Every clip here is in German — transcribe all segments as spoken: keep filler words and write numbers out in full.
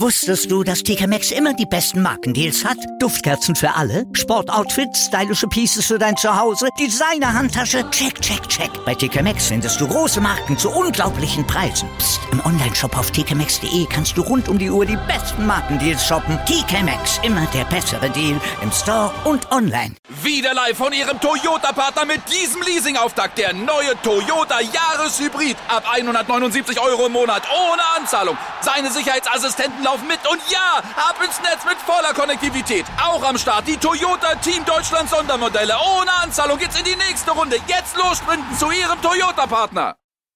Wusstest du, dass T K Maxx immer die besten Markendeals hat? Duftkerzen für alle, Sportoutfits, stylische Pieces für dein Zuhause, Designer-Handtasche, check, check, check. Bei T K Maxx findest du große Marken zu unglaublichen Preisen. Psst. Im Onlineshop auf t k maxx punkt de kannst du rund um die Uhr die besten Markendeals shoppen. T K Maxx, immer der bessere Deal im Store und online. Wieder live von Ihrem Toyota-Partner mit diesem Leasing-Auftakt. Der neue Toyota Jahreshybrid. Ab hundertneunundsiebzig Euro im Monat ohne Anzahlung. Seine Sicherheitsassistenten laufen mit und ja, ab ins Netz mit voller Konnektivität. Auch am Start die Toyota Team Deutschland Sondermodelle. Ohne Anzahlung geht's in die nächste Runde. Jetzt los sprinten zu Ihrem Toyota-Partner.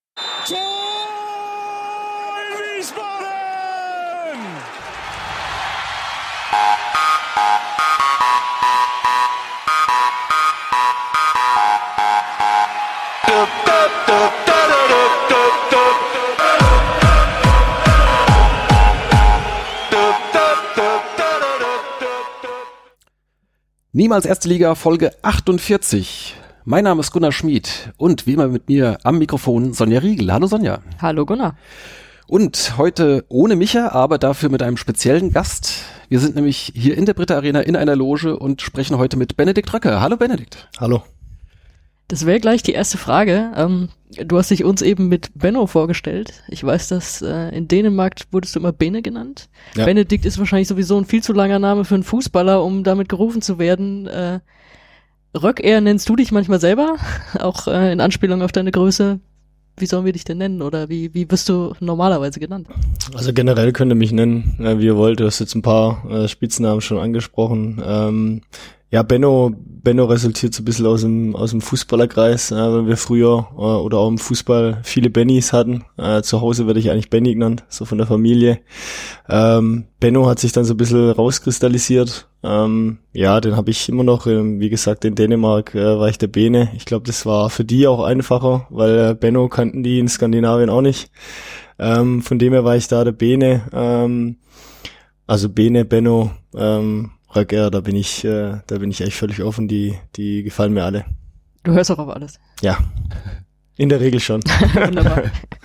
Niemals erste Liga, Folge achtundvierzig. Mein Name ist Gunnar Schmid und wie immer mit mir am Mikrofon Sonja Riegel. Hallo Sonja. Hallo Gunnar. Und heute ohne Micha, aber dafür mit einem speziellen Gast. Wir sind nämlich hier in der Britta Arena in einer Loge und sprechen heute mit Benedikt Röcker. Hallo Benedikt. Hallo. Das wäre gleich die erste Frage. Ähm, du hast dich uns eben mit Benno vorgestellt. Ich weiß, dass äh, in Dänemark wurdest du immer Bene genannt. Ja. Benedikt ist wahrscheinlich sowieso ein viel zu langer Name für einen Fußballer, um damit gerufen zu werden. Äh, Röcker nennst du dich manchmal selber, auch äh, in Anspielung auf deine Größe. Wie sollen wir dich denn nennen oder wie wie wirst du normalerweise genannt? Also generell könnt ihr mich nennen, äh, wie ihr wollt. Du hast jetzt ein paar äh, Spitznamen schon angesprochen. Ähm, ja, Benno, Benno resultiert so ein bisschen aus dem aus dem Fußballerkreis, äh, weil wir früher äh, oder auch im Fußball viele Bennys hatten. Äh, zu Hause werde ich eigentlich Benny genannt, so von der Familie. Ähm, Benno hat sich dann so ein bisschen rauskristallisiert. Ähm, ja, den habe ich immer noch. Ähm, wie gesagt, in Dänemark äh, war ich der Bene. Ich glaube, das war für die auch einfacher, weil äh, Benno kannten die in Skandinavien auch nicht. Ähm, von dem her war ich da der Bene. Ähm, also Bene, Benno, ähm, Röcker, da bin ich, äh, da bin ich echt völlig offen. Die, die gefallen mir alle. Du hörst auch auf alles. Ja, in der Regel schon. Wunderbar.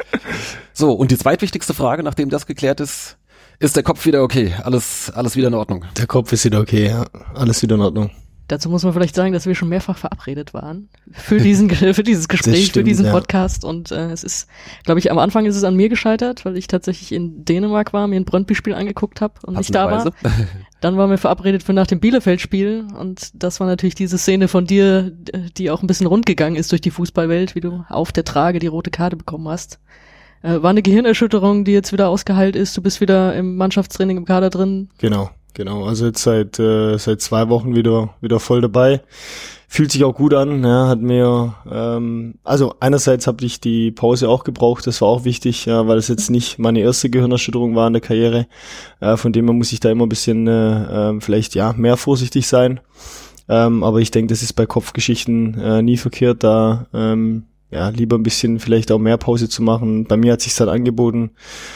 So, und die zweitwichtigste Frage, nachdem das geklärt ist, ist der Kopf wieder okay? Alles, alles wieder in Ordnung? Der Kopf ist wieder okay, ja. Alles wieder in Ordnung. Dazu muss man vielleicht sagen, dass wir schon mehrfach verabredet waren für diesen für dieses Gespräch, stimmt, für diesen Podcast. Ja. Und äh, es ist, glaube ich, am Anfang ist es an mir gescheitert, weil ich tatsächlich in Dänemark war, mir ein Brøndby-Spiel angeguckt habe und nicht da war. Dann waren wir verabredet für nach dem Bielefeld-Spiel und das war natürlich diese Szene von dir, die auch ein bisschen rund gegangen ist durch die Fußballwelt, wie du auf der Trage die rote Karte bekommen hast. Äh, war eine Gehirnerschütterung, die jetzt wieder ausgeheilt ist. Du bist wieder im Mannschaftstraining im Kader drin. Genau. Genau, also jetzt seit äh, seit zwei Wochen wieder wieder voll dabei. Fühlt sich auch gut an, ja, hat mir ähm, also einerseits habe ich die Pause auch gebraucht, das war auch wichtig, ja, weil es jetzt nicht meine erste Gehirnerschütterung war in der Karriere. Äh, von dem her muss ich da immer ein bisschen äh, äh, vielleicht ja mehr vorsichtig sein. Ähm, aber ich denke, das ist bei Kopfgeschichten äh, nie verkehrt, da ähm, ja lieber ein bisschen vielleicht auch mehr Pause zu machen. Bei mir hat sich's halt angeboten.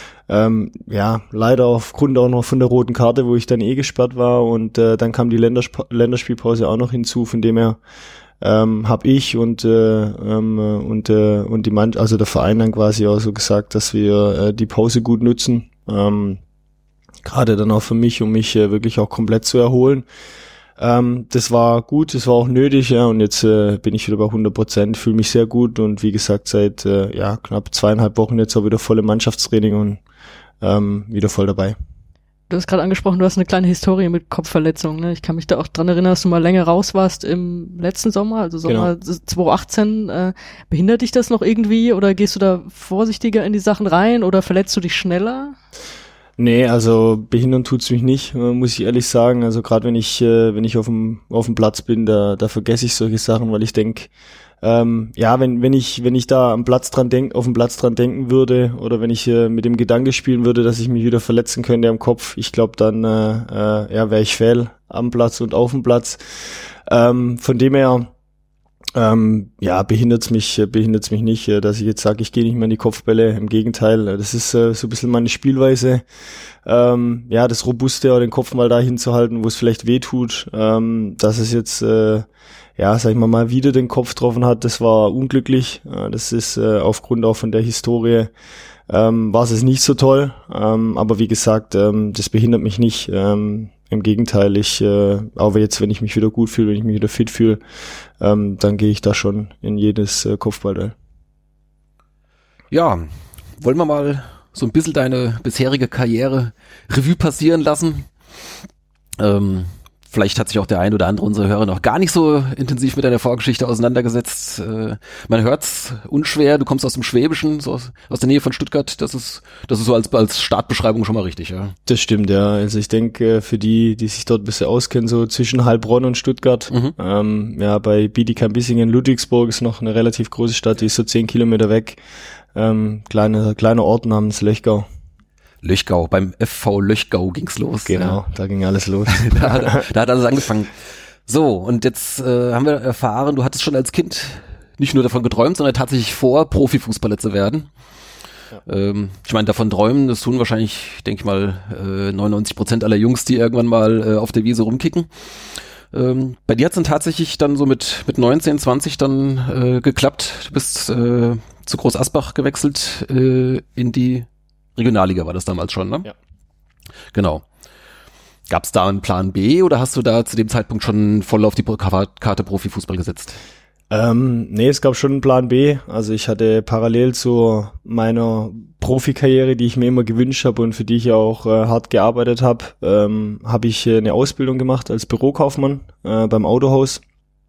Ähm, ja, leider aufgrund auch noch von der roten Karte, wo ich dann eh gesperrt war und äh, dann kam die Ländersp- Länderspielpause auch noch hinzu, von dem her ähm, habe ich und äh, ähm, und äh, und die Mann, also der Verein dann quasi auch so gesagt, dass wir äh, die Pause gut nutzen, ähm, gerade dann auch für mich, um mich äh, wirklich auch komplett zu erholen. Ähm, das war gut, das war auch nötig, ja, und jetzt äh, bin ich wieder bei hundert Prozent, fühle mich sehr gut und wie gesagt seit äh, ja knapp zweieinhalb Wochen jetzt auch wieder volle Mannschaftstraining und ähm, wieder voll dabei. Du hast gerade angesprochen, du hast eine kleine Historie mit Kopfverletzungen, ne? Ich kann mich da auch dran erinnern, dass du mal länger raus warst im letzten Sommer, also Sommer genau. zwanzig achtzehn. Äh, behindert dich das noch irgendwie oder gehst du da vorsichtiger in die Sachen rein oder verletzt du dich schneller? Nee, also behindern tut's mich nicht, muss ich ehrlich sagen. Also gerade wenn ich äh, wenn ich auf dem auf dem Platz bin, da da vergesse ich solche Sachen, weil ich denke, ähm, ja, wenn wenn ich wenn ich da am Platz dran denk, auf dem Platz dran denken würde oder wenn ich äh, mit dem Gedanke spielen würde, dass ich mich wieder verletzen könnte am Kopf, ich glaube dann äh, äh, ja wäre ich fehl am Platz und auf dem Platz. Ähm, von dem her Ähm, ja, behindert's mich, behindert's mich nicht, dass ich jetzt sage, ich gehe nicht mehr in die Kopfbälle. Im Gegenteil, das ist äh, so ein bisschen meine Spielweise. Ähm, ja, das Robuste, den Kopf mal dahin zu halten, wo es vielleicht weh tut. Ähm, dass es jetzt, äh, ja, sag ich mal, mal wieder den Kopf getroffen hat, das war unglücklich. Äh, das ist äh, aufgrund auch von der Historie ähm, war es nicht so toll. Ähm, aber wie gesagt, ähm, das behindert mich nicht. Ähm, Im Gegenteil, ich, äh, auch jetzt, wenn ich mich wieder gut fühle, wenn ich mich wieder fit fühle, ähm, dann gehe ich da schon in jedes äh, Kopfballduell. Ja, wollen wir mal so ein bisschen deine bisherige Karriere Revue passieren lassen? Ähm, vielleicht hat sich auch der ein oder andere unserer Hörer noch gar nicht so intensiv mit deiner Vorgeschichte auseinandergesetzt. Äh, man hört's unschwer, du kommst aus dem Schwäbischen, so aus, aus der Nähe von Stuttgart. Das ist, das ist so als, als Startbeschreibung schon mal richtig, ja. Das stimmt, ja. Also ich denke, für die, die sich dort ein bisschen auskennen, so zwischen Heilbronn und Stuttgart, mhm. ähm, ja, bei Bietigheim-Bissingen, Ludwigsburg ist noch eine relativ große Stadt, die ist so zehn Kilometer weg. Ähm, kleiner, kleiner Ort namens Löchgau. Löchgau, beim F V Löchgau ging's los. Genau, ja. Da ging alles los. da, hat, da hat alles angefangen. So, und jetzt äh, haben wir erfahren, du hattest schon als Kind nicht nur davon geträumt, sondern tatsächlich vor, Profifußballer zu werden. Ja. Ähm, ich meine, davon träumen, das tun wahrscheinlich, denke ich mal, äh, neunundneunzig Prozent aller Jungs, die irgendwann mal äh, auf der Wiese rumkicken. Ähm, bei dir hat's dann tatsächlich dann so mit mit neunzehn, zwanzig dann äh, geklappt. Du bist äh, zu Groß Asbach gewechselt äh, in die Regionalliga, war das damals schon, ne? Ja. Genau. Gab's da einen Plan B oder hast du da zu dem Zeitpunkt schon voll auf die Karte Profifußball gesetzt? Ähm, nee, es gab schon einen Plan B. Also ich hatte parallel zu meiner Profikarriere, die ich mir immer gewünscht habe und für die ich auch äh, hart gearbeitet habe, ähm, habe ich äh, eine Ausbildung gemacht als Bürokaufmann äh, beim Autohaus.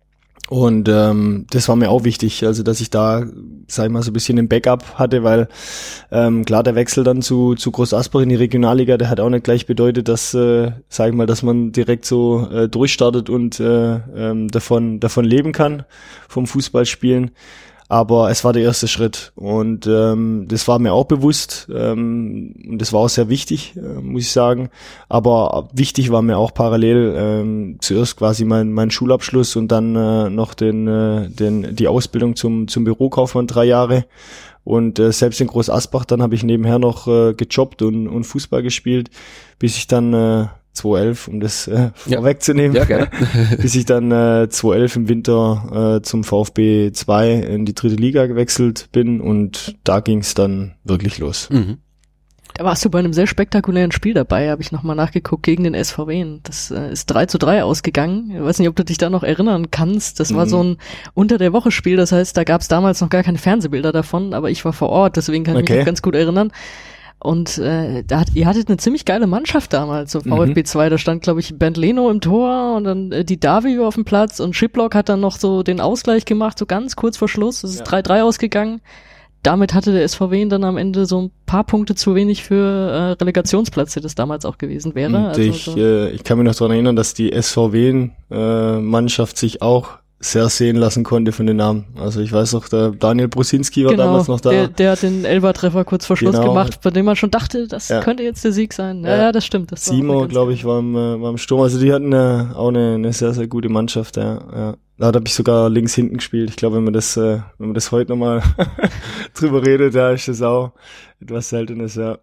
Und ähm, das war mir auch wichtig, also dass ich da, sag ich mal, so ein bisschen ein Backup hatte, weil ähm, klar, der Wechsel dann zu zu Groß Asbach in die Regionalliga, der hat auch nicht gleich bedeutet, dass, äh, sag ich mal, dass man direkt so äh, durchstartet und äh, ähm, davon davon leben kann, vom Fußballspielen. Aber es war der erste Schritt und ähm, das war mir auch bewusst ähm, und das war auch sehr wichtig, äh, muss ich sagen. Aber wichtig war mir auch parallel ähm, zuerst quasi mein mein Schulabschluss und dann äh, noch den äh, den die Ausbildung zum zum Bürokaufmann drei Jahre. Und äh, selbst in Groß Asbach, dann habe ich nebenher noch äh, gejobbt und und Fußball gespielt, bis ich dann äh, zweitausendelf, um das äh, vorwegzunehmen, ja, gerne. bis ich dann äh, zweitausendelf im Winter äh, zum VfB zwei in die dritte Liga gewechselt bin und da ging es dann wirklich los. Mhm. Da warst du bei einem sehr spektakulären Spiel dabei, habe ich nochmal nachgeguckt, gegen den S V W. Das äh, ist drei zu drei ausgegangen. Ich weiß nicht, ob du dich da noch erinnern kannst. Das war mhm. so ein Unter-der-Woche-Spiel, das heißt, da gab es damals noch gar keine Fernsehbilder davon, aber ich war vor Ort, deswegen kann ich okay. mich noch ganz gut erinnern. Und äh, da hat, ihr hattet eine ziemlich geile Mannschaft damals, so VfB zwei, da stand, glaube ich, Bernd Leno im Tor und dann äh, die Davio auf dem Platz und Schiplock hat dann noch so den Ausgleich gemacht, so ganz kurz vor Schluss, es ist drei drei ausgegangen. Damit hatte der S V W dann am Ende so ein paar Punkte zu wenig für äh, Relegationsplatz, der das damals auch gewesen wäre. Und also ich, so äh, ich kann mich noch daran erinnern, dass die S V W-Mannschaft äh, sich auch sehr sehen lassen konnte von den Namen. Also ich weiß noch, der Daniel Brusinski war genau, damals noch da. Der, der hat den Elfer-Treffer kurz vor Schluss genau. gemacht, bei dem man schon dachte, das ja. könnte jetzt der Sieg sein. Ja, ja, ja das stimmt. Das Simo, glaube ich, war im, äh, war im Sturm. Also die hatten äh, auch eine, eine sehr, sehr gute Mannschaft. Ja, ja. Da habe ich sogar links hinten gespielt. Ich glaube, wenn man das, äh, wenn man das heute nochmal drüber redet, da ist das auch etwas Seltenes, ja.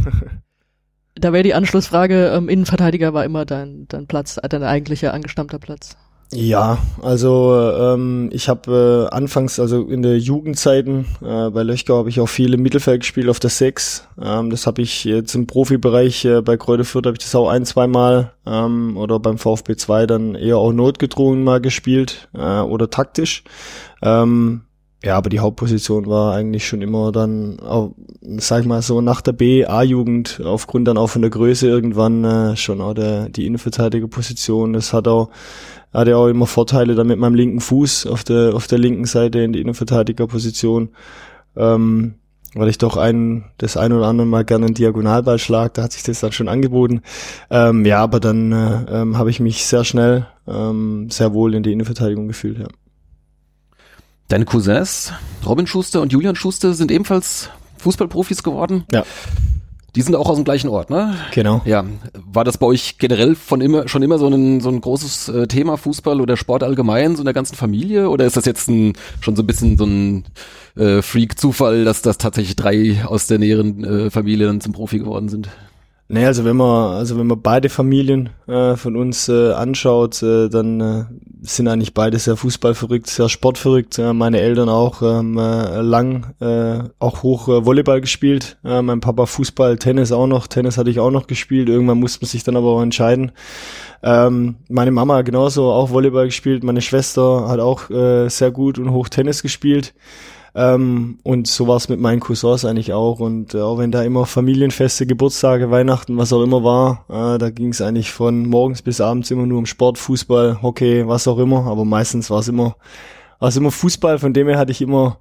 Da wäre die Anschlussfrage, ähm, Innenverteidiger war immer dein, dein Platz, dein eigentlicher angestammter Platz. Ja, also ähm, ich habe äh, anfangs, also in der Jugendzeiten äh, bei Löchgau habe ich auch viel im Mittelfeld gespielt auf der sechs. Ähm, das habe ich jetzt im Profibereich äh, bei Greuther Fürth habe ich das auch ein, zwei Mal ähm, oder beim VfB zwei dann eher auch notgedrungen mal gespielt äh, oder taktisch. Ähm, ja, aber die Hauptposition war eigentlich schon immer dann, auch, sag ich mal so, nach der B-A-Jugend, aufgrund dann auch von der Größe irgendwann äh, schon auch der die Innenverteidigerposition. Das hat auch hatte auch immer Vorteile dann mit meinem linken Fuß auf der auf der linken Seite in die Innenverteidigerposition, ähm, weil ich doch einen das ein oder andere Mal gerne einen Diagonalball schlag, da hat sich das dann schon angeboten. Ähm, ja, aber dann äh, ähm, habe ich mich sehr schnell ähm, sehr wohl in die Innenverteidigung gefühlt, ja. Deine Cousins, Robin Schuster und Julian Schuster, sind ebenfalls Fußballprofis geworden. Ja. Die sind auch aus dem gleichen Ort, ne? Genau. Ja. War das bei euch generell von immer schon immer so ein so ein großes äh, Thema, Fußball oder Sport allgemein, so in der ganzen Familie? Oder ist das jetzt ein, schon so ein bisschen so ein äh, Freak-Zufall, dass das tatsächlich drei aus der näheren äh, Familie dann zum Profi geworden sind? Nee, also wenn man, also wenn man beide Familien äh, von uns äh, anschaut, äh, dann äh, sind eigentlich beide sehr fußballverrückt, sehr sportverrückt. Äh, meine Eltern auch ähm, äh, lang, äh, auch hoch äh, Volleyball gespielt. Äh, mein Papa Fußball, Tennis auch noch. Tennis hatte ich auch noch gespielt. Irgendwann musste man sich dann aber auch entscheiden. Ähm, meine Mama genauso auch Volleyball gespielt. Meine Schwester hat auch äh, sehr gut und hoch Tennis gespielt. Ähm, und so war es mit meinen Cousins eigentlich auch. Und äh, auch wenn da immer Familienfeste, Geburtstage, Weihnachten, was auch immer war, äh, da ging es eigentlich von morgens bis abends immer nur um Sport, Fußball, Hockey, was auch immer. Aber meistens war es immer, war es immer Fußball. Von dem her hatte ich immer,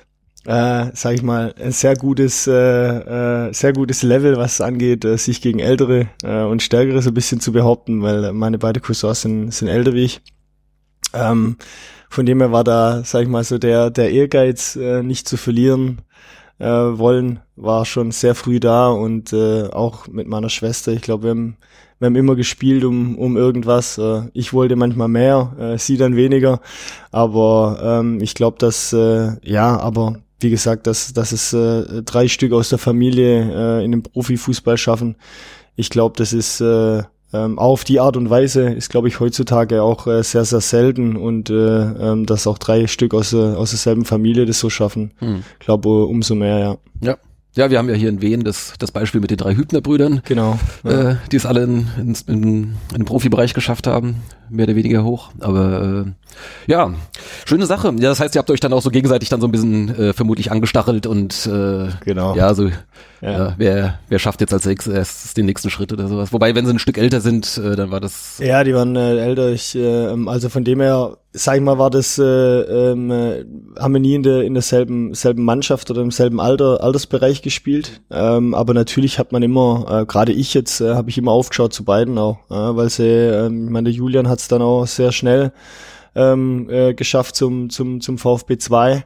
äh, sag ich mal, ein sehr gutes, äh, äh, sehr gutes Level, was angeht, äh, sich gegen Ältere äh, und Stärkere so ein bisschen zu behaupten, weil meine beiden Cousins sind, sind älter wie ich. Ähm, Von dem her war da, sag ich mal, so der der Ehrgeiz, äh, nicht zu verlieren äh, wollen, war schon sehr früh da und äh, auch mit meiner Schwester. Ich glaube, wir haben, wir haben immer gespielt um um irgendwas. Äh, ich wollte manchmal mehr, äh, sie dann weniger. Aber ähm, ich glaube, dass äh, ja, aber wie gesagt, dass dass es äh, drei Stück aus der Familie äh, in den Profifußball schaffen. Ich glaube, das ist äh, Ähm, auf die Art und Weise ist, glaube ich, heutzutage auch äh, sehr, sehr selten und äh, ähm, dass auch drei Stück aus, äh, aus derselben Familie das so schaffen. Hm. Ich glaube, uh, umso mehr, ja. Ja. Ja, wir haben ja hier in Wien das, das Beispiel mit den drei Hübner-Brüdern, genau, ja. äh, die es alle in, in, in, in den Profibereich geschafft haben, mehr oder weniger hoch. Aber äh, ja, schöne Sache. Ja, das heißt, ihr habt euch dann auch so gegenseitig dann so ein bisschen äh, vermutlich angestachelt und äh, genau. ja, so ja. Ja, wer wer schafft jetzt als erstes den nächsten Schritt oder sowas. Wobei, wenn sie ein Stück älter sind, äh, dann war das... Ja, die waren äh, älter. Ich, äh, also von dem her, sag ich mal, war das, äh, ähm, äh, haben wir nie in der in derselben selben Mannschaft oder im selben Alter Altersbereich gespielt. Ähm, aber natürlich hat man immer, äh, gerade ich jetzt, äh, habe ich immer aufgeschaut zu beiden auch, äh, weil sie, äh, ich meine, der Julian hat es dann auch sehr schnell ähm, äh, geschafft zum zum zum VfB zwei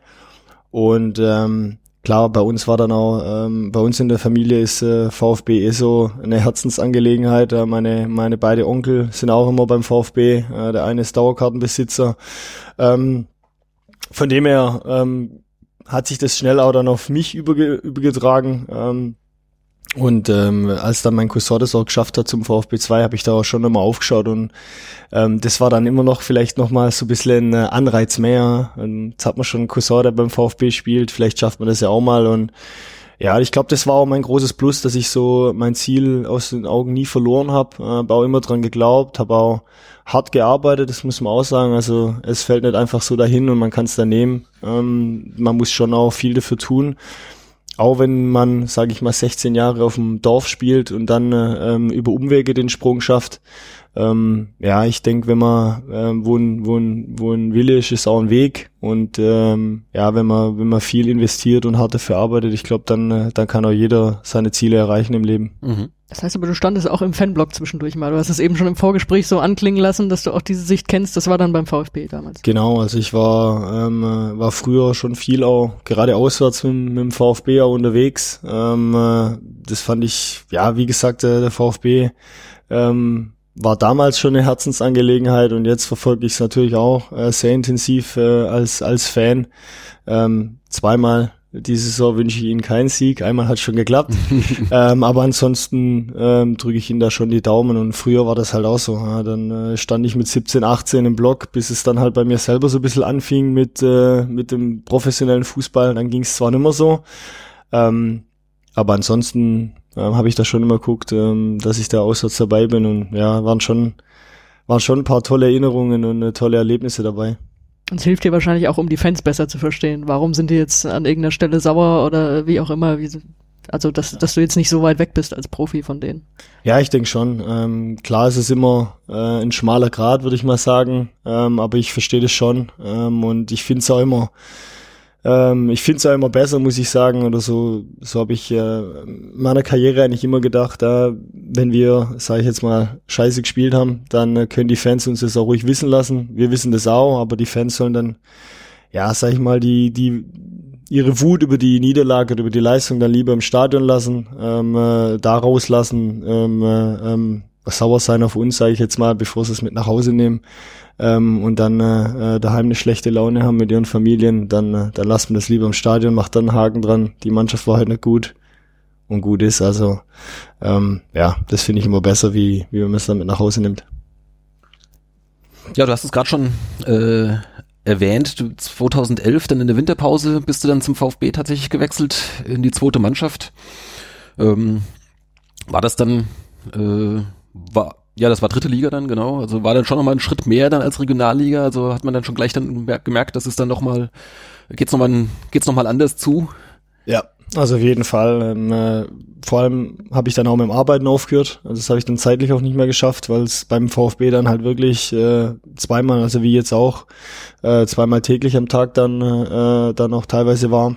und ähm, klar, bei uns war dann auch, ähm, bei uns in der Familie ist äh, VfB eh so eine Herzensangelegenheit. Äh, meine meine beide Onkel sind auch immer beim VfB. Äh, der eine ist Dauerkartenbesitzer. Ähm, von dem her ähm, hat sich das schnell auch dann auf mich überge- übergetragen. Ähm, und ähm, als dann mein Cousin das auch geschafft hat zum VfB zwei, habe ich da auch schon nochmal aufgeschaut und ähm, das war dann immer noch vielleicht nochmal so ein bisschen ein Anreiz mehr. Und jetzt hat man schon einen Cousin, der beim VfB spielt, vielleicht schafft man das ja auch mal und ja, ich glaube, das war auch mein großes Plus, dass ich so mein Ziel aus den Augen nie verloren habe, äh, habe auch immer dran geglaubt, habe auch hart gearbeitet, das muss man auch sagen, also es fällt nicht einfach so dahin und man kann es da nehmen, ähm, man muss schon auch viel dafür tun. Auch wenn man, sage ich mal, sechzehn Jahre auf dem Dorf spielt und dann ähm, über Umwege den Sprung schafft. Ähm, ja, ich denke, wenn man ähm, wo, ein, wo, ein, wo ein Wille ist, ist auch ein Weg. Und ähm, ja, wenn man wenn man viel investiert und hart dafür arbeitet, ich glaube, dann dann kann auch jeder seine Ziele erreichen im Leben. Mhm. Das heißt aber, du standest auch im Fanblock zwischendurch mal. Du hast es eben schon im Vorgespräch so anklingen lassen, dass du auch diese Sicht kennst. Das war dann beim VfB damals. Genau, also ich war ähm, war früher schon viel auch, gerade auswärts mit, mit dem VfB auch unterwegs. Ähm, äh, das fand ich, ja, wie gesagt, der, der VfB ähm, war damals schon eine Herzensangelegenheit und jetzt verfolge ich es natürlich auch äh, sehr intensiv äh, als als Fan. Ähm, zweimal diese Saison wünsche ich Ihnen keinen Sieg. Einmal hat es schon geklappt. ähm, aber ansonsten ähm, drücke ich Ihnen da schon die Daumen. Und früher war das halt auch so. Ja, dann äh, stand ich mit siebzehn, achtzehn im Block, bis es dann halt bei mir selber so ein bisschen anfing mit äh, mit dem professionellen Fußball. Dann ging es zwar nicht mehr so, ähm, aber ansonsten ähm, habe ich da schon immer geguckt, ähm, dass ich da auswärts dabei bin. Und ja, waren schon waren schon ein paar tolle Erinnerungen und äh, tolle Erlebnisse dabei. Und es hilft dir wahrscheinlich auch, um die Fans besser zu verstehen. Warum sind die jetzt an irgendeiner Stelle sauer oder wie auch immer? Wie, also, dass, dass du jetzt nicht so weit weg bist als Profi von denen. Ja, ich denke schon. Ähm, klar ist es immer äh, ein schmaler Grat, würde ich mal sagen. Ähm, aber ich verstehe das schon. Ähm, und ich finde es auch immer, ähm, ich finde es auch immer besser, muss ich sagen. Oder so, so habe ich äh, in meiner Karriere eigentlich immer gedacht, äh, wenn wir, sage ich jetzt mal, scheiße gespielt haben, dann äh, können die Fans uns das auch ruhig wissen lassen. Wir wissen das auch, aber die Fans sollen dann, ja, sag ich mal, die, die, ihre Wut über die Niederlage oder über die Leistung dann lieber im Stadion lassen, ähm, äh, da rauslassen, ähm, äh, ähm, sauer sein auf uns, sage ich jetzt mal, bevor sie es mit nach Hause nehmen. Ähm, und dann äh, daheim eine schlechte Laune haben mit ihren Familien, dann, äh, dann lassen wir das lieber im Stadion, macht dann einen Haken dran, die Mannschaft war halt nicht gut und gut ist. Also ähm, ja, das finde ich immer besser, wie, wie wenn man es dann mit nach Hause nimmt. Ja, du hast es gerade schon äh, erwähnt, du zweitausendelf, dann in der Winterpause bist du dann zum VfB tatsächlich gewechselt in die zweite Mannschaft. Ähm, war das dann, äh, war ja, das war dritte Liga dann, genau, also war dann schon nochmal ein Schritt mehr dann als Regionalliga, also hat man dann schon gleich dann gemerkt, dass es dann nochmal, geht's nochmal, geht's nochmal anders zu? Ja, also auf jeden Fall. Ähm, äh, vor allem habe ich dann auch mit dem Arbeiten aufgehört. Also das habe ich dann zeitlich auch nicht mehr geschafft, weil es beim VfB dann halt wirklich äh, zweimal, also wie jetzt auch, äh, zweimal täglich am Tag dann äh, dann auch teilweise war.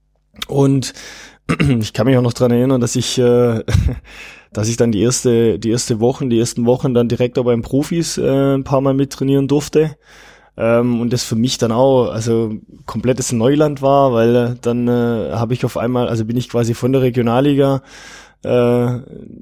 Und ich kann mich auch noch dran erinnern, dass ich äh, dass ich dann die erste die erste Wochen, die ersten Wochen dann direkt auch beim Profis äh, ein paar Mal mittrainieren durfte. Ähm, und das für mich dann auch, also komplettes Neuland war, weil äh, dann äh, habe ich auf einmal, also bin ich quasi von der Regionalliga äh,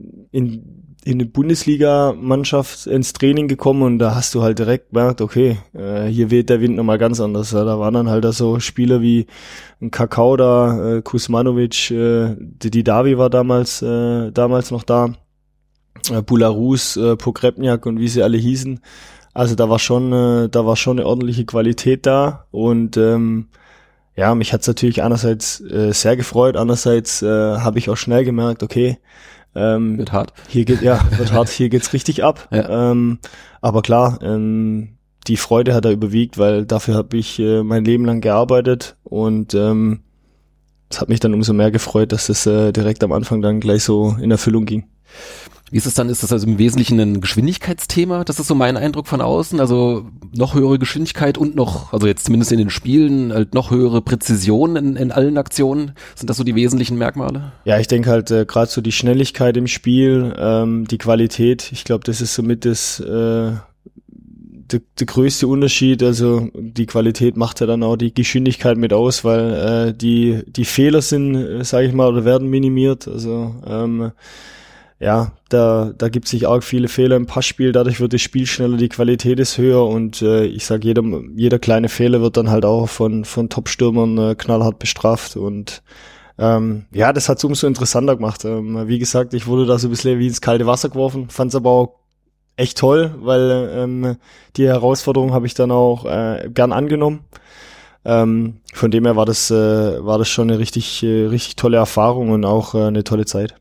in in eine Bundesliga-Mannschaft ins Training gekommen und da hast du halt direkt gemerkt, okay, äh, hier weht der Wind nochmal ganz anders. Ja. Da waren dann halt da so Spieler wie ein Kakao da, äh, Kuzmanovic, äh, die Davi war damals äh, damals noch da, äh, Bularus, äh, Pogrebniak und wie sie alle hießen. Also da war schon, äh, da war schon eine ordentliche Qualität da und ähm, ja, mich hat's natürlich einerseits äh, sehr gefreut, andererseits äh, habe ich auch schnell gemerkt, okay, ähm, wird hart. Hier geht ja, wird hart, hier geht's richtig ab. Ja. Ähm, aber klar, ähm, die Freude hat da überwiegt, weil dafür habe ich äh, mein Leben lang gearbeitet und ähm, es hat mich dann umso mehr gefreut, dass es äh, direkt am Anfang dann gleich so in Erfüllung ging. Wie ist es dann? Ist das also im Wesentlichen ein Geschwindigkeitsthema? Das ist so mein Eindruck von außen. Also noch höhere Geschwindigkeit und noch, also jetzt zumindest in den Spielen, halt noch höhere Präzision in, in allen Aktionen. Sind das so die wesentlichen Merkmale? Ja, ich denke halt äh, gerade so die Schnelligkeit im Spiel, ähm, die Qualität. Ich glaube, das ist somit das äh, der, der größte Unterschied. Also die Qualität macht ja dann auch die Geschwindigkeit mit aus, weil äh, die die Fehler sind, äh, sage ich mal, oder werden minimiert. Also ähm, ja, da da gibt sich auch viele Fehler im Passspiel, dadurch wird das Spiel schneller, die Qualität ist höher und äh, ich sag, jeder jeder kleine Fehler wird dann halt auch von von Top-Stürmern äh, knallhart bestraft und ähm, ja, das hat's umso interessanter gemacht. Ähm, wie gesagt, ich wurde da so ein bisschen wie ins kalte Wasser geworfen, fand's aber auch echt toll, weil ähm, die Herausforderung habe ich dann auch äh, gern angenommen. Ähm, von dem her war das äh, war das schon eine richtig äh, richtig tolle Erfahrung und auch äh, eine tolle Zeit.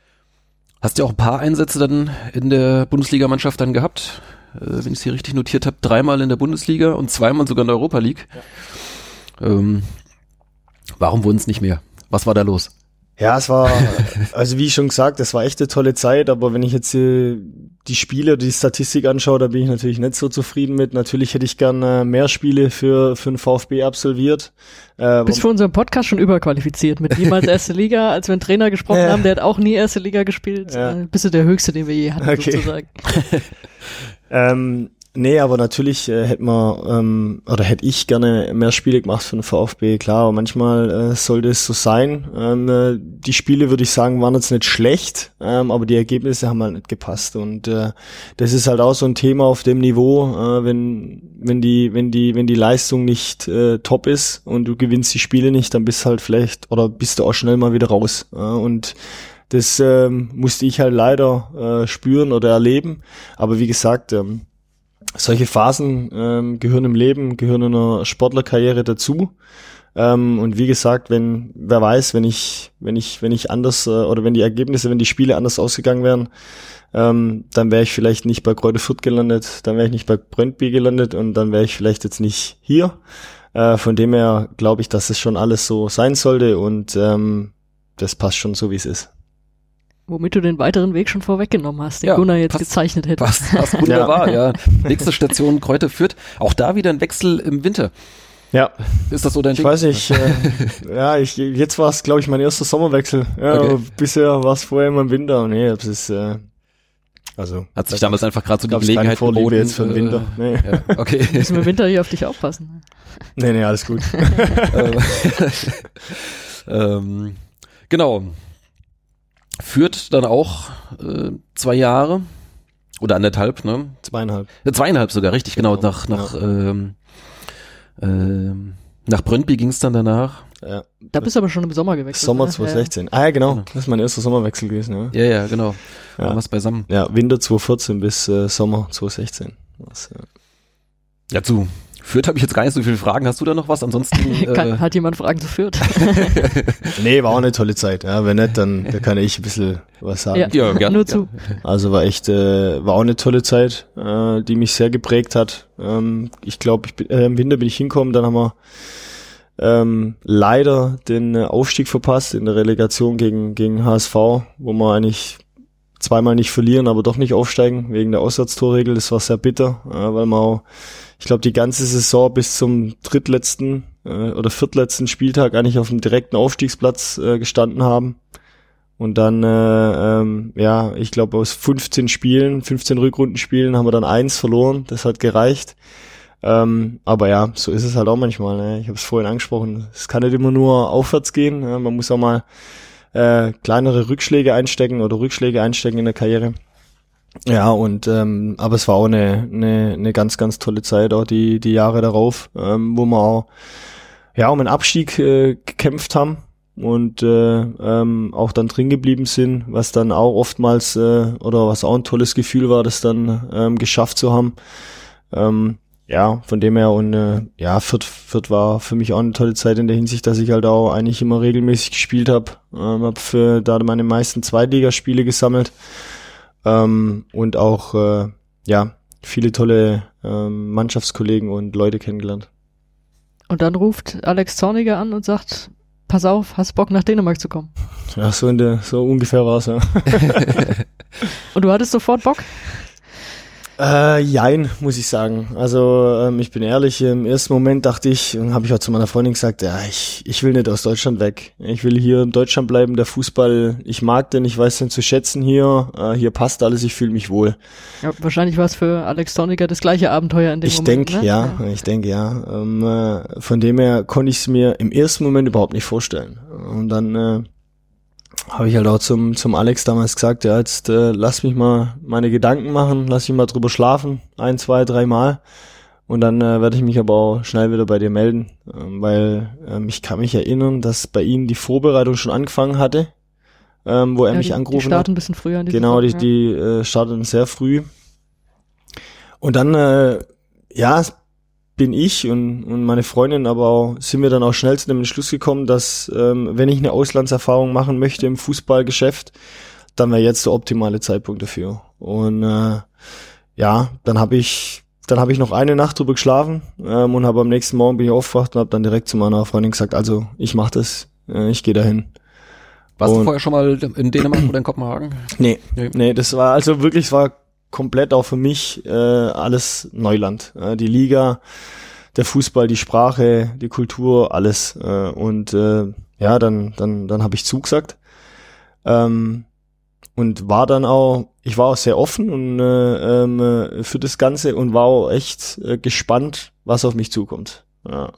Hast du auch ein paar Einsätze dann in der Bundesligamannschaft dann gehabt? Äh, wenn ich es hier richtig notiert habe, dreimal in der Bundesliga und zweimal sogar in der Europa League. Ja. Ähm, warum wurden es nicht mehr? Was war da los? Ja, es war, also wie schon gesagt, es war echt eine tolle Zeit, aber wenn ich jetzt äh, die Spiele, die Statistik anschaue, da bin ich natürlich nicht so zufrieden mit. Natürlich hätte ich gern äh, mehr Spiele für für den VfB absolviert. Äh, Bist für unseren Podcast schon überqualifiziert mit niemals erste Liga, als wir einen Trainer gesprochen Ja. haben, der hat auch nie erste Liga gespielt. Ja. Äh, bist du der Höchste, den wir je hatten, Okay. sozusagen. Ähm, nee, aber natürlich äh, hätte man ähm, oder hätte ich gerne mehr Spiele gemacht für den VfB, klar, aber manchmal äh, sollte es so sein. Ähm, äh, die Spiele, würde ich sagen, waren jetzt nicht schlecht, ähm, aber die Ergebnisse haben halt nicht gepasst und äh, das ist halt auch so ein Thema auf dem Niveau, äh, wenn wenn die wenn die wenn die Leistung nicht äh, top ist und du gewinnst die Spiele nicht, dann bist halt vielleicht oder bist du auch schnell mal wieder raus äh, und das ähm, musste ich halt leider äh, spüren oder erleben. Aber wie gesagt, ähm, solche Phasen ähm, gehören im Leben, gehören in einer Sportlerkarriere dazu. Ähm, und wie gesagt, wenn wer weiß, wenn ich wenn ich wenn ich anders äh, oder wenn die Ergebnisse, wenn die Spiele anders ausgegangen wären, ähm, dann wäre ich vielleicht nicht bei Greuther Fürth gelandet, dann wäre ich nicht bei Brøndby gelandet und dann wäre ich vielleicht jetzt nicht hier. Äh, von dem her glaube ich, dass es schon alles so sein sollte und ähm, das passt schon so, wie es ist. Womit du den weiteren Weg schon vorweggenommen hast, den Ja, Gunnar jetzt passt- gezeichnet hätte. Passt, passt wunderbar, ja. Nächste Station Greuther Fürth. Auch da wieder ein Wechsel im Winter. Ja. Ist das so dein Ich Ding? weiß nicht, äh, ja, ich, jetzt war es, glaube ich, mein erster Sommerwechsel. Ja, Okay. aber bisher war es vorher immer im Winter. Nee, das ist, äh, also. Hat sich damals einfach gerade so die gab's keine Gelegenheit Vorliebe geboten. jetzt für den Winter. Nee. Äh, ja, okay. Müssen wir im Winter hier auf dich aufpassen. nee, nee, alles gut. ähm, genau. Führt dann auch äh, zwei Jahre oder anderthalb, ne? Zweieinhalb. Äh, zweieinhalb sogar, richtig, genau, Genau, nach, nach ähm, ähm, Nach Brøndby ging es dann danach. Ja. Da bist du aber schon im Sommer gewechselt. Sommer ne? zwanzig sechzehn. Ja. Ah ja, genau. Das ist mein erster Sommerwechsel gewesen. Ja, ja, ja genau. Ja. Haben wir es beisammen. Ja, Winter zwanzig vierzehn bis äh, Sommer zwanzig sechzehn. Das, ja. ja, zu Fürth habe ich jetzt gar nicht so viele Fragen. Hast du da noch was? Ansonsten kann, äh, hat jemand Fragen zu Fürth? Nee, war auch eine tolle Zeit. Ja, wenn nicht, dann da kann ich ein bisschen was sagen. Ja, ja gerne. Nur zu. Also war echt, äh, war auch eine tolle Zeit, äh, die mich sehr geprägt hat. Ähm, ich glaube, ich bin, äh, im Winter bin ich hingekommen, dann haben wir ähm, leider den äh, Aufstieg verpasst in der Relegation gegen gegen H S V, wo wir eigentlich zweimal nicht verlieren, aber doch nicht aufsteigen wegen der Auswärtstorregel. Das war sehr bitter, äh, weil wir auch, ich glaube, die ganze Saison bis zum drittletzten äh, oder viertletzten Spieltag eigentlich auf dem direkten Aufstiegsplatz äh, gestanden haben. Und dann, äh, ähm, ja, ich glaube, aus fünfzehn Spielen, fünfzehn Rückrundenspielen haben wir dann eins verloren. Das hat gereicht. Ähm, aber ja, so ist es halt auch manchmal. Ne? Ich habe es vorhin angesprochen. Es kann nicht immer nur aufwärts gehen. Ne? Man muss auch mal äh, kleinere Rückschläge einstecken oder Rückschläge einstecken in der Karriere. Ja, und ähm, aber es war auch eine, eine, eine ganz, ganz tolle Zeit, auch die, die Jahre darauf, ähm, wo wir auch ja um einen Abstieg äh, gekämpft haben und äh, ähm, auch dann drin geblieben sind, was dann auch oftmals äh, oder was auch ein tolles Gefühl war, das dann ähm, geschafft zu haben. Ähm, ja, von dem her und äh, ja, Fürth, Fürth war für mich auch eine tolle Zeit in der Hinsicht, dass ich halt auch eigentlich immer regelmäßig gespielt habe, ähm, habe für da meine meisten Zweitligaspiele gesammelt. Ähm, und auch äh, ja viele tolle ähm, Mannschaftskollegen und Leute kennengelernt. Und dann ruft Alex Zorniger an und sagt, pass auf, hast Bock nach Dänemark zu kommen? Ja, so in der, so ungefähr war's, ja. Und du hattest sofort Bock? Äh, jein, muss ich sagen. Also ähm, ich bin ehrlich, im ersten Moment dachte ich, und habe ich auch zu meiner Freundin gesagt, ja, ich ich will nicht aus Deutschland weg. Ich will hier in Deutschland bleiben, der Fußball, ich mag den, ich weiß den zu schätzen hier, äh, hier passt alles, ich fühle mich wohl. Ja, wahrscheinlich war es für Alex Zorniger das gleiche Abenteuer in dem ich Moment, denk, ne? ja, ja, ich denke, ja. Ähm, äh, von dem her konnte ich es mir im ersten Moment überhaupt nicht vorstellen. Und dann äh, habe ich halt auch zum zum Alex damals gesagt, ja, jetzt äh, lass mich mal meine Gedanken machen, lass mich mal drüber schlafen, ein, zwei, drei Mal und dann äh, werde ich mich aber auch schnell wieder bei dir melden, ähm, weil ähm, ich kann mich erinnern, dass bei ihm die Vorbereitung schon angefangen hatte, ähm, wo er ja, mich die, angerufen die starten hat. ein bisschen früher. In Genau, Saison, die, ja. die äh, starteten sehr früh und dann, äh, ja, bin ich und, und meine Freundin, aber auch, sind wir dann auch schnell zu dem Entschluss gekommen, dass ähm, wenn ich eine Auslandserfahrung machen möchte im Fußballgeschäft, dann wäre jetzt der optimale Zeitpunkt dafür. Und äh, ja, dann habe ich dann habe ich noch eine Nacht drüber geschlafen ähm, und habe am nächsten Morgen bin ich aufgewacht und habe dann direkt zu meiner Freundin gesagt, also ich mache das, äh, ich gehe dahin. Warst und, du vorher schon mal in Dänemark oder in Kopenhagen? Nee, Nee. nee, das war also wirklich, es war komplett auch für mich äh, alles Neuland. Äh, die Liga, der Fußball, die Sprache, die Kultur, alles. Äh, und äh, ja, dann dann dann habe ich zugesagt. Ähm, und war dann auch, ich war auch sehr offen und äh, ähm, für das Ganze und war auch echt äh, gespannt, was auf mich zukommt. Ja.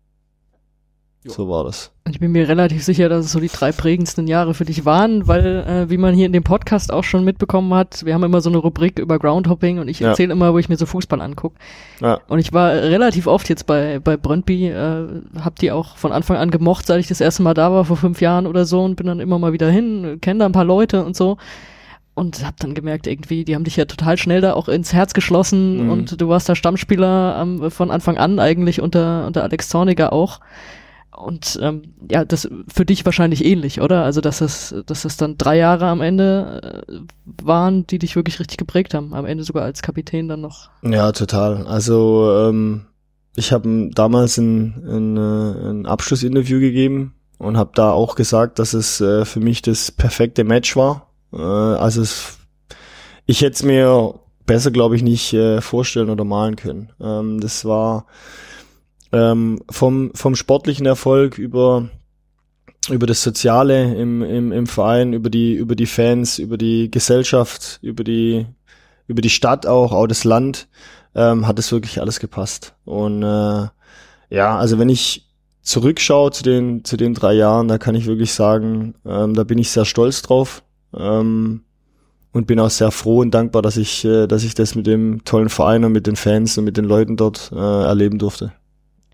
So war das. Ich bin mir relativ sicher, dass es so die drei prägendsten Jahre für dich waren, weil, äh, wie man hier in dem Podcast auch schon mitbekommen hat, wir haben immer so eine Rubrik über Groundhopping und ich Ja. erzähle immer, wo ich mir so Fußball angucke. Ja. Und ich war relativ oft jetzt bei bei Brøndby, äh, hab die auch von Anfang an gemocht, seit ich das erste Mal da war, vor fünf Jahren oder so, und bin dann immer mal wieder hin, kenne da ein paar Leute und so. Und hab dann gemerkt, irgendwie, die haben dich ja total schnell da auch ins Herz geschlossen, Mhm. und du warst da Stammspieler ähm, von Anfang an eigentlich unter unter Alex Zorniger auch. Und ähm, ja, das für dich wahrscheinlich ähnlich, oder? Also dass es, dass es dann drei Jahre am Ende äh, waren, die dich wirklich richtig geprägt haben. Am Ende sogar als Kapitän dann noch. Ja, total. Also ähm, ich habe damals ein, ein, äh, ein Abschlussinterview gegeben und habe da auch gesagt, dass es äh, für mich das perfekte Match war. Äh, also es, ich hätte es mir besser, glaube ich, nicht äh, vorstellen oder malen können. Ähm, das war ähm, vom vom sportlichen Erfolg über über das Soziale im im im Verein, über die über die Fans, über die Gesellschaft, über die über die Stadt auch, auch das Land, ähm, hat es wirklich alles gepasst. Und äh, ja, also wenn ich zurückschaue zu den zu den drei Jahren, da kann ich wirklich sagen, ähm, da bin ich sehr stolz drauf, ähm, und bin auch sehr froh und dankbar, dass ich äh, dass ich das mit dem tollen Verein und mit den Fans und mit den Leuten dort äh, erleben durfte.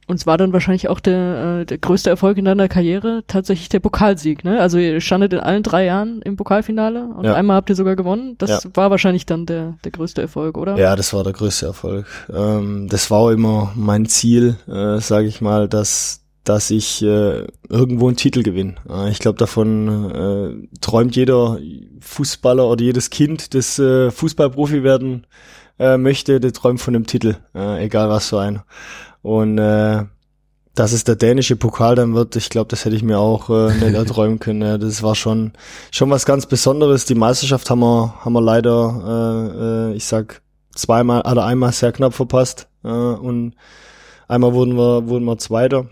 Und es war dann wahrscheinlich auch der, äh, der größte Erfolg in deiner Karriere, tatsächlich der Pokalsieg, ne? Also ihr standet in allen drei Jahren im Pokalfinale und ja. einmal habt ihr sogar gewonnen. Das ja. war wahrscheinlich dann der der größte Erfolg, oder? Ja, das war der größte Erfolg. Ähm, das war auch immer mein Ziel, äh, sage ich mal, dass dass ich äh, irgendwo einen Titel gewinne. Äh, ich glaube, davon äh, träumt jeder Fußballer oder jedes Kind, das äh, Fußballprofi werden äh, möchte, der träumt von einem Titel, äh, egal was für einer. Und äh, dass es der dänische Pokal dann wird, ich glaube, das hätte ich mir auch äh, nicht erträumen können. Ja, das war schon schon was ganz Besonderes. Die Meisterschaft haben wir haben wir leider, äh, äh, ich sag zweimal oder einmal sehr knapp verpasst äh, und einmal wurden wir wurden wir Zweiter.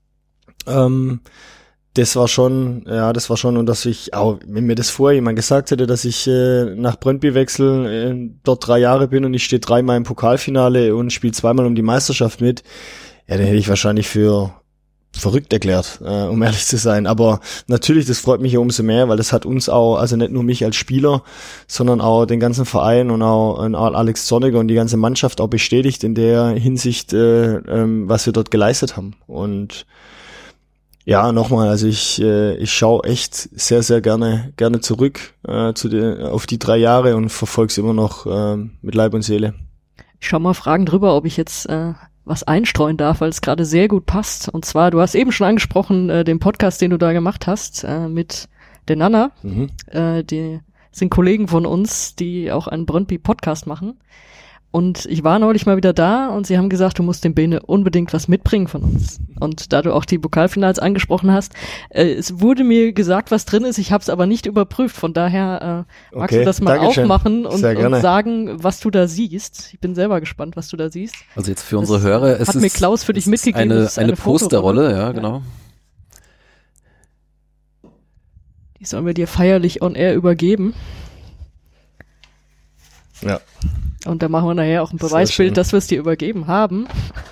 Ähm, das war schon, ja, das war schon, und dass ich, auch wenn mir das vorher jemand gesagt hätte, dass ich äh, nach Brøndby wechsle, äh, dort drei Jahre bin und ich stehe dreimal im Pokalfinale und spiele zweimal um die Meisterschaft mit, ja, dann hätte ich wahrscheinlich für verrückt erklärt, äh, um ehrlich zu sein. Aber natürlich, das freut mich ja umso mehr, weil das hat uns auch, also nicht nur mich als Spieler, sondern auch den ganzen Verein und auch, und auch Alex Zorniger und die ganze Mannschaft auch bestätigt in der Hinsicht, äh, ähm, was wir dort geleistet haben. Und ja, nochmal, also ich äh, ich schaue echt sehr, sehr gerne gerne zurück äh, zu den, auf die drei Jahre und verfolge es immer noch äh, mit Leib und Seele. Ich schau mal Fragen drüber, ob ich jetzt äh, was einstreuen darf, weil es gerade sehr gut passt. Und zwar, du hast eben schon angesprochen, äh, den Podcast, den du da gemacht hast äh, mit der Nana. Mhm. Äh, die sind Kollegen von uns, die auch einen Brøndby-Podcast machen. Und ich war neulich mal wieder da und sie haben gesagt, du musst dem Bene unbedingt was mitbringen von uns. Und da du auch die Pokalfinals angesprochen hast, äh, es wurde mir gesagt, was drin ist, ich habe es aber nicht überprüft. Von daher äh, magst okay, du das mal aufmachen und, und sagen, was du da siehst. Ich bin selber gespannt, was du da siehst. Also jetzt für unsere das Hörer, es hat ist, mir Klaus für dich mitgegeben. Eine, ist eine, eine Posterrolle, ja, ja, genau. Die sollen wir dir feierlich on air übergeben. Ja. Und da machen wir nachher auch ein Beweisbild, dass wir es dir übergeben haben.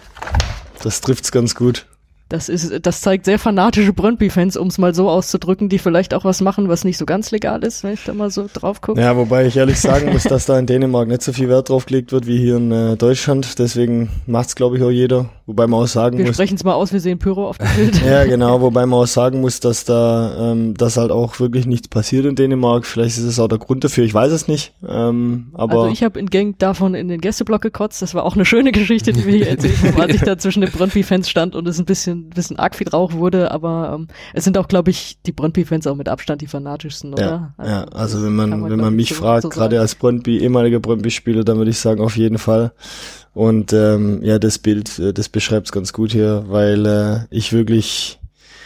Das trifft's ganz gut. Das ist, das zeigt sehr fanatische Brøndby-Fans, um es mal so auszudrücken, die vielleicht auch was machen, was nicht so ganz legal ist, wenn ich da mal so drauf gucke. Ja, wobei ich ehrlich sagen muss, dass da in Dänemark nicht so viel Wert drauf gelegt wird wie hier in äh, Deutschland. Deswegen macht's, glaube ich, auch jeder. Wobei man auch sagen wir muss... Wir sprechen es mal aus, wir sehen Pyro auf dem Bild. Ja, genau, wobei man auch sagen muss, dass da ähm, dass halt auch wirklich nichts passiert in Dänemark. Vielleicht ist es auch der Grund dafür, ich weiß es nicht. Ähm, aber also ich habe in Gang davon in den Gästeblock gekotzt. Das war auch eine schöne Geschichte, die wir hier erzählt haben, als ich da zwischen den Brøndby-Fans stand und es ein bisschen, bisschen arg viel Rauch wurde. Aber ähm, es sind auch, glaube ich, die Brøndby-Fans auch mit Abstand die fanatischsten, oder? Ja, also, ja, also wenn man, man wenn man mich so fragt, so gerade als Brøndby, ehemaliger Brøndby-Spieler, dann würde ich sagen, auf jeden Fall. Und ähm, ja, das Bild, das beschreibt's ganz gut hier, weil äh, ich wirklich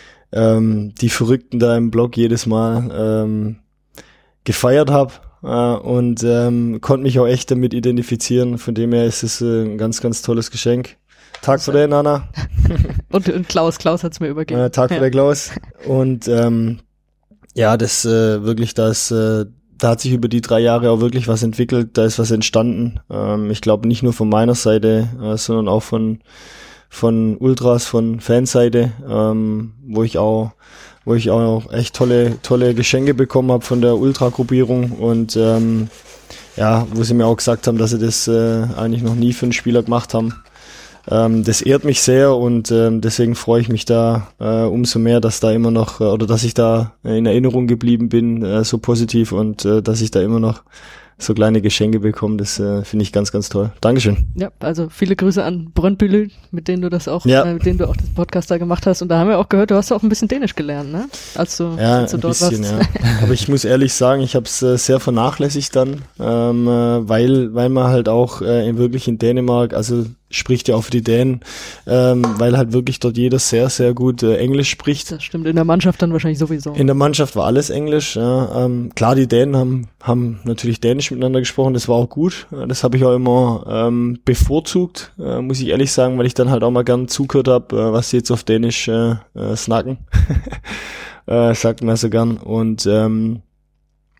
ähm, die Verrückten da im Blog jedes Mal ähm, gefeiert habe äh, und ähm, konnte mich auch echt damit identifizieren. Von dem her ist es äh, ein ganz, ganz tolles Geschenk. Tag für den, Nana. und, und Klaus, Klaus hat's mir übergeben. Äh, Tag für ja. den Klaus. Und ähm, ja, das äh, wirklich das äh, da hat sich über die drei Jahre auch wirklich was entwickelt, da ist was entstanden. Ähm, ich glaube nicht nur von meiner Seite, äh, sondern auch von von Ultras, von Fanseite, ähm, wo ich auch wo ich auch echt tolle tolle Geschenke bekommen habe von der Ultra-Gruppierung und ähm, ja, wo sie mir auch gesagt haben, dass sie das äh, eigentlich noch nie für einen Spieler gemacht haben. Ähm, das ehrt mich sehr und ähm, deswegen freue ich mich da äh, umso mehr, dass da immer noch, äh, oder dass ich da in Erinnerung geblieben bin, äh, so positiv und äh, dass ich da immer noch so kleine Geschenke bekomme. Das äh, finde ich ganz, ganz toll. Dankeschön. Ja, also viele Grüße an Brøndby, mit denen du das auch, ja. äh, mit denen du auch den Podcast da gemacht hast. Und da haben wir auch gehört, du hast auch ein bisschen Dänisch gelernt, ne? Als du, ja, als du ein dort bisschen, warst. Ja. Aber ich muss ehrlich sagen, ich habe es äh, sehr vernachlässigt dann, ähm, äh, weil weil man halt auch äh, wirklich in Dänemark, also spricht ja auch für die Dänen, ähm, weil halt wirklich dort jeder sehr, sehr gut äh, Englisch spricht. Das stimmt, in der Mannschaft dann wahrscheinlich sowieso. In der Mannschaft war alles Englisch. Ja, ähm, klar, die Dänen haben haben natürlich Dänisch miteinander gesprochen, das war auch gut. Das habe ich auch immer ähm, bevorzugt, äh, muss ich ehrlich sagen, weil ich dann halt auch mal gern zugehört habe, äh, was sie jetzt auf Dänisch äh, äh, snacken. äh, sagt man so gern. Und ähm,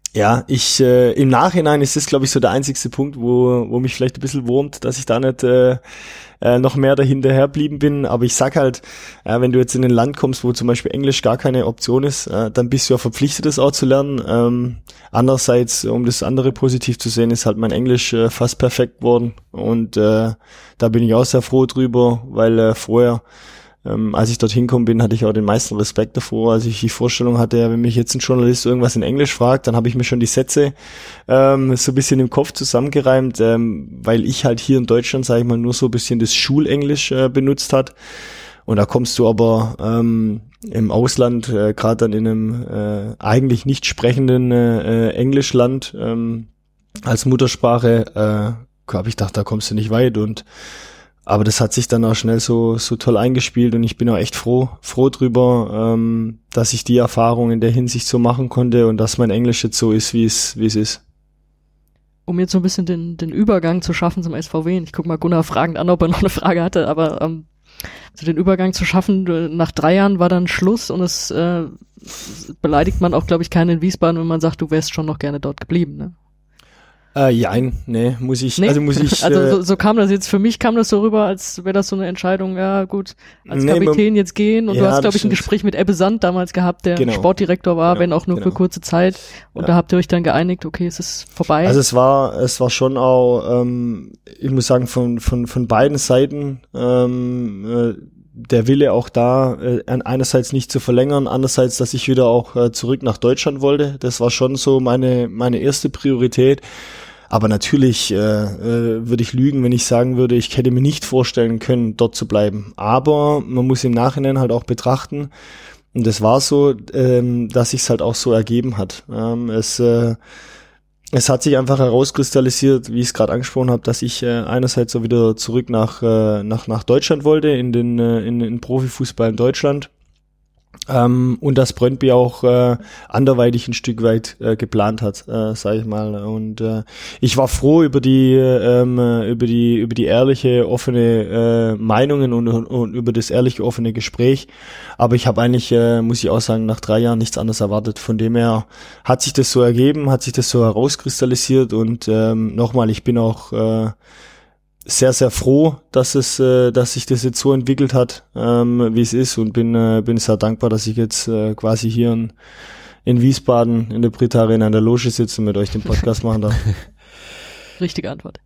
Ja, ich äh, im Nachhinein ist das, glaube ich, so der einzigste Punkt, wo wo mich vielleicht ein bisschen wurmt, dass ich da nicht äh, äh, noch mehr dahinterher blieben bin. Aber ich sag halt, äh, wenn du jetzt in ein Land kommst, wo zum Beispiel Englisch gar keine Option ist, äh, dann bist du ja verpflichtet, das auch zu lernen. Ähm, andererseits, um das andere positiv zu sehen, ist halt mein Englisch äh, fast perfekt geworden. Und äh, da bin ich auch sehr froh drüber, weil äh, vorher Ähm, als ich dorthin gekommen bin, hatte ich auch den meisten Respekt davor, als ich die Vorstellung hatte, wenn mich jetzt ein Journalist irgendwas in Englisch fragt, dann habe ich mir schon die Sätze ähm, so ein bisschen im Kopf zusammengereimt, ähm, weil ich halt hier in Deutschland, sage ich mal, nur so ein bisschen das Schulenglisch äh, benutzt hat. Und da kommst du aber ähm, im Ausland, äh, gerade dann in einem äh, eigentlich nicht sprechenden äh, Englischland ähm, als Muttersprache, äh, habe ich gedacht, da kommst du nicht weit. Und aber das hat sich dann auch schnell so so toll eingespielt und ich bin auch echt froh froh drüber, ähm, dass ich die Erfahrung in der Hinsicht so machen konnte und dass mein Englisch jetzt so ist, wie es wie es ist. Um jetzt so ein bisschen den den Übergang zu schaffen zum S V W, ich guck mal Gunnar fragend an, ob er noch eine Frage hatte, aber ähm, also den Übergang zu schaffen, nach drei Jahren war dann Schluss und es äh, beleidigt man auch, glaube ich, keinen in Wiesbaden, wenn man sagt, du wärst schon noch gerne dort geblieben, ne? Äh, jein, nee, muss ich, nee? also muss ich. Also äh, so, so kam das jetzt, für mich kam das so rüber, als wäre das so eine Entscheidung, ja gut, als nee, Kapitän jetzt gehen und ja, du hast, glaube ich, ein stimmt. Gespräch mit Ebbe Sand damals gehabt, der Genau. Sportdirektor war, Genau, wenn auch nur genau. für kurze Zeit und Ja. da habt ihr euch dann geeinigt, okay, es ist vorbei. Also es war, es war schon auch, ähm, ich muss sagen, von von von beiden Seiten ähm, äh, der Wille auch da, äh, einerseits nicht zu verlängern, andererseits, dass ich wieder auch äh, zurück nach Deutschland wollte. Das war schon so meine meine erste Priorität. Aber natürlich äh, äh, würde ich lügen, wenn ich sagen würde, ich hätte mir nicht vorstellen können, dort zu bleiben. Aber man muss im Nachhinein halt auch betrachten, und das war so, ähm, dass sich's halt auch so ergeben hat. Ähm, es äh, es hat sich einfach herauskristallisiert, wie ich es gerade angesprochen habe, dass ich äh, einerseits so wieder zurück nach äh, nach nach Deutschland wollte, in den äh, in den Profifußball in Deutschland. Ähm, und dass Brøndby auch äh, anderweitig ein Stück weit äh, geplant hat, äh, sage ich mal. Und äh, ich war froh über die ähm, über die über die ehrliche, offene äh, Meinungen und, und, und über das ehrliche, offene Gespräch. Aber ich habe eigentlich, äh, muss ich auch sagen, nach drei Jahren nichts anderes erwartet. Von dem her hat sich das so ergeben, hat sich das so herauskristallisiert. Und ähm, nochmal, ich bin auch äh, sehr, sehr froh, dass es, äh, dass sich das jetzt so entwickelt hat, ähm, wie es ist, und bin, äh, bin sehr dankbar, dass ich jetzt äh, quasi hier in, in Wiesbaden in der Britta Arena in der Loge sitze und mit euch den Podcast machen darf. Richtige Antwort.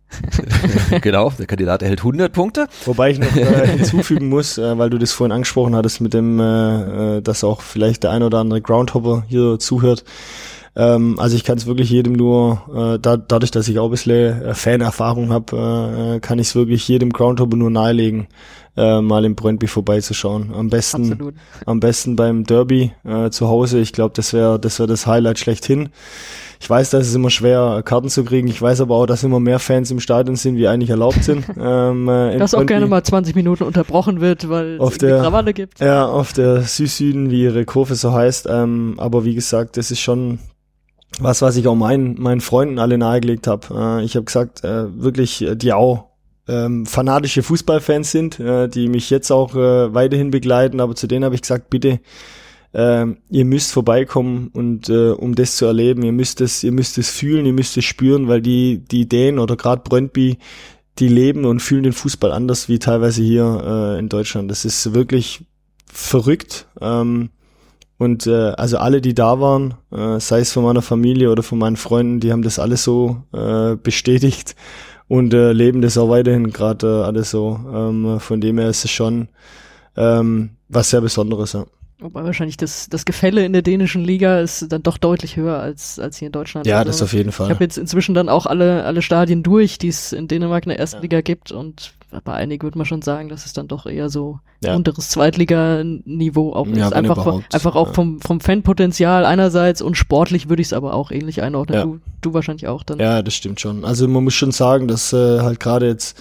Genau, der Kandidat erhält hundert Punkte. Wobei ich noch äh, hinzufügen muss, äh, weil du das vorhin angesprochen hattest mit dem, äh, äh, dass auch vielleicht der ein oder andere Groundhopper hier zuhört. Ähm, also ich kann es wirklich jedem nur, äh, da, dadurch, dass ich auch ein bisschen äh, Fanerfahrung habe, äh, kann ich es wirklich jedem Groundhopper nur nahelegen, äh, mal im Brøndby vorbeizuschauen. Am besten, Absolut. am besten beim Derby äh, zu Hause. Ich glaube, das wäre, das wäre das Highlight schlechthin. Ich weiß, dass es immer schwer, Karten zu kriegen. Ich weiß aber auch, dass immer mehr Fans im Stadion sind, wie eigentlich erlaubt sind. ähm, äh, Dass auch gerne mal zwanzig Minuten unterbrochen wird, weil auf es der Krawalle gibt. Ja, auf der Südsüden, wie ihre Kurve so heißt. Ähm, aber wie gesagt, das ist schon was, was ich auch meinen meinen Freunden alle nahegelegt habe. Äh, ich habe gesagt, äh, wirklich, die auch ähm, fanatische Fußballfans sind, äh, die mich jetzt auch äh, weiterhin begleiten, aber zu denen habe ich gesagt, bitte, äh, ihr müsst vorbeikommen und äh, um das zu erleben, ihr müsst es, ihr müsst es fühlen, ihr müsst es spüren, weil die die Ideen oder gerade Brøndby, die leben und fühlen den Fußball anders wie teilweise hier äh, in Deutschland. Das ist wirklich verrückt. Ähm, Und äh, also alle, die da waren, äh, sei es von meiner Familie oder von meinen Freunden, die haben das alles so äh, bestätigt und äh, leben das auch weiterhin gerade äh, alles so. Ähm, von dem her ist es schon ähm, was sehr Besonderes, ja. Wobei wahrscheinlich das, das Gefälle in der dänischen Liga ist dann doch deutlich höher als, als hier in Deutschland. Ja, also, das auf jeden Fall. Ich habe jetzt inzwischen dann auch alle, alle Stadien durch, die es in Dänemark in der ersten ja. Liga gibt, und bei einigen würde man schon sagen, dass es dann doch eher so ja. unteres Zweitliga-Niveau auch ja, ist. Einfach, einfach auch ja. vom, vom Fanpotenzial einerseits, und sportlich würde ich es aber auch ähnlich einordnen. Ja. Du, du wahrscheinlich auch dann. Ja, das stimmt schon. Also man muss schon sagen, dass äh, halt gerade jetzt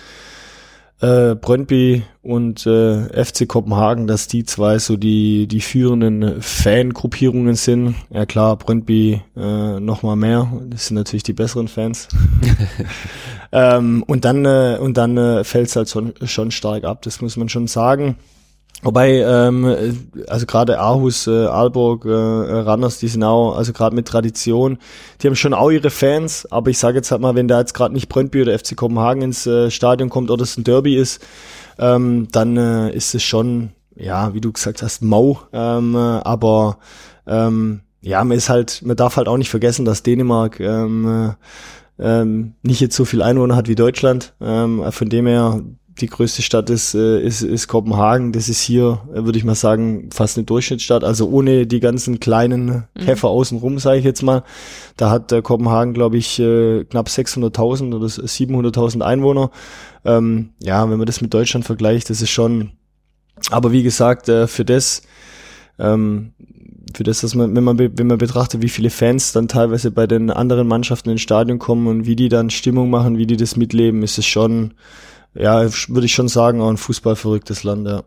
äh, Brøndby und äh, F C Kopenhagen, dass die zwei so die die führenden Fangruppierungen sind. Ja klar, Brøndby äh, noch mal mehr. Das sind natürlich die besseren Fans. ähm, und dann äh, und dann äh, fällt es halt schon, schon stark ab. Das muss man schon sagen. Wobei, ähm, also gerade Aarhus, äh, Aalborg, äh, Randers, die sind auch, also gerade mit Tradition, die haben schon auch ihre Fans, aber ich sage jetzt halt mal, wenn da jetzt gerade nicht Brøndby oder F C Kopenhagen ins äh, Stadion kommt oder es ein Derby ist, ähm, dann äh, ist es schon, ja, wie du gesagt hast, mau, ähm, aber ähm, ja, man ist halt, man darf halt auch nicht vergessen, dass Dänemark ähm, ähm, nicht jetzt so viel Einwohner hat wie Deutschland, ähm, von dem her die größte Stadt ist, äh, ist, ist Kopenhagen. Das ist hier, äh, würde ich mal sagen, fast eine Durchschnittsstadt. Also ohne die ganzen kleinen Käfer mhm. außenrum, sage ich jetzt mal. Da hat äh, Kopenhagen, glaube ich, äh, knapp sechshunderttausend oder siebenhunderttausend Einwohner. Ähm, ja, wenn man das mit Deutschland vergleicht, das ist schon, aber wie gesagt, äh, für das, ähm, für das, dass man, wenn man, wenn man betrachtet, wie viele Fans dann teilweise bei den anderen Mannschaften ins Stadion kommen und wie die dann Stimmung machen, wie die das mitleben, ist es schon, ja, würde ich schon sagen, auch ein fußballverrücktes Land, ja.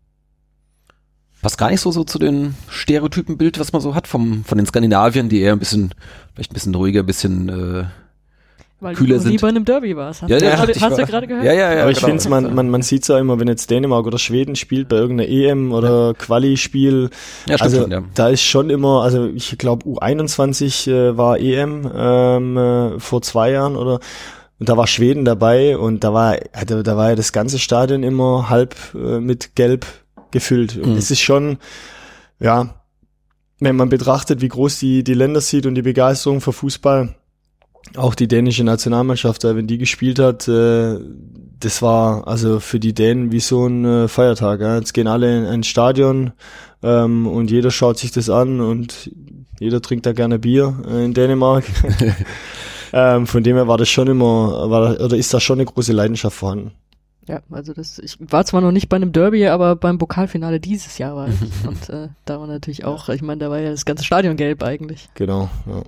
Passt gar nicht so, so zu den Stereotypenbild, was man so hat vom, von den Skandinaviern, die eher ein bisschen, vielleicht ein bisschen ruhiger, ein bisschen, äh, Weil kühler du sind. nie bei einem Derby warst. Hast ja, du, ja, grade, ich hast war, du gerade gehört? Ja, ja, ja. Aber ich genau. finde es, man, man, man sieht es ja immer, wenn jetzt Dänemark oder Schweden spielt bei irgendeiner E M oder ja. Quali-Spiel. Ja, stimmt also schon, ja. Da ist schon immer, also ich glaube U einundzwanzig äh, war E M ähm, äh, vor zwei Jahren oder und da war Schweden dabei und da war, da, da war ja das ganze Stadion immer halb äh, mit Gelb gefüllt. Und es mhm. ist schon, ja, wenn man betrachtet, wie groß die, die Länder sieht und die Begeisterung für Fußball, auch die dänische Nationalmannschaft, wenn die gespielt hat, äh, das war also für die Dänen wie so ein äh, Feiertag. Ja. Jetzt gehen alle in ein Stadion ähm, und jeder schaut sich das an und jeder trinkt da gerne Bier äh, in Dänemark. Ähm, von dem her war das schon immer, war, oder ist da schon eine große Leidenschaft vorhanden. Ja, also das, ich war zwar noch nicht bei einem Derby, aber beim Pokalfinale dieses Jahr war ich. Und äh, da war natürlich auch, ich meine, da war ja das ganze Stadion gelb eigentlich. Genau, ja.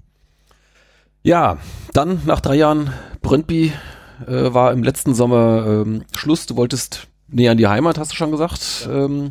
Ja, dann nach drei Jahren Brøndby äh, war im letzten Sommer ähm, Schluss. Du wolltest näher an die Heimat, hast du schon gesagt. Ja. Ähm,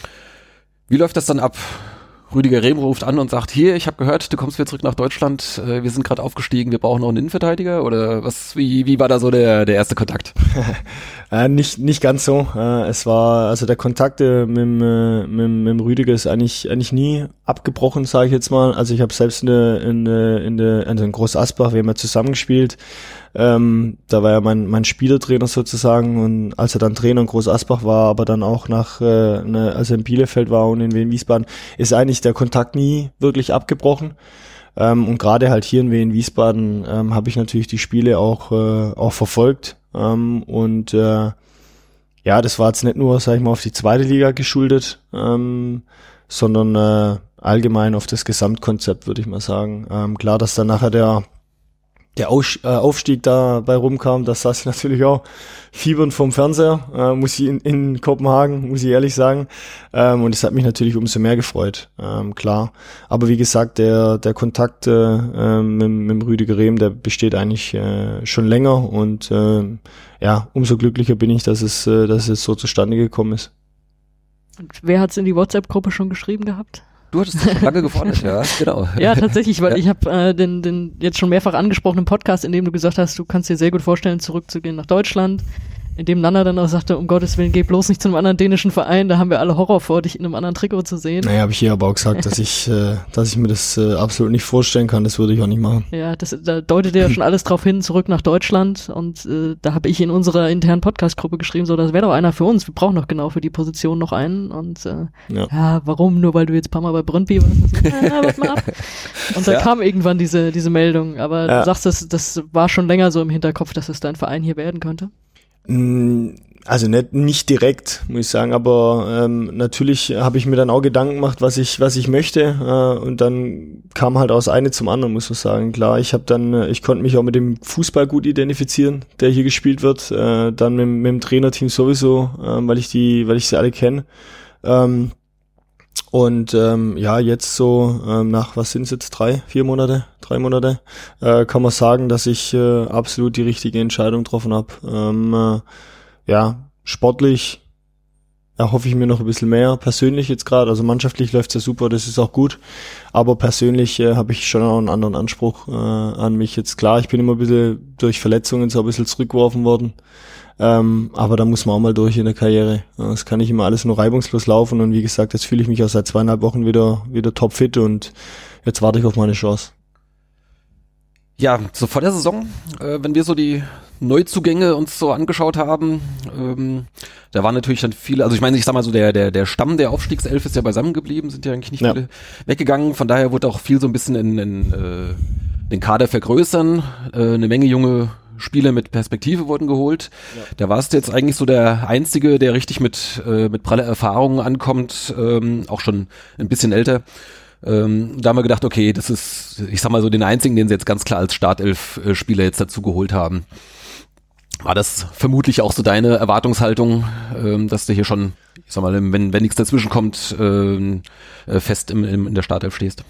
wie läuft das dann ab? Rüdiger Rehm ruft an und sagt, hier, ich habe gehört, du kommst wieder zurück nach Deutschland, äh, wir sind gerade aufgestiegen, wir brauchen noch einen Innenverteidiger, oder was? Wie wie war da so der der erste Kontakt? äh, nicht nicht ganz so. Äh, es war, also der Kontakt äh, mit, äh, mit, mit dem Rüdiger ist eigentlich eigentlich nie abgebrochen, sage ich jetzt mal. Also ich habe selbst in der in der in der also in Groß Asbach, wir haben ja zusammengespielt. Ähm, da war ja mein mein Spielertrainer sozusagen, und als er dann Trainer in Groß Asbach war, aber dann auch nach äh, ne, als er in Bielefeld war und in Wien Wiesbaden, ist eigentlich der Kontakt nie wirklich abgebrochen. Ähm, und gerade halt hier in Wien Wiesbaden ähm, habe ich natürlich die Spiele auch äh, auch verfolgt, ähm, und äh, ja, das war jetzt nicht nur, sag ich mal, auf die zweite Liga geschuldet, ähm, sondern äh, allgemein auf das Gesamtkonzept, würde ich mal sagen. Ähm, klar, dass dann nachher der der Aus, äh, Aufstieg da bei rumkam, das saß ich natürlich auch fiebernd vom Fernseher, äh, muss ich in, in Kopenhagen, muss ich ehrlich sagen. Ähm, und es hat mich natürlich umso mehr gefreut, ähm, klar. Aber wie gesagt, der der Kontakt äh, mit, mit dem Rüdiger Rehm, der besteht eigentlich äh, schon länger, und äh, ja, umso glücklicher bin ich, dass es, äh, dass es so zustande gekommen ist. Und wer hat's in die WhatsApp-Gruppe schon geschrieben gehabt? Du hattest das schon lange gefordert, ja, genau. Ja, tatsächlich, weil ja. ich habe äh, den, den jetzt schon mehrfach angesprochenen Podcast, in dem du gesagt hast, du kannst dir sehr gut vorstellen, zurückzugehen nach Deutschland, in dem Nana dann auch sagte, um Gottes Willen, geh bloß nicht zu einem anderen dänischen Verein, da haben wir alle Horror vor, dich in einem anderen Trikot zu sehen. Naja, habe ich hier aber auch gesagt, dass ich äh, dass ich mir das äh, absolut nicht vorstellen kann, das würde ich auch nicht machen. Ja, das da deutet ja schon alles drauf hin, zurück nach Deutschland, und äh, da habe ich in unserer internen Podcast-Gruppe geschrieben, so, das wäre doch einer für uns, wir brauchen doch genau für die Position noch einen, und äh, ja. ja, warum, nur weil du jetzt ein paar Mal bei Brøndby warst? Ja, warte mal ab. Und dann ja. kam irgendwann diese diese Meldung, aber ja. du sagst, das, das war schon länger so im Hinterkopf, dass es dein Verein hier werden könnte? Also nicht nicht direkt, muss ich sagen, aber ähm, natürlich habe ich mir dann auch Gedanken gemacht, was ich was ich möchte, äh, und dann kam halt aus eine zum anderen, muss man sagen. Klar, ich habe dann, äh, ich konnte mich auch mit dem Fußball gut identifizieren, der hier gespielt wird, äh, dann mit, mit dem Trainerteam sowieso, äh, weil ich die, weil ich sie alle kenne. Ähm, Und ähm, ja, jetzt so ähm, nach, was sind es jetzt, drei, vier Monate, drei Monate, äh, kann man sagen, dass ich äh, absolut die richtige Entscheidung getroffen habe. Ähm, äh, ja, sportlich erhoffe ich mir noch ein bisschen mehr persönlich jetzt gerade. Also mannschaftlich läuft's ja super, das ist auch gut. Aber persönlich äh, habe ich schon auch einen anderen Anspruch äh, an mich. Jetzt klar, ich bin immer ein bisschen durch Verletzungen so ein bisschen zurückgeworfen worden. Ähm, aber da muss man auch mal durch in der Karriere. Es kann nicht immer alles nur reibungslos laufen. Und wie gesagt, jetzt fühle ich mich auch seit zweieinhalb Wochen wieder wieder topfit und jetzt warte ich auf meine Chance. Ja, so vor der Saison, äh, wenn wir so die Neuzugänge uns so angeschaut haben, ähm, da waren natürlich dann viele, also ich meine, ich sag mal so, der der der Stamm der Aufstiegself ist ja beisammen geblieben, sind ja eigentlich nicht ja. viele weggegangen, von daher wurde auch viel so ein bisschen in, in äh, den Kader vergrößern, äh, eine Menge junge Spieler mit Perspektive wurden geholt. Ja. Da warst du jetzt eigentlich so der Einzige, der richtig mit äh, mit praller Erfahrung ankommt, ähm, auch schon ein bisschen älter. Ähm, da haben wir gedacht, okay, das ist, ich sag mal so, den einzigen, den sie jetzt ganz klar als Startelf-Spieler jetzt dazu geholt haben. War das vermutlich auch so deine Erwartungshaltung, ähm, dass du hier schon, ich sag mal, wenn, wenn nichts dazwischen kommt, ähm, fest im, im, in der Startelf stehst?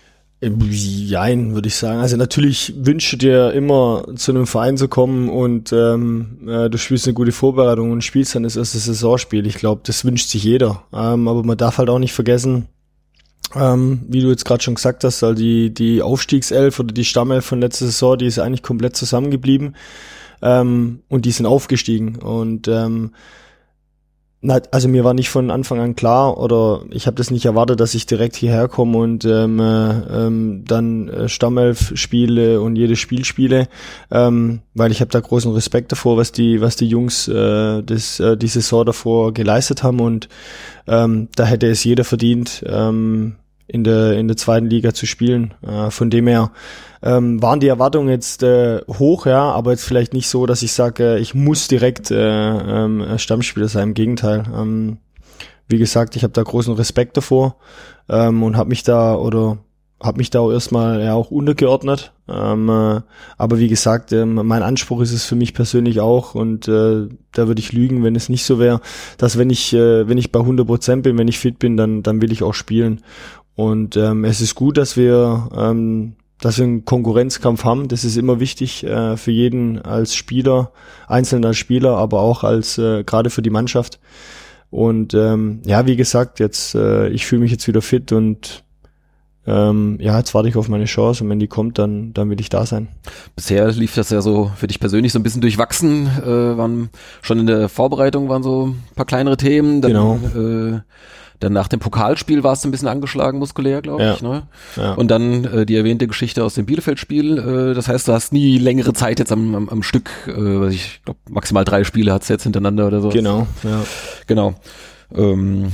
Jein, würde ich sagen. Also natürlich wünschst du dir immer, zu einem Verein zu kommen und ähm, äh, du spielst eine gute Vorbereitung und spielst dann das erste Saisonspiel. Ich glaube, das wünscht sich jeder. Ähm, aber man darf halt auch nicht vergessen, Ähm, wie du jetzt gerade schon gesagt hast, also die, die Aufstiegself oder die Stammelf von letzter Saison, die ist eigentlich komplett zusammengeblieben ähm, und die sind aufgestiegen und ähm, na, also mir war nicht von Anfang an klar oder ich habe das nicht erwartet, dass ich direkt hierher komme und ähm, äh, ähm, dann äh, Stammelf spiele und jedes Spiel spiele, ähm, weil ich habe da großen Respekt davor, was die was die Jungs äh, das äh, die Saison davor geleistet haben und ähm, da hätte es jeder verdient, ähm, in der in der zweiten Liga zu spielen. Äh, von dem her ähm, waren die Erwartungen jetzt äh, hoch, ja, aber jetzt vielleicht nicht so, dass ich sage, äh, ich muss direkt äh, äh, Stammspieler sein. Im Gegenteil. Ähm, wie gesagt, ich habe da großen Respekt davor ähm, und habe mich da oder habe mich da auch erstmal ja auch untergeordnet. Ähm, äh, aber wie gesagt, ähm, mein Anspruch ist es für mich persönlich auch und äh, da würde ich lügen, wenn es nicht so wäre, dass wenn ich äh, wenn ich bei hundert Prozent bin, wenn ich fit bin, dann dann will ich auch spielen. Und ähm, es ist gut, dass wir ähm, dass wir einen Konkurrenzkampf haben. Das ist immer wichtig äh, für jeden als Spieler, einzeln als Spieler, aber auch als äh, gerade für die Mannschaft. Und ähm, ja, wie gesagt, jetzt äh, ich fühle mich jetzt wieder fit und ähm, ja, jetzt warte ich auf meine Chance und wenn die kommt, dann dann will ich da sein. Bisher lief das ja so für dich persönlich so ein bisschen durchwachsen. Äh, waren schon in der Vorbereitung waren so ein paar kleinere Themen. Dann, genau. Äh, Dann nach dem Pokalspiel warst du ein bisschen angeschlagen, muskulär, glaube ja. ich. Ne? Ja. Und dann äh, die erwähnte Geschichte aus dem Bielefeld-Spiel. Äh, das heißt, du hast nie längere Zeit jetzt am, am, am Stück, äh, ich glaube maximal drei Spiele hat's jetzt hintereinander oder so. Genau, ja. Genau. Ähm,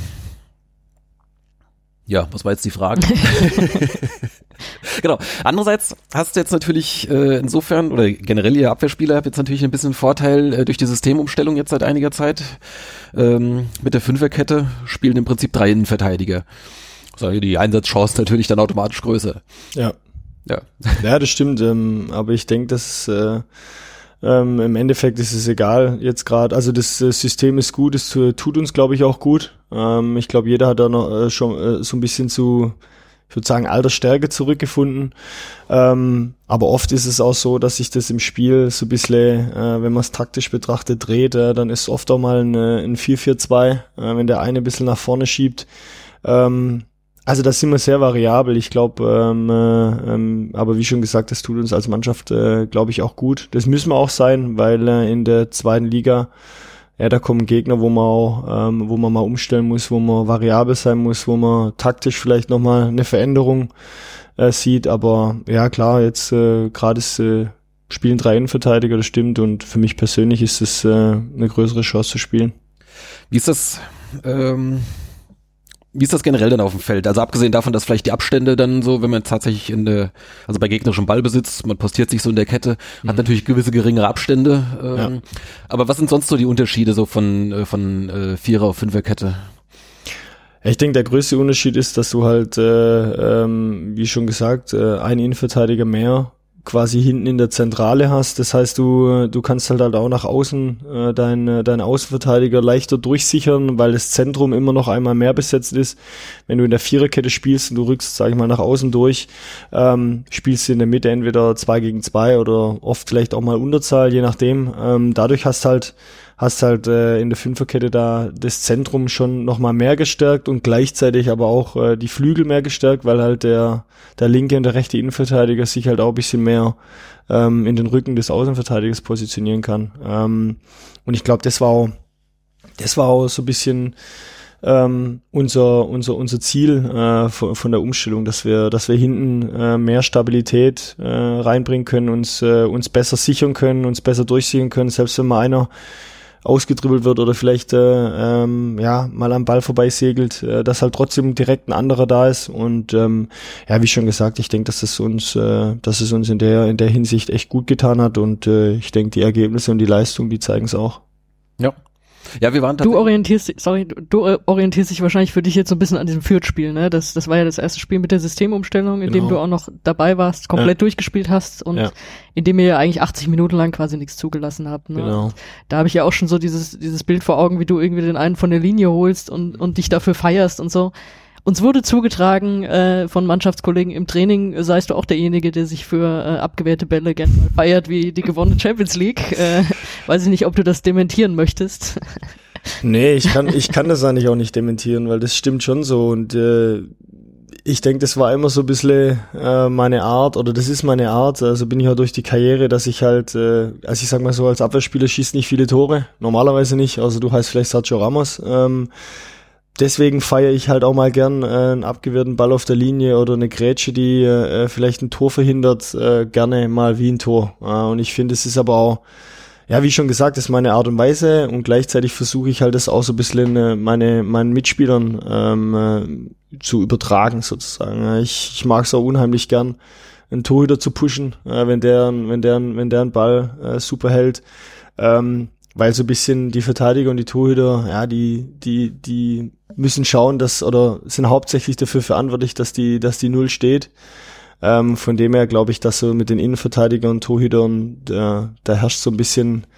ja, was war jetzt die Frage? Genau. Andererseits hast du jetzt natürlich äh, insofern, oder generell ihr Abwehrspieler habt jetzt natürlich ein bisschen Vorteil äh, durch die Systemumstellung jetzt seit einiger Zeit. Ähm, mit der Fünferkette spielen im Prinzip drei Innenverteidiger. So, die Einsatzchance natürlich dann automatisch größer. Ja. Ja, ja das stimmt. Ähm, aber ich denke, dass äh, ähm, im Endeffekt ist es egal jetzt gerade. Also das äh, System ist gut, es tut uns, glaube ich, auch gut. Ähm, ich glaube, jeder hat da noch äh, schon äh, so ein bisschen zu, ich würde sagen, Altersstärke zurückgefunden. Ähm, aber oft ist es auch so, dass sich das im Spiel so ein bisschen, äh, wenn man es taktisch betrachtet, dreht. Äh, dann ist oft auch mal ein, ein vier vier zwei, äh, wenn der eine ein bisschen nach vorne schiebt. Ähm, also das sind wir sehr variabel. Ich glaube, ähm, äh, ähm, aber wie schon gesagt, das tut uns als Mannschaft, äh, glaube ich, auch gut. Das müssen wir auch sein, weil äh, in der zweiten Liga ja, da kommen Gegner, wo man auch, ähm, wo man mal umstellen muss, wo man variabel sein muss, wo man taktisch vielleicht nochmal eine Veränderung äh, sieht. Aber ja, klar, jetzt äh, gerade ist äh, spielen drei Innenverteidiger, das stimmt. Und für mich persönlich ist es äh, eine größere Chance zu spielen. Wie ist das? Ähm Wie ist das generell denn auf dem Feld? Also abgesehen davon, dass vielleicht die Abstände dann so, wenn man tatsächlich in der, also bei gegnerischem Ballbesitz, man postiert sich so in der Kette, mhm. hat natürlich gewisse geringere Abstände. Ähm, ja. Aber was sind sonst so die Unterschiede so von von äh, Vierer- auf Fünferkette? Ich denke, der größte Unterschied ist, dass du halt, äh, ähm, wie schon gesagt, äh, einen Innenverteidiger mehr quasi hinten in der Zentrale hast. Das heißt, du du kannst halt, halt auch nach außen äh, deinen dein Außenverteidiger leichter durchsichern, weil das Zentrum immer noch einmal mehr besetzt ist. Wenn du in der Viererkette spielst und du rückst, sag ich mal, nach außen durch, ähm, spielst du in der Mitte entweder zwei gegen zwei oder oft vielleicht auch mal Unterzahl, je nachdem. Ähm, dadurch hast halt hast halt äh, in der Fünferkette da das Zentrum schon nochmal mehr gestärkt und gleichzeitig aber auch äh, die Flügel mehr gestärkt, weil halt der der linke und der rechte Innenverteidiger sich halt auch ein bisschen mehr ähm, in den Rücken des Außenverteidigers positionieren kann. Ähm, und ich glaube, das war auch, das war auch so ein bisschen ähm, unser unser unser Ziel äh, von, von der Umstellung, dass wir dass wir hinten äh, mehr Stabilität äh, reinbringen können, uns äh, uns besser sichern können, uns besser durchsichern können, selbst wenn mal einer ausgedribbelt wird oder vielleicht äh, ähm, ja mal am Ball vorbei segelt, äh, dass halt trotzdem direkt ein anderer da ist. Und ähm, ja, wie schon gesagt, ich denke, dass es uns äh, dass es uns in der in der Hinsicht echt gut getan hat, und äh, ich denke, die Ergebnisse und die Leistung, die zeigen es auch. Ja. Ja, wir waren Du orientierst, sorry, du orientierst dich wahrscheinlich für dich jetzt so ein bisschen an diesem Fürth-Spiel, ne? Das, das war ja das erste Spiel mit der Systemumstellung, in Genau. dem du auch noch dabei warst, komplett Ja. durchgespielt hast und Ja. in dem ihr ja eigentlich achtzig Minuten lang quasi nichts zugelassen habt, ne? Genau. Und da habe ich ja auch schon so dieses, dieses Bild vor Augen, wie du irgendwie den einen von der Linie holst und, und dich dafür feierst und so. Uns wurde zugetragen äh, von Mannschaftskollegen im Training, seist du auch derjenige, der sich für äh, abgewehrte Bälle gerne mal feiert wie die gewonnene Champions League. Äh, weiß ich nicht, ob du das dementieren möchtest. Nee, ich kann ich kann das eigentlich auch nicht dementieren, weil das stimmt schon so, und äh, ich denke, das war immer so ein bisschen äh, meine Art, oder das ist meine Art, also bin ich auch durch die Karriere, dass ich halt, äh, also ich sag mal so, als Abwehrspieler schießt nicht viele Tore, normalerweise nicht, also du heißt vielleicht Sergio Ramos, ähm, deswegen feiere ich halt auch mal gern äh, einen abgewehrten Ball auf der Linie oder eine Grätsche, die äh, vielleicht ein Tor verhindert, äh, gerne mal wie ein Tor. Äh, und ich finde, es ist aber auch, ja, wie schon gesagt, das ist meine Art und Weise, und gleichzeitig versuche ich halt das auch so ein bisschen äh, meine meinen Mitspielern ähm, äh, zu übertragen sozusagen. Ich, ich mag es auch unheimlich gern, einen Torhüter zu pushen, äh, wenn der wenn der wenn der einen Ball äh, super hält. Ähm, weil so ein bisschen die Verteidiger und die Torhüter, ja, die, die, die müssen schauen, dass, oder sind hauptsächlich dafür verantwortlich, dass die, dass die Null steht. Ähm, von dem her glaube ich, dass so mit den Innenverteidigern und Torhütern, da, da herrscht so ein bisschen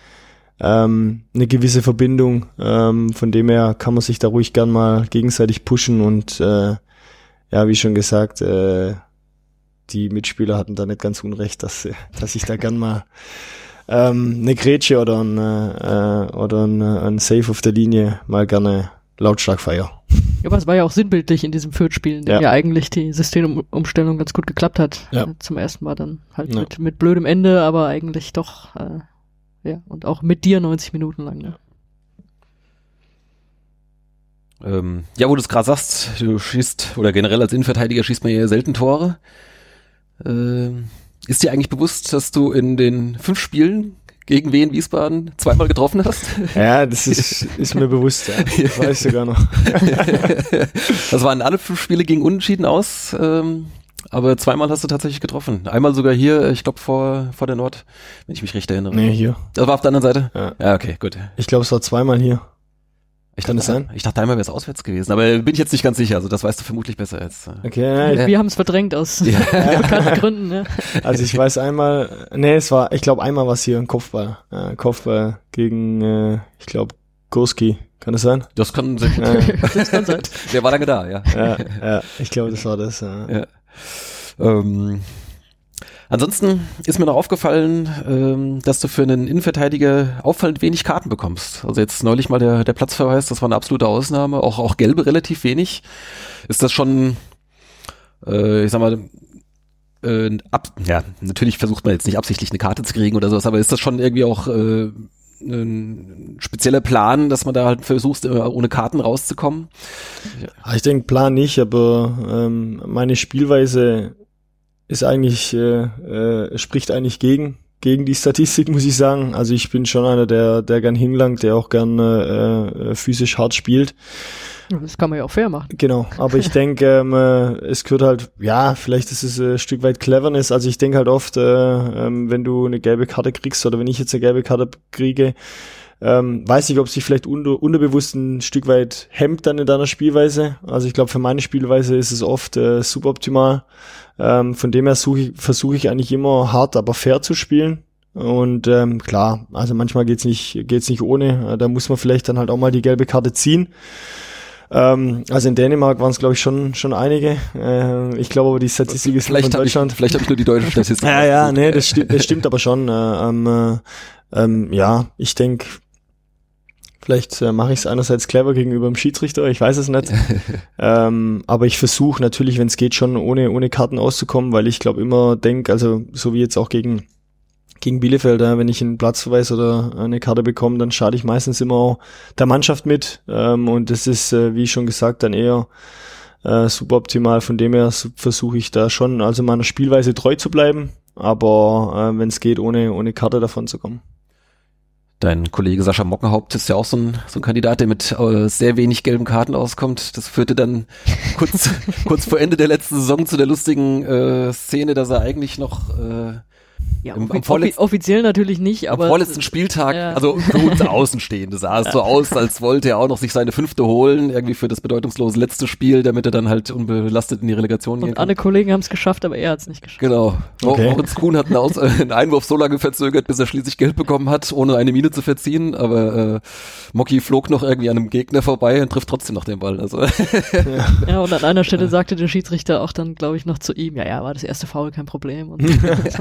ähm, eine gewisse Verbindung. Ähm, von dem her kann man sich da ruhig gern mal gegenseitig pushen, und äh, ja, wie schon gesagt, äh, die Mitspieler hatten da nicht ganz unrecht, dass, dass ich da gern mal ähm, eine Grätsche oder ein, äh, oder ein, ein Save auf der Linie mal gerne lautstark feier. Ja, aber es war ja auch sinnbildlich in diesem Fürth-Spiel, in dem ja. ja eigentlich die Systemumstellung ganz gut geklappt hat. Ja. Äh, zum ersten Mal dann halt Ja. mit, mit blödem Ende, aber eigentlich doch, äh, ja, und auch mit dir neunzig Minuten lang, ne? Ähm, ja, wo du es gerade sagst, du schießt, oder generell als Innenverteidiger schießt man ja selten Tore. Ähm, ist dir eigentlich bewusst, dass du in den fünf Spielen gegen Wien Wiesbaden zweimal getroffen hast? Ja, das ist, ist mir bewusst, ja. Das weiß ich sogar noch. Das waren alle fünf Spiele gegen Unentschieden aus, ähm, aber zweimal hast du tatsächlich getroffen. Einmal sogar hier, ich glaube vor vor der Nord, wenn ich mich recht erinnere. Nee, hier. Das war auf der anderen Seite? Ja, ja okay, gut. Ich glaube, es war zweimal hier. Ich Kann dachte, das sein? Ich dachte einmal wäre es auswärts gewesen, aber bin ich jetzt nicht ganz sicher, also das weißt du vermutlich besser als. Okay, ja, Wir, ich, wir haben es verdrängt aus Ja. bekannten Gründen, ne? also ich weiß einmal, nee, es war, ich glaube einmal war es hier ein Kopfball. Ja, Kopfball gegen, äh, ich glaube, Gurski. Kann das sein? Das kann sein. Ja, Das kann sein. Der war lange da, ja. ja, ja, ich glaube, das war das. Ja. Ja. Ähm, ansonsten ist mir noch aufgefallen, ähm, dass du für einen Innenverteidiger auffallend wenig Karten bekommst. Also jetzt neulich mal der, der Platzverweis, das war eine absolute Ausnahme. Auch, auch gelbe relativ wenig. Ist das schon, äh, ich sag mal, äh, ab, ja, natürlich versucht man jetzt nicht absichtlich eine Karte zu kriegen oder sowas, aber ist das schon irgendwie auch äh, ein spezieller Plan, dass man da halt versucht, ohne Karten rauszukommen? Ja. Ich denke, Plan nicht, aber ähm, meine Spielweise ist eigentlich, äh, äh, spricht eigentlich gegen, gegen die Statistik, muss ich sagen. Also ich bin schon einer, der, der gern hinlangt, der auch gern äh, physisch hart spielt. Das kann man ja auch fair machen. Genau, aber ich denke, ähm, äh, es gehört halt, ja, vielleicht ist es ein Stück weit Cleverness. Also ich denke halt oft, äh, ähm, wenn du eine gelbe Karte kriegst oder wenn ich jetzt eine gelbe Karte kriege, ähm, weiß ich, ob sich vielleicht unter, unterbewusst ein Stück weit hemmt dann in deiner Spielweise. Also ich glaube, für meine Spielweise ist es oft äh, suboptimal. Ähm, von dem her suche ich, versuche ich eigentlich immer hart, aber fair zu spielen. Und ähm, klar, also manchmal geht's nicht, geht's nicht ohne. Da muss man vielleicht dann halt auch mal die gelbe Karte ziehen. Ähm, also in Dänemark waren es, glaube ich, schon schon einige. Äh, ich glaube aber, die Statistik ist vielleicht von Deutschland. Ich, vielleicht habe ich nur die deutsche Statistik. Ja, ja, nee, das, sti- das stimmt aber schon. Äh, ähm, äh, ähm, ja, ich denke, Vielleicht äh, mache ich es einerseits clever gegenüber dem Schiedsrichter, ich weiß es nicht. ähm, aber ich versuche natürlich, wenn es geht, schon ohne ohne Karten auszukommen, weil ich glaube immer denke, also so wie jetzt auch gegen gegen Bielefeld, ja, wenn ich einen Platzverweis oder eine Karte bekomme, dann schade ich meistens immer auch der Mannschaft mit. Ähm, und das ist, äh, wie schon gesagt, dann eher äh, suboptimal. Von dem her versuche ich da schon, also meiner Spielweise treu zu bleiben, aber äh, wenn es geht, ohne ohne Karte davon zu kommen. Dein Kollege Sascha Mockenhaupt ist ja auch so ein, so ein Kandidat, der mit äh, sehr wenig gelben Karten auskommt. Das führte dann kurz, kurz vor Ende der letzten Saison zu der lustigen äh, Szene, dass er eigentlich noch äh, ja, im, am offi- offiziell natürlich nicht, aber am vorletzten Spieltag, ja. also für uns Außenstehende sah es so aus, als wollte er auch noch sich seine fünfte holen, irgendwie für das bedeutungslose letzte Spiel, damit er dann halt unbelastet in die Relegation gehen und kann. alle Kollegen haben es geschafft, aber er hat es nicht geschafft. Genau. Okay. Moritz Kuhn hat einen, Aus- einen Einwurf so lange verzögert, bis er schließlich Geld bekommen hat, ohne eine Miene zu verziehen, aber äh, Mocky flog noch irgendwie an einem Gegner vorbei und trifft trotzdem noch den Ball. Also ja, und an einer Stelle sagte der Schiedsrichter auch dann, glaube ich, noch zu ihm, ja, ja, war das erste Foul, kein Problem. Und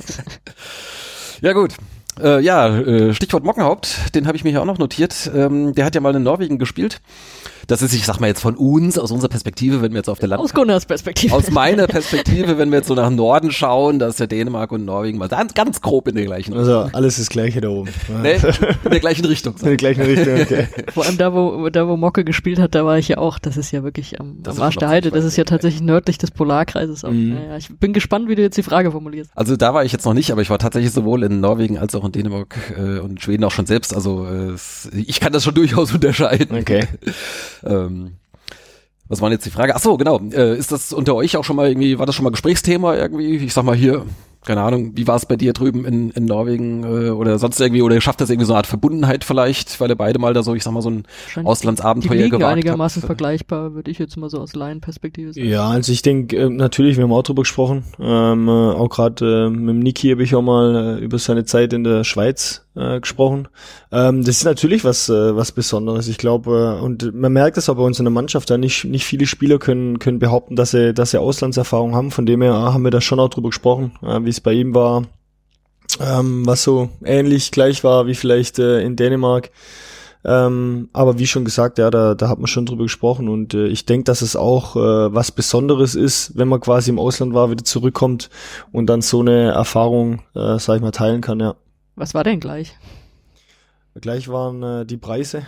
ja gut. Äh, ja, äh, Stichwort Mockenhaupt, den habe ich mir hier auch noch notiert. Ähm, der hat ja mal in Norwegen gespielt. Das ist, ich sag mal jetzt von uns, aus unserer Perspektive, wenn wir jetzt auf der Land... Aus Gunnars Perspektive. Aus meiner Perspektive, wenn wir jetzt so nach Norden schauen, da ist ja Dänemark und Norwegen mal ganz, ganz grob in der gleichen Richtung. Also alles das Gleiche da oben. Nee, in der gleichen Richtung. In der gleichen Richtung, okay. Vor allem da, wo da wo Mocke gespielt hat, da war ich ja auch. Das ist ja wirklich am, am Arsch der Heide. Das ist ja tatsächlich nördlich des Polarkreises. Auch. Mhm. Ja, ich bin gespannt, wie du jetzt die Frage formulierst. Also da war ich jetzt noch nicht, aber ich war tatsächlich sowohl in Norwegen als auch in Dänemark äh, und Schweden auch schon selbst. Also äh, ich kann das schon durchaus unterscheiden. Okay. ähm, Was war denn jetzt die Frage? Ach so, genau. Äh, ist das unter euch auch schon mal irgendwie, war das schon mal Gesprächsthema irgendwie? Ich sag mal hier, keine Ahnung, wie war es bei dir drüben in, in Norwegen äh, oder sonst irgendwie, oder schafft das irgendwie so eine Art Verbundenheit vielleicht, weil ihr beide mal da so, ich sag mal, so ein Auslandsabenteuer gewagt habt? Die liegen habt? einigermaßen vergleichbar, würde ich jetzt mal so aus Laienperspektive sagen. Ja, also ich denke, äh, natürlich, wir haben auch drüber gesprochen, ähm, äh, auch gerade äh, mit dem Niki habe ich auch mal äh, über seine Zeit in der Schweiz äh, gesprochen. Ähm, das ist natürlich was äh, was Besonderes, ich glaube, äh, und man merkt es auch bei uns in der Mannschaft, da nicht nicht viele Spieler können können behaupten, dass sie dass sie Auslandserfahrung haben, von dem her äh, haben wir da schon auch drüber gesprochen, äh, wie es bei ihm war, ähm, was so ähnlich gleich war wie vielleicht äh, in Dänemark. Ähm, aber wie schon gesagt, ja, da, da hat man schon drüber gesprochen und äh, ich denke, dass es auch äh, was Besonderes ist, wenn man quasi im Ausland war, wieder zurückkommt und dann so eine Erfahrung, äh, sag ich mal, teilen kann, ja. Was war denn gleich? Gleich waren äh, die Preise.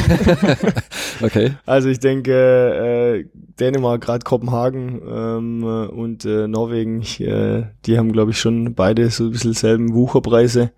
Okay. Also ich denke, äh, Dänemark, gerade Kopenhagen ähm, und äh, Norwegen, ich, äh, die haben, glaube ich, schon beide so ein bisschen selben Wucherpreise.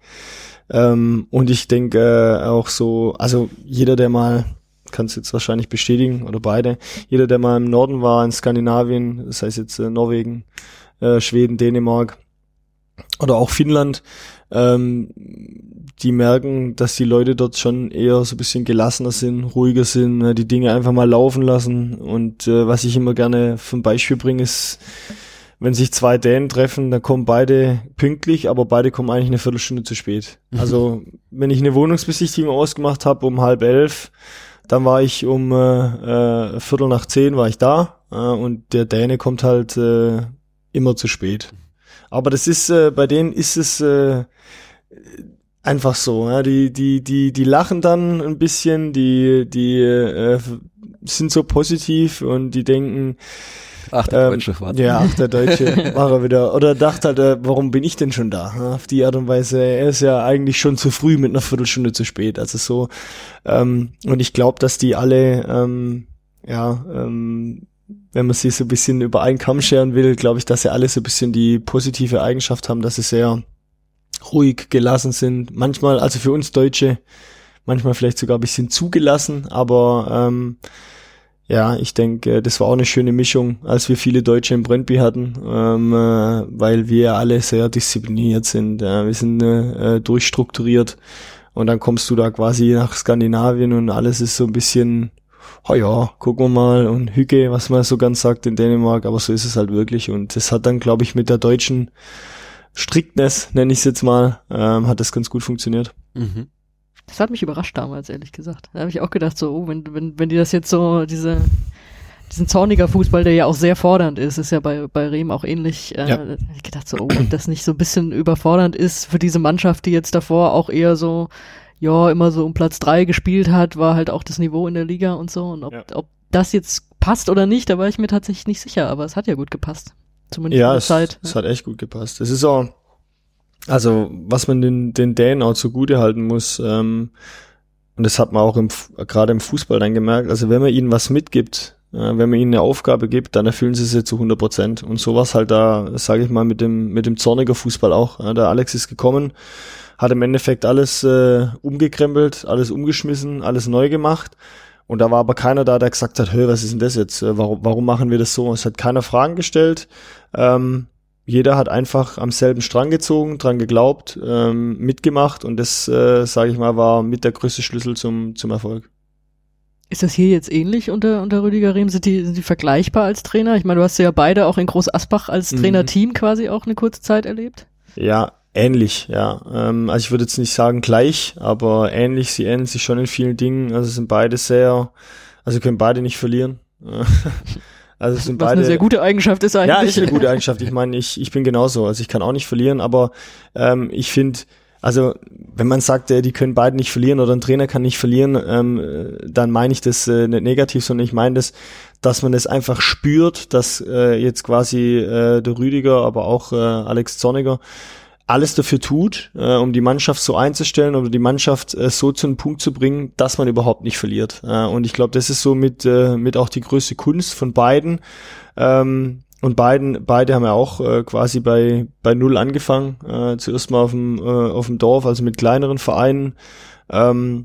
Ähm, und ich denke äh, auch so, also jeder, der mal, kann es jetzt wahrscheinlich bestätigen, oder beide, jeder, der mal im Norden war, in Skandinavien, das heißt jetzt äh, Norwegen, äh, Schweden, Dänemark oder auch Finnland, ähm, die merken, dass die Leute dort schon eher so ein bisschen gelassener sind, ruhiger sind, äh, die Dinge einfach mal laufen lassen. Und äh, was ich immer gerne zum Beispiel bringe, ist, wenn sich zwei Dänen treffen, dann kommen beide pünktlich, aber beide kommen eigentlich eine Viertelstunde zu spät. Also wenn ich eine Wohnungsbesichtigung ausgemacht habe um halb elf, dann war ich um äh, äh, Viertel nach zehn war ich da äh, und der Däne kommt halt äh, immer zu spät. Aber das ist, äh, bei denen ist es äh, einfach so, ja, die, die, die, die lachen dann ein bisschen, die, die äh, sind so positiv und die denken, ach, der ähm, Deutsche war ja, ach, der Deutsche war er wieder, oder dachte halt, äh, warum bin ich denn schon da? Ja, auf die Art und Weise, er ist ja eigentlich schon zu früh mit einer Viertelstunde zu spät, also so, ähm, und ich glaube, dass die alle, ähm, ja, ähm, wenn man sie so ein bisschen über einen Kamm scheren will, glaube ich, dass sie alle so ein bisschen die positive Eigenschaft haben, dass sie sehr ruhig, gelassen sind. Manchmal, also für uns Deutsche, manchmal vielleicht sogar ein bisschen zugelassen, aber ähm, ja, ich denke, das war auch eine schöne Mischung, als wir viele Deutsche im Brøndby hatten, ähm, äh, weil wir alle sehr diszipliniert sind. Äh, wir sind äh, durchstrukturiert und dann kommst du da quasi nach Skandinavien und alles ist so ein bisschen, oh ja, gucken wir mal, und Hygge, was man so ganz sagt in Dänemark, aber so ist es halt wirklich. Und das hat dann, glaube ich, mit der deutschen Strictness, nenne ich es jetzt mal, ähm, hat das ganz gut funktioniert. Mhm. Das hat mich überrascht damals, ehrlich gesagt. Da habe ich auch gedacht, so, oh, wenn, wenn, wenn die das jetzt so, diese, diesen zorniger Fußball, der ja auch sehr fordernd ist, ist ja bei, bei Rehm auch ähnlich, äh, Ja. hab ich gedacht, so, oh, ob das nicht so ein bisschen überfordernd ist für diese Mannschaft, die jetzt davor auch eher so, ja immer so um Platz drei gespielt hat, war halt auch das Niveau in der Liga und so. Und ob, ja. ob das jetzt passt oder nicht, da war ich mir tatsächlich nicht sicher, aber es hat ja gut gepasst. Zumindest ja, in der es, Zeit. es ja. hat echt gut gepasst. Es ist auch, also was man den, den Dänen auch zugute halten muss, ähm, und das hat man auch im, gerade im Fußball dann gemerkt, also wenn man ihnen was mitgibt, äh, wenn man ihnen eine Aufgabe gibt, dann erfüllen sie sie zu hundert Prozent. Und sowas halt da, sage ich mal, mit dem mit dem Zorniger Fußball auch. Ja, der Alex ist gekommen, hat im Endeffekt alles äh, umgekrempelt, alles umgeschmissen, alles neu gemacht. Und da war aber keiner da, der gesagt hat, hey, was ist denn das jetzt? Warum, warum machen wir das so? Es hat keiner Fragen gestellt. Ähm, Jeder hat einfach am selben Strang gezogen, dran geglaubt, ähm, mitgemacht und das, äh, sage ich mal, war mit der größte Schlüssel zum zum Erfolg. Ist das hier jetzt ähnlich unter unter Rüdiger Rehm? Sind die, sind die vergleichbar als Trainer? Ich meine, du hast ja beide auch in Groß Asbach als Trainerteam mhm. quasi auch eine kurze Zeit erlebt. Ja, ähnlich, ja. Ähm, also ich würde jetzt nicht sagen gleich, aber ähnlich. Sie ähneln sich schon in vielen Dingen. Also sind beide sehr, also können beide nicht verlieren. Also es sind Was beide, eine sehr gute Eigenschaft ist eigentlich. Ja, ist eine gute Eigenschaft. Ich meine, ich ich bin genauso. Also ich kann auch nicht verlieren, aber ähm, ich finde, also wenn man sagt, äh, die können beide nicht verlieren oder ein Trainer kann nicht verlieren, ähm, dann meine ich das äh, nicht negativ, sondern ich meine das, dass man das einfach spürt, dass äh, jetzt quasi äh, der Rüdiger, aber auch äh, Alex Zorniger alles dafür tut, äh, um die Mannschaft so einzustellen oder die Mannschaft äh, so zu einem Punkt zu bringen, dass man überhaupt nicht verliert. Äh, und ich glaube, das ist so mit äh, mit auch die größte Kunst von beiden. Ähm, und beiden beide haben ja auch äh, quasi bei bei null angefangen. Äh, zuerst mal auf dem äh, auf dem Dorf, also mit kleineren Vereinen. Ähm,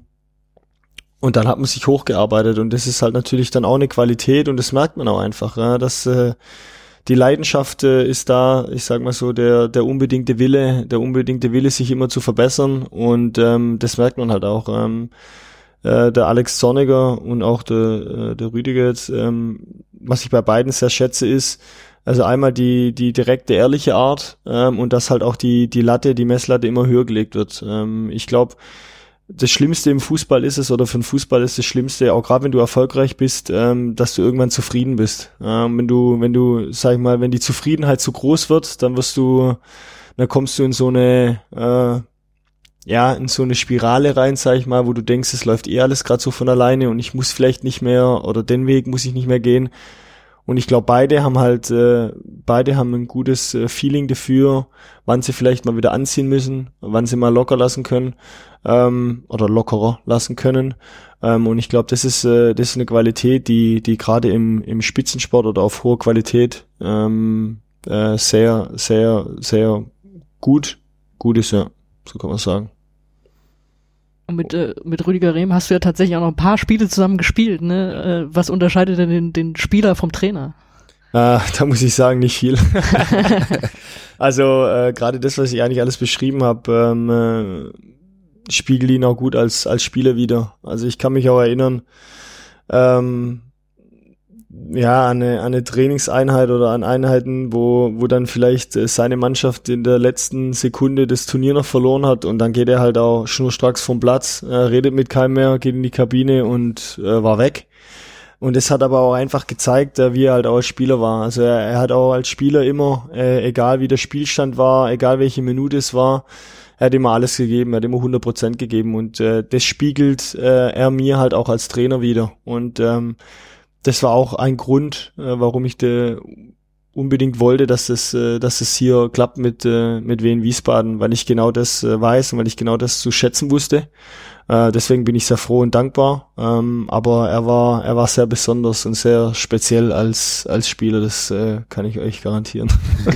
und dann hat man sich hochgearbeitet und das ist halt natürlich dann auch eine Qualität und das merkt man auch einfach, ja, dass äh, die Leidenschaft äh, ist da, ich sag mal so, der der unbedingte Wille, der unbedingte Wille, sich immer zu verbessern und ähm, das merkt man halt auch. Ähm, äh, der Alex Zorniger und auch der äh, der Rüdiger jetzt, ähm, was ich bei beiden sehr schätze, ist also einmal die die direkte, ehrliche Art ähm, und dass halt auch die die Latte, die Messlatte immer höher gelegt wird. Ähm, ich glaube, das Schlimmste im Fußball ist es, oder für den Fußball ist das Schlimmste, auch gerade wenn du erfolgreich bist, ähm, dass du irgendwann zufrieden bist. Ähm, wenn du, wenn du, sag ich mal, wenn die Zufriedenheit zu groß wird, dann wirst du, dann kommst du in so eine, äh, ja, in so eine Spirale rein, sag ich mal, wo du denkst, es läuft eh alles gerade so von alleine und ich muss vielleicht nicht mehr, oder den Weg muss ich nicht mehr gehen. Und ich glaube, beide haben halt, äh, beide haben ein gutes äh, Feeling dafür, wann sie vielleicht mal wieder anziehen müssen, wann sie mal locker lassen können ähm, oder lockerer lassen können. Ähm, und ich glaube, das ist äh, das ist eine Qualität, die die gerade im im Spitzensport oder auf hoher Qualität ähm, äh, sehr sehr sehr gut gut ist, ja, so kann man sagen. Und mit, äh, mit Rüdiger Rehm hast du ja tatsächlich auch noch ein paar Spiele zusammen gespielt, ne? Äh, was unterscheidet denn den, den Spieler vom Trainer? Äh, da muss ich sagen, nicht viel. Also äh, gerade das, was ich eigentlich alles beschrieben habe, ähm, äh, spiegelt ihn auch gut als als Spieler wieder. Also ich kann mich auch erinnern, ähm, ja, an eine, an eine Trainingseinheit oder an Einheiten, wo wo dann vielleicht äh, seine Mannschaft in der letzten Sekunde das Turnier noch verloren hat und dann geht er halt auch schnurstracks vom Platz, äh, redet mit keinem mehr, geht in die Kabine und äh, war weg. Und es hat aber auch einfach gezeigt, äh, wie er halt auch als Spieler war. Also er, er hat auch als Spieler immer, äh, egal wie der Spielstand war, egal welche Minute es war, er hat immer alles gegeben, er hat immer hundert Prozent gegeben und äh, das spiegelt äh, er mir halt auch als Trainer wieder. Und ähm, das war auch ein Grund, äh, warum ich de unbedingt wollte, dass das, äh, dass das hier klappt mit äh, mit Wien Wiesbaden, weil ich genau das äh, weiß und weil ich genau das zu schätzen wusste. Äh, deswegen bin ich sehr froh und dankbar. Ähm, aber er war er war sehr besonders und sehr speziell als als Spieler. Das äh, kann ich euch garantieren.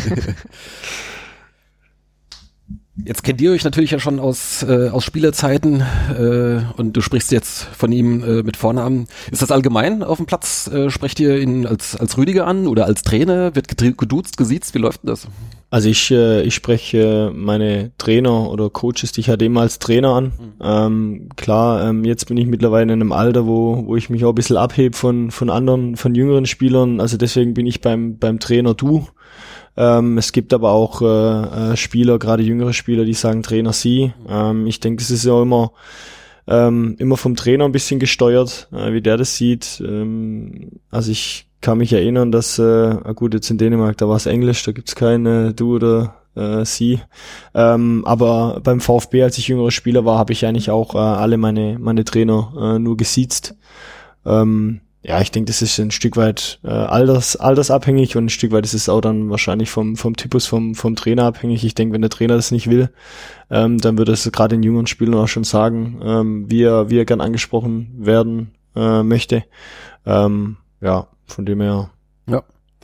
Jetzt kennt ihr euch natürlich ja schon aus äh, aus Spielerzeiten äh, und du sprichst jetzt von ihm äh, mit Vornamen. Ist das allgemein auf dem Platz? Äh, sprecht ihr ihn als als Rüdiger an oder als Trainer? Wird geduzt, gesiezt? Wie läuft denn das? Also ich äh, ich spreche meine Trainer oder Coaches, die ich hatte, immer als Trainer an. Mhm. Ähm, klar, ähm, jetzt bin ich mittlerweile in einem Alter, wo wo ich mich auch ein bisschen abhebe von von anderen, von jüngeren Spielern. Also deswegen bin ich beim beim Trainer du. Ähm, es gibt aber auch äh, äh, Spieler, gerade jüngere Spieler, die sagen Trainer sie. Ähm, ich denke, es ist ja immer ähm, immer vom Trainer ein bisschen gesteuert, äh, wie der das sieht. Ähm, also ich kann mich erinnern, dass, äh, gut, jetzt in Dänemark, da war es Englisch, da gibt's kein äh, du oder äh, sie. Ähm, aber beim VfB, als ich jüngerer Spieler war, habe ich eigentlich auch äh, alle meine meine Trainer äh, nur gesiezt. Ähm, ja, ich denke, das ist ein Stück weit äh, alters, altersabhängig und ein Stück weit ist es auch dann wahrscheinlich vom vom Typus vom vom Trainer abhängig. Ich denke, wenn der Trainer das nicht will, ähm, dann würde es gerade in jüngeren Spielern auch schon sagen, ähm, wie er wie er gern angesprochen werden äh, möchte. Ähm, ja, von dem her. Ja.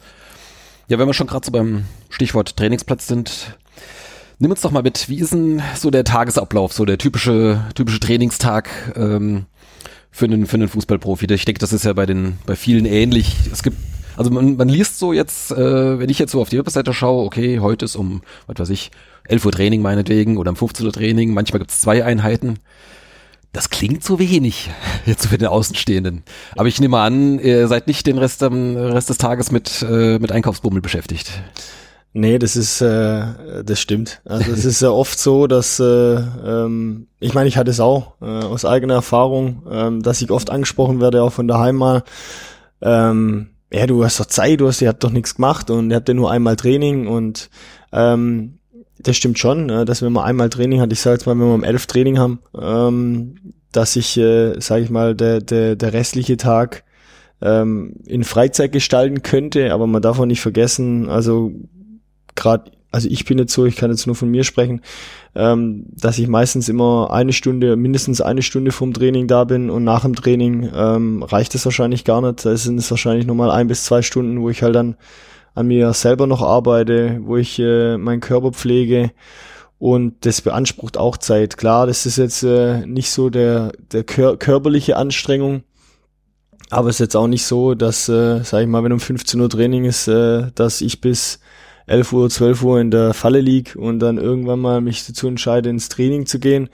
Ja, wenn wir schon gerade so beim Stichwort Trainingsplatz sind, nimm uns doch mal mit, wie ist denn so der Tagesablauf, so der typische typische Trainingstag ähm, für einen für einen Fußballprofi? Ich denke, das ist ja bei den bei vielen ähnlich. Es gibt, also man, man liest so jetzt, äh, wenn ich jetzt so auf die Webseite schaue, okay, heute ist um, was weiß ich, elf Uhr Training meinetwegen oder um fünfzehn Uhr Training, manchmal gibt es zwei Einheiten. Das klingt so wenig, jetzt für den Außenstehenden. Aber ich nehme an, ihr seid nicht den Rest, am Rest des Tages mit, äh, mit Einkaufsbummel beschäftigt. Nee, das ist, äh, das stimmt. Also es ist ja oft so, dass, äh, ähm, ich meine, ich hatte es auch äh, aus eigener Erfahrung, ähm, dass ich oft angesprochen werde, auch von daheim mal, ähm, ja, du hast doch Zeit, du hast, ihr habt doch nichts gemacht und ihr habt ja nur einmal Training und ähm, das stimmt schon, äh, dass wenn man einmal Training hat, ich sage jetzt mal, wenn wir um elf Training haben, ähm, dass ich, äh, sage ich mal, der, der, der restliche Tag ähm, in Freizeit gestalten könnte, aber man darf auch nicht vergessen, also gerade, also ich bin jetzt so, ich kann jetzt nur von mir sprechen, ähm, dass ich meistens immer eine Stunde, mindestens eine Stunde vorm Training da bin und nach dem Training ähm, reicht es wahrscheinlich gar nicht. Da sind es wahrscheinlich nochmal ein bis zwei Stunden, wo ich halt dann an mir selber noch arbeite, wo ich äh, meinen Körper pflege und das beansprucht auch Zeit. Klar, das ist jetzt äh, nicht so der, der kör- körperliche Anstrengung, aber es ist jetzt auch nicht so, dass, äh, sag ich mal, wenn um fünfzehn Uhr Training ist, äh, dass ich bis elf Uhr, zwölf Uhr in der Falle lieg und dann irgendwann mal mich dazu entscheide, ins Training zu gehen.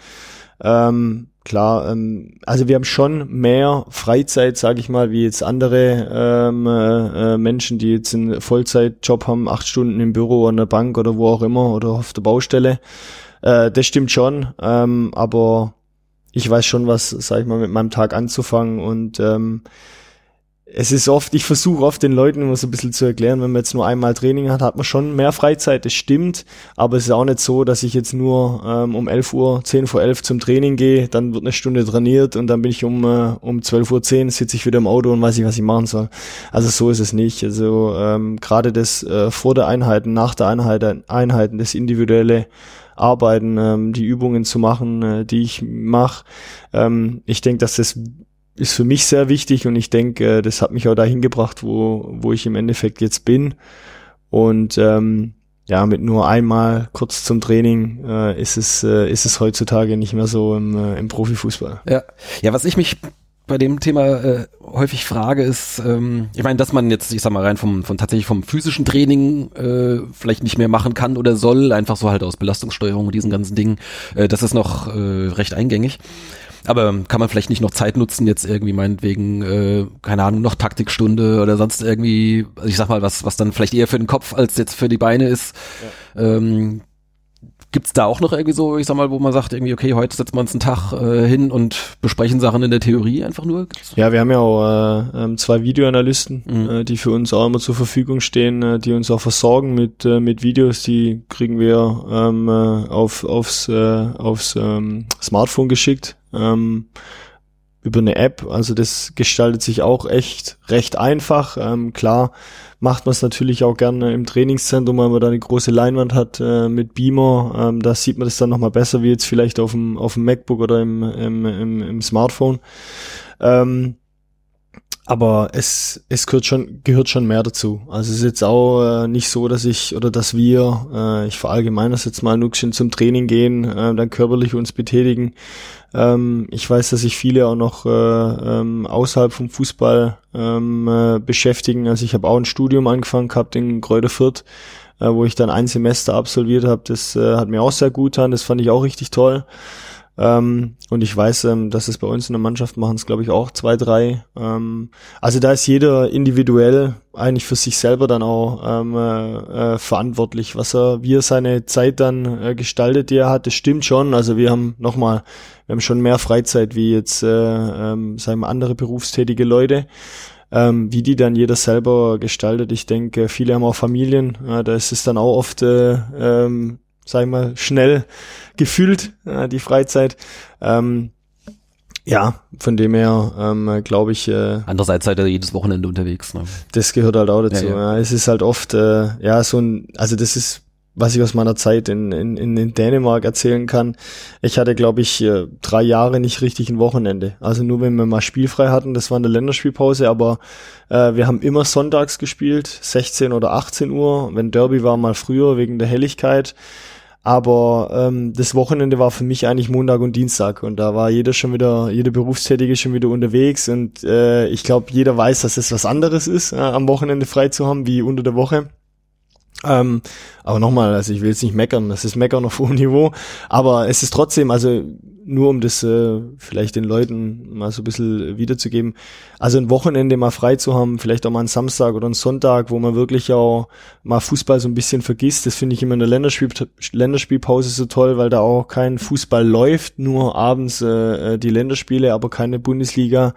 Ähm, klar, ähm, also wir haben schon mehr Freizeit, sage ich mal, wie jetzt andere ähm, äh, Menschen, die jetzt einen Vollzeitjob haben, acht Stunden im Büro, an der Bank oder wo auch immer oder auf der Baustelle. Äh, das stimmt schon, ähm, aber ich weiß schon, was, sag ich mal, mit meinem Tag anzufangen und ähm, es ist oft, ich versuche oft den Leuten immer so ein bisschen zu erklären, wenn man jetzt nur einmal Training hat, hat man schon mehr Freizeit, das stimmt, aber es ist auch nicht so, dass ich jetzt nur ähm, um elf Uhr, zehn vor elf zum Training gehe, dann wird eine Stunde trainiert und dann bin ich um äh, um zwölf Uhr zehn, sitze ich wieder im Auto und weiß nicht, was ich machen soll. Also so ist es nicht. Also ähm, gerade das äh, vor der Einheit, nach der Einheit, Einheiten, das individuelle Arbeiten, ähm, die Übungen zu machen, äh, die ich mache, ähm, ich denke, dass das ist für mich sehr wichtig und ich denke, das hat mich auch dahin gebracht, wo wo ich im Endeffekt jetzt bin. Und ähm, ja, mit nur einmal kurz zum Training äh, ist es äh, ist es heutzutage nicht mehr so im, äh, im Profifußball. Ja, ja, was ich mich bei dem Thema äh, häufig frage, ist, ähm, ich meine, dass man jetzt, ich sag mal, rein vom von tatsächlich vom physischen Training äh, vielleicht nicht mehr machen kann oder soll, einfach so halt aus Belastungssteuerung und diesen ganzen Dingen, äh, das ist noch äh, recht eingängig. Aber kann man vielleicht nicht noch Zeit nutzen, jetzt irgendwie meinetwegen, äh, keine Ahnung, noch Taktikstunde oder sonst irgendwie, also ich sag mal, was was dann vielleicht eher für den Kopf als jetzt für die Beine ist. Ja. Ähm, gibt's da auch noch irgendwie so, ich sag mal, wo man sagt irgendwie, okay, heute setzen wir uns einen Tag äh, hin und besprechen Sachen in der Theorie einfach nur? Gibt's? Ja, wir haben ja auch äh, zwei Videoanalysten, mhm. äh, die für uns auch immer zur Verfügung stehen, äh, die uns auch versorgen mit äh, mit Videos, die kriegen wir ähm, äh, auf aufs äh, aufs ähm, Smartphone geschickt. Ähm, über eine App, also das gestaltet sich auch echt recht einfach. Ähm, klar macht man es natürlich auch gerne im Trainingszentrum, weil man da eine große Leinwand hat äh, mit Beamer. Ähm, da sieht man das dann nochmal besser, wie jetzt vielleicht auf dem auf dem MacBook oder im im, im, im Smartphone. Ähm, aber es es gehört schon gehört schon mehr dazu. Also es ist jetzt auch äh, nicht so, dass ich oder dass wir, äh, ich verallgemeine das jetzt mal, nur schon zum Training gehen, äh, dann körperlich uns betätigen. Ähm, ich weiß, dass sich viele auch noch äh, ähm, außerhalb vom Fußball ähm, äh, beschäftigen. Also ich habe auch ein Studium angefangen gehabt in Greuther Fürth, äh, wo ich dann ein Semester absolviert habe. Das äh, hat mir auch sehr gut getan. Das fand ich auch richtig toll. Ähm, und ich weiß, ähm, dass es bei uns in der Mannschaft machen es, glaube ich, auch zwei, drei. Ähm, also da ist jeder individuell eigentlich für sich selber dann auch ähm, äh, äh, verantwortlich, was er, wie er seine Zeit dann äh, gestaltet, die er hat. Das stimmt schon. Also wir haben nochmal, wir haben schon mehr Freizeit wie jetzt, äh, ähm, sagen wir, andere berufstätige Leute. Ähm, wie die dann jeder selber gestaltet. Ich denke, viele haben auch Familien. Äh, da ist es dann auch oft äh, ähm, sag ich mal, schnell gefüllt, äh, die Freizeit. Ähm, ja, von dem her ähm, glaube ich... Äh, Andererseits seid ihr jedes Wochenende unterwegs. Ne? Das gehört halt auch dazu. Ja, ja. Ja. Es ist halt oft, äh, ja, so ein, also das ist, was ich aus meiner Zeit in, in, in Dänemark erzählen kann. Ich hatte, glaube ich, äh, drei Jahre nicht richtig ein Wochenende. Also nur wenn wir mal spielfrei hatten, das war in der Länderspielpause, aber äh, wir haben immer sonntags gespielt, sechzehn oder achtzehn Uhr. Wenn Derby war, mal früher wegen der Helligkeit. Aber ähm, das Wochenende war für mich eigentlich Montag und Dienstag und da war jeder schon wieder, jeder Berufstätige schon wieder unterwegs und äh, ich glaube, jeder weiß, dass es was anderes ist, äh, am Wochenende frei zu haben, wie unter der Woche. Ähm, aber nochmal, also ich will jetzt nicht meckern, das ist Meckern auf hohem Niveau, aber es ist trotzdem, also nur um das äh, vielleicht den Leuten mal so ein bisschen wiederzugeben, also ein Wochenende mal frei zu haben, vielleicht auch mal einen Samstag oder einen Sonntag, wo man wirklich auch mal Fußball so ein bisschen vergisst, das finde ich immer in der Länderspiel Länderspielpause so toll, weil da auch kein Fußball läuft, nur abends äh, die Länderspiele, aber keine Bundesliga,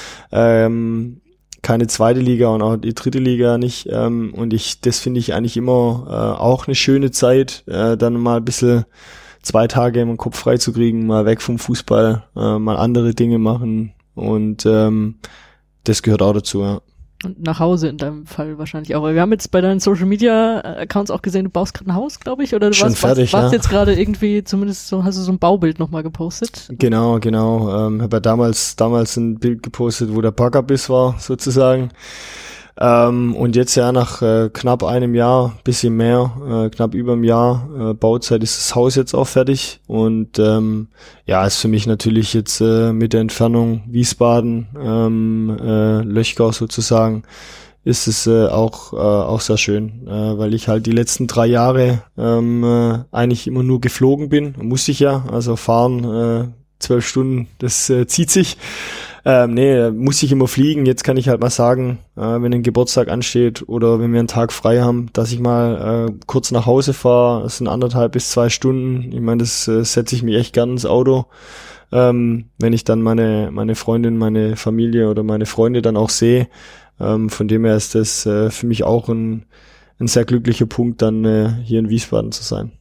ähm, keine zweite Liga und auch die dritte Liga nicht. Ähm, und ich, das finde ich eigentlich immer äh, auch eine schöne Zeit, äh, dann mal ein bisschen zwei Tage im Kopf frei zu kriegen, mal weg vom Fußball, äh, mal andere Dinge machen. Und ähm, das gehört auch dazu, ja. Und nach Hause in deinem Fall wahrscheinlich auch. Wir haben jetzt bei deinen Social Media Accounts auch gesehen, du baust gerade ein Haus, glaube ich, oder du Schon warst, fertig, warst, warst ja. jetzt gerade irgendwie, zumindest so, hast du so ein Baubild nochmal gepostet? Genau, genau. Ähm, habe ja damals, damals ein Bild gepostet, wo der Packerbiss war, sozusagen. Ähm, und jetzt ja nach äh, knapp einem Jahr, bisschen mehr, äh, knapp über einem Jahr äh, Bauzeit ist das Haus jetzt auch fertig. Und ähm, ja, ist für mich natürlich jetzt äh, mit der Entfernung Wiesbaden, ähm, äh, Löchgau sozusagen, ist es äh, auch äh, auch sehr schön, äh, weil ich halt die letzten drei Jahre ähm, äh, eigentlich immer nur geflogen bin, musste ich ja, also fahren äh, zwölf Stunden, das äh, zieht sich. Ähm, nee, muss ich immer fliegen. Jetzt kann ich halt mal sagen, äh, wenn ein Geburtstag ansteht oder wenn wir einen Tag frei haben, dass ich mal äh, kurz nach Hause fahre. Das sind anderthalb bis zwei Stunden. Ich meine, das äh, setze ich mich echt gern ins Auto. Ähm, wenn ich dann meine meine Freundin, meine Familie oder meine Freunde dann auch sehe. Ähm, von dem her ist das äh, für mich auch ein, ein sehr glücklicher Punkt, dann äh, hier in Wiesbaden zu sein.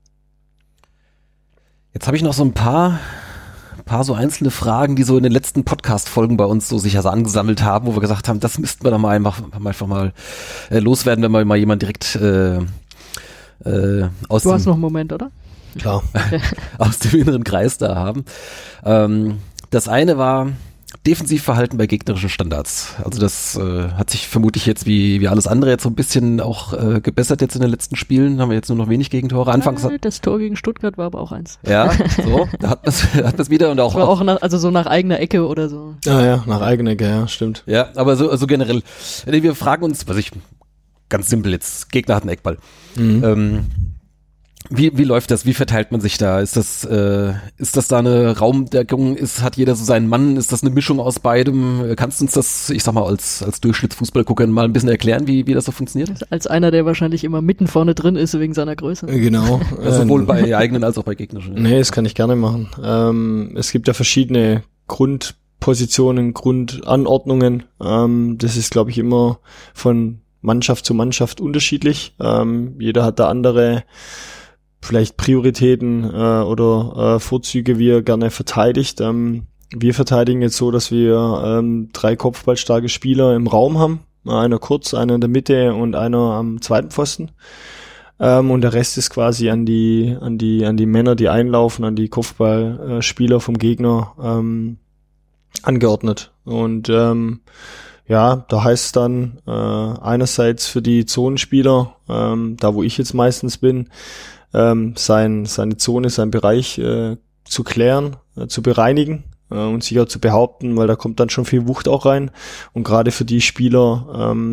Jetzt habe ich noch so ein paar paar so einzelne Fragen, die so in den letzten Podcast-Folgen bei uns so sich also angesammelt haben, wo wir gesagt haben, das müssten wir doch mal einfach, einfach mal äh, loswerden, wenn wir mal jemand direkt äh, äh, aus Du dem, hast noch einen Moment, oder? Klar. aus dem inneren Kreis da haben. Ähm, das eine war Defensivverhalten bei gegnerischen Standards. Also das äh, hat sich vermutlich jetzt wie wie alles andere jetzt so ein bisschen auch äh, gebessert jetzt in den letzten Spielen. Haben wir jetzt nur noch wenig Gegentore. Anfangs Äh, das Tor gegen Stuttgart war aber auch eins. ja, so, da hat man hat man's wieder und auch, War auch nach, also so nach eigener Ecke oder so. Ah ja, nach eigener Ecke, ja, stimmt. ja, aber so also generell. Wir fragen uns, was ich ganz simpel jetzt, Gegner hat einen Eckball. Mhm. Ähm, Wie, wie läuft das? Wie verteilt man sich da? Ist das, äh, ist das da eine Raumdeckung? Ist, hat jeder so seinen Mann? Ist das eine Mischung aus beidem? Kannst du uns das, ich sag mal, als, als Durchschnittsfußballgucker mal ein bisschen erklären, wie, wie das so funktioniert? Als einer, der wahrscheinlich immer mitten vorne drin ist wegen seiner Größe. Genau. Also sowohl bei eigenen als auch bei gegnerischen. Nee, das kann ich gerne machen. Ähm, es gibt ja verschiedene Grundpositionen, Grundanordnungen. Ähm, das ist, glaube ich, immer von Mannschaft zu Mannschaft unterschiedlich. Ähm, jeder hat da andere vielleicht Prioritäten äh, oder äh, Vorzüge, wie er gerne verteidigt. Ähm, wir verteidigen jetzt so, dass wir ähm, drei kopfballstarke Spieler im Raum haben. Einer kurz, einer in der Mitte und einer am zweiten Pfosten. Ähm, und der Rest ist quasi an die an die an die Männer, die einlaufen, an die Kopfballspieler vom Gegner ähm, angeordnet. Und ähm, ja, da heißt es dann äh, einerseits für die Zonenspieler, ähm, da wo ich jetzt meistens bin, ähm, sein, seine Zone, sein Bereich äh, zu klären, äh, zu bereinigen äh, und sich auch zu behaupten, weil da kommt dann schon viel Wucht auch rein. Und gerade für die Spieler, ähm,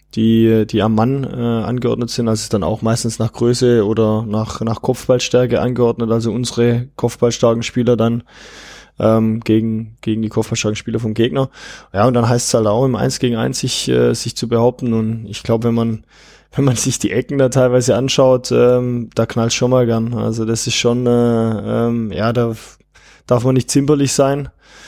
die die am Mann äh, angeordnet sind, also dann auch meistens nach Größe oder nach nach Kopfballstärke angeordnet, also unsere kopfballstarken Spieler dann ähm, gegen gegen die kopfballstarken Spieler vom Gegner. Ja, und dann heißt es halt auch im eins gegen eins sich äh, sich zu behaupten, und ich glaube, wenn man wenn man sich die Ecken da teilweise anschaut, ähm, da knallt schon mal gern. Also das ist schon, äh, ähm, ja, da darf man nicht zimperlich sein.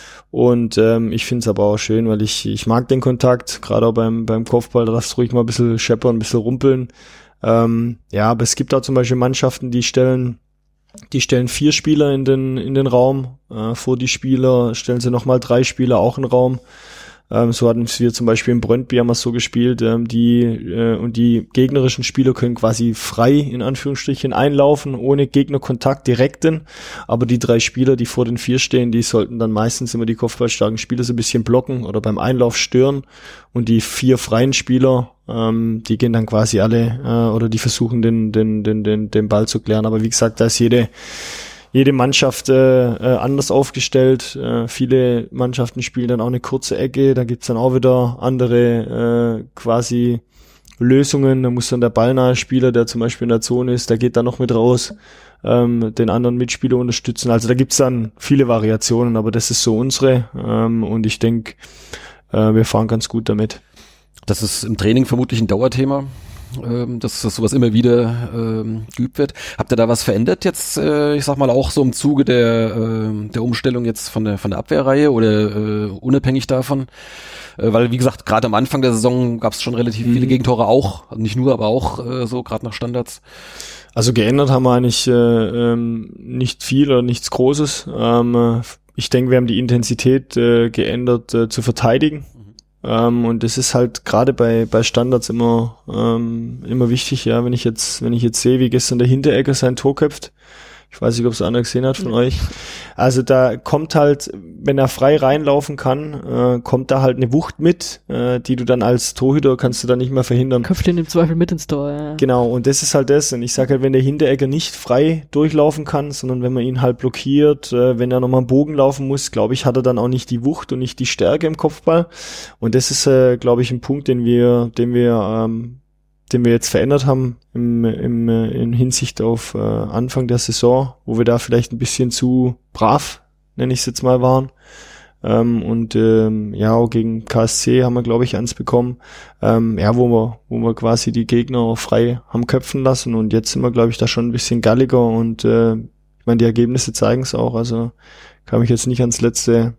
Und ähm, ich finde es aber auch schön, weil ich ich mag den Kontakt, gerade auch beim beim Kopfball, da darfst du ruhig mal ein bisschen scheppern, ein bisschen rumpeln. Ähm, ja, aber es gibt auch zum Beispiel Mannschaften, die stellen die stellen vier Spieler in den in den Raum, äh, vor die Spieler stellen sie nochmal drei Spieler auch in den Raum. Ähm, so hatten wir zum Beispiel in Brøndby haben wir so gespielt, ähm, die äh, und die gegnerischen Spieler können quasi frei in Anführungsstrichen einlaufen, ohne Gegnerkontakt direkten, aber die drei Spieler, die vor den vier stehen, die sollten dann meistens immer die kopfballstarken Spieler so ein bisschen blocken oder beim Einlauf stören, und die vier freien Spieler, ähm, die gehen dann quasi alle äh, oder die versuchen den den den den den Ball zu klären, aber wie gesagt, da ist jede jede Mannschaft äh, äh, anders aufgestellt. Äh, viele Mannschaften spielen dann auch eine kurze Ecke, da gibt's dann auch wieder andere äh, quasi Lösungen. Da muss dann der ballnahe Spieler, der zum Beispiel in der Zone ist, der geht dann noch mit raus, ähm, den anderen Mitspieler unterstützen. Also da gibt's dann viele Variationen, aber das ist so unsere, ähm, und ich denke, äh, wir fahren ganz gut damit. Das ist im Training vermutlich ein Dauerthema, dass das sowas immer wieder ähm, geübt wird. Habt ihr da was verändert jetzt, äh, ich sag mal auch so im Zuge der äh, der Umstellung jetzt von der von der Abwehrreihe oder äh, unabhängig davon? Äh, weil wie gesagt, gerade am Anfang der Saison gab es schon relativ mhm. viele Gegentore auch, also nicht nur, aber auch äh, so gerade nach Standards. Also geändert haben wir eigentlich äh, ähm, nicht viel oder nichts Großes. Ähm, ich denke, wir haben die Intensität äh, geändert, äh, zu verteidigen. Ähm, und das ist halt gerade bei bei Standards immer ähm, immer wichtig, ja, wenn ich jetzt wenn ich jetzt sehe, wie gestern der Hinteregger sein Tor köpft. Ich weiß nicht, ob es einer gesehen hat von ja. euch. Also da kommt halt, wenn er frei reinlaufen kann, äh, kommt da halt eine Wucht mit, äh, die du dann als Torhüter kannst du dann nicht mehr verhindern. Köpft den im Zweifel mit ins Tor, ja. Genau, und das ist halt das. Und ich sage halt, wenn der Hinteregger nicht frei durchlaufen kann, sondern wenn man ihn halt blockiert, äh, wenn er nochmal einen Bogen laufen muss, glaube ich, hat er dann auch nicht die Wucht und nicht die Stärke im Kopfball. Und das ist, äh, glaube ich, ein Punkt, den wir, den wir, ähm, den wir jetzt verändert haben im, im, in Hinsicht auf äh, Anfang der Saison, wo wir da vielleicht ein bisschen zu brav, nenne ich es jetzt mal, waren. Ähm, und ähm, ja, auch gegen K S C haben wir, glaube ich, eins bekommen, ähm, ja, wo wir wo wir quasi die Gegner frei haben köpfen lassen. Und jetzt sind wir, glaube ich, da schon ein bisschen galliger. Und äh, ich meine, die Ergebnisse zeigen es auch. Also kann mich jetzt nicht ans letzte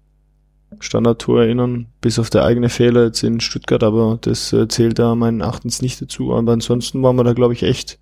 Standardtor erinnern, bis auf der eigene Fehler jetzt in Stuttgart, aber das äh, zählt da meinen Erachtens nicht dazu. Aber ansonsten waren wir da, glaube ich, echt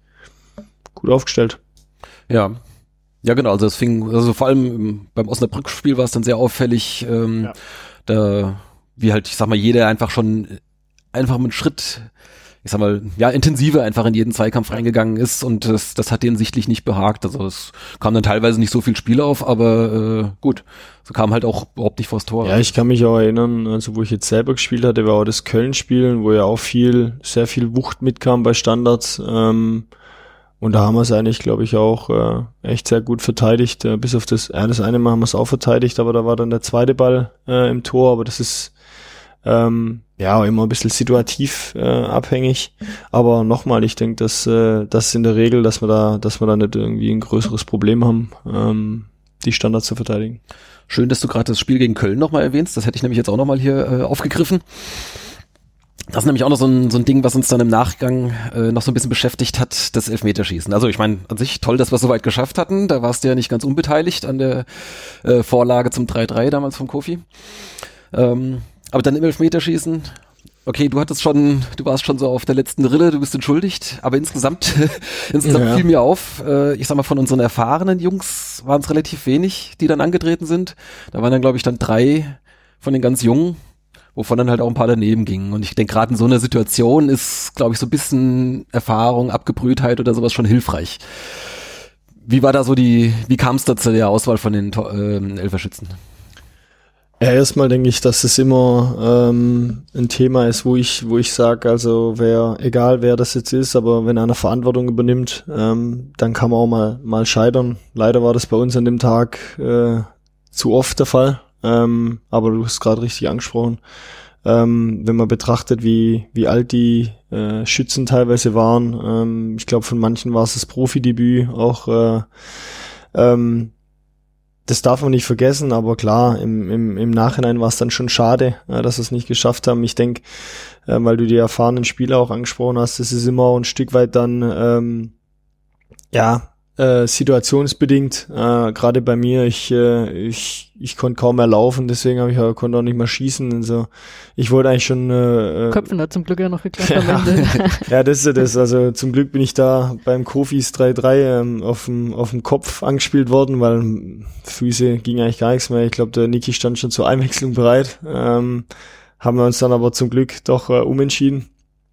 gut aufgestellt. Ja, ja genau, also es fing, also vor allem beim Osnabrück-Spiel war es dann sehr auffällig, ähm, ja. da, wie halt, ich sag mal, jeder einfach schon einfach mit Schritt, ich sag mal, ja, intensiver einfach in jeden Zweikampf reingegangen ist, und das, das hat denen sichtlich nicht behagt. Also es kam dann teilweise nicht so viel Spiel auf, aber äh, gut, so kam halt auch überhaupt nicht vors Tor. Ja, ich kann mich auch erinnern, also wo ich jetzt selber gespielt hatte, war auch das Köln-Spiel, wo ja auch viel, sehr viel Wucht mitkam bei Standards. Ähm, und da haben wir es eigentlich, glaube ich, auch äh, echt sehr gut verteidigt. Äh, bis auf das, ja, das eine Mal haben wir es auch verteidigt, aber da war dann der zweite Ball äh, im Tor, aber das ist ähm, ja immer ein bisschen situativ äh, abhängig. Aber nochmal, ich denke, dass äh, das in der Regel, dass wir da, dass wir da nicht irgendwie ein größeres Problem haben, ähm, die Standards zu verteidigen. Schön, dass du gerade das Spiel gegen Köln nochmal erwähnst. Das hätte ich nämlich jetzt auch nochmal hier äh, aufgegriffen. Das ist nämlich auch noch so ein, so ein Ding, was uns dann im Nachgang äh, noch so ein bisschen beschäftigt hat, das Elfmeterschießen. Also ich meine, an sich toll, dass wir es soweit geschafft hatten. Da warst du ja nicht ganz unbeteiligt an der äh, Vorlage zum drei drei damals vom Kofi. Ähm, aber dann im Elfmeterschießen, okay, du hattest schon, du warst schon so auf der letzten Rille, du bist entschuldigt, aber insgesamt, insgesamt ja. fiel mir auf, äh, ich sag mal, von unseren erfahrenen Jungs waren es relativ wenig, die dann angetreten sind. Da waren dann, glaube ich, dann drei von den ganz Jungen, wovon dann halt auch ein paar daneben gingen. Und ich denke, gerade in so einer Situation ist, glaube ich, so ein bisschen Erfahrung, Abgebrühtheit oder sowas schon hilfreich. Wie war da so die, wie kam es da zu der Auswahl von den äh, Elferschützen? Ja, erstmal denke ich, dass es immer ähm, ein Thema ist, wo ich wo ich sage, also wer, egal wer das jetzt ist, aber wenn einer Verantwortung übernimmt, ähm, dann kann man auch mal mal scheitern. Leider war das bei uns an dem Tag äh, zu oft der Fall, ähm, aber du hast gerade richtig angesprochen. ähm, wenn man betrachtet, wie wie alt die äh, Schützen teilweise waren. Ähm, ich glaube, von manchen war es das Profidebüt auch. Äh, ähm, das darf man nicht vergessen, aber klar, im, im, im Nachhinein war es dann schon schade, ja, dass wir es nicht geschafft haben. Ich denke, äh, weil du die erfahrenen Spieler auch angesprochen hast, das ist immer ein Stück weit dann, ähm, ja, äh, situationsbedingt. Äh, Gerade bei mir, ich, äh, ich, ich konnte kaum mehr laufen, deswegen habe ich auch, konnte auch nicht mehr schießen. Also ich wollte eigentlich schon äh, Köpfen hat zum Glück ja noch geklappt am Ende. Ja, das ist ja das. Also zum Glück bin ich da beim Kofis drei drei ähm, auf dem auf dem Kopf angespielt worden, weil Füße ging eigentlich gar nichts mehr. Ich glaube, der Niki stand schon zur Einwechslung bereit. Ähm, haben wir uns dann aber zum Glück doch äh, umentschieden.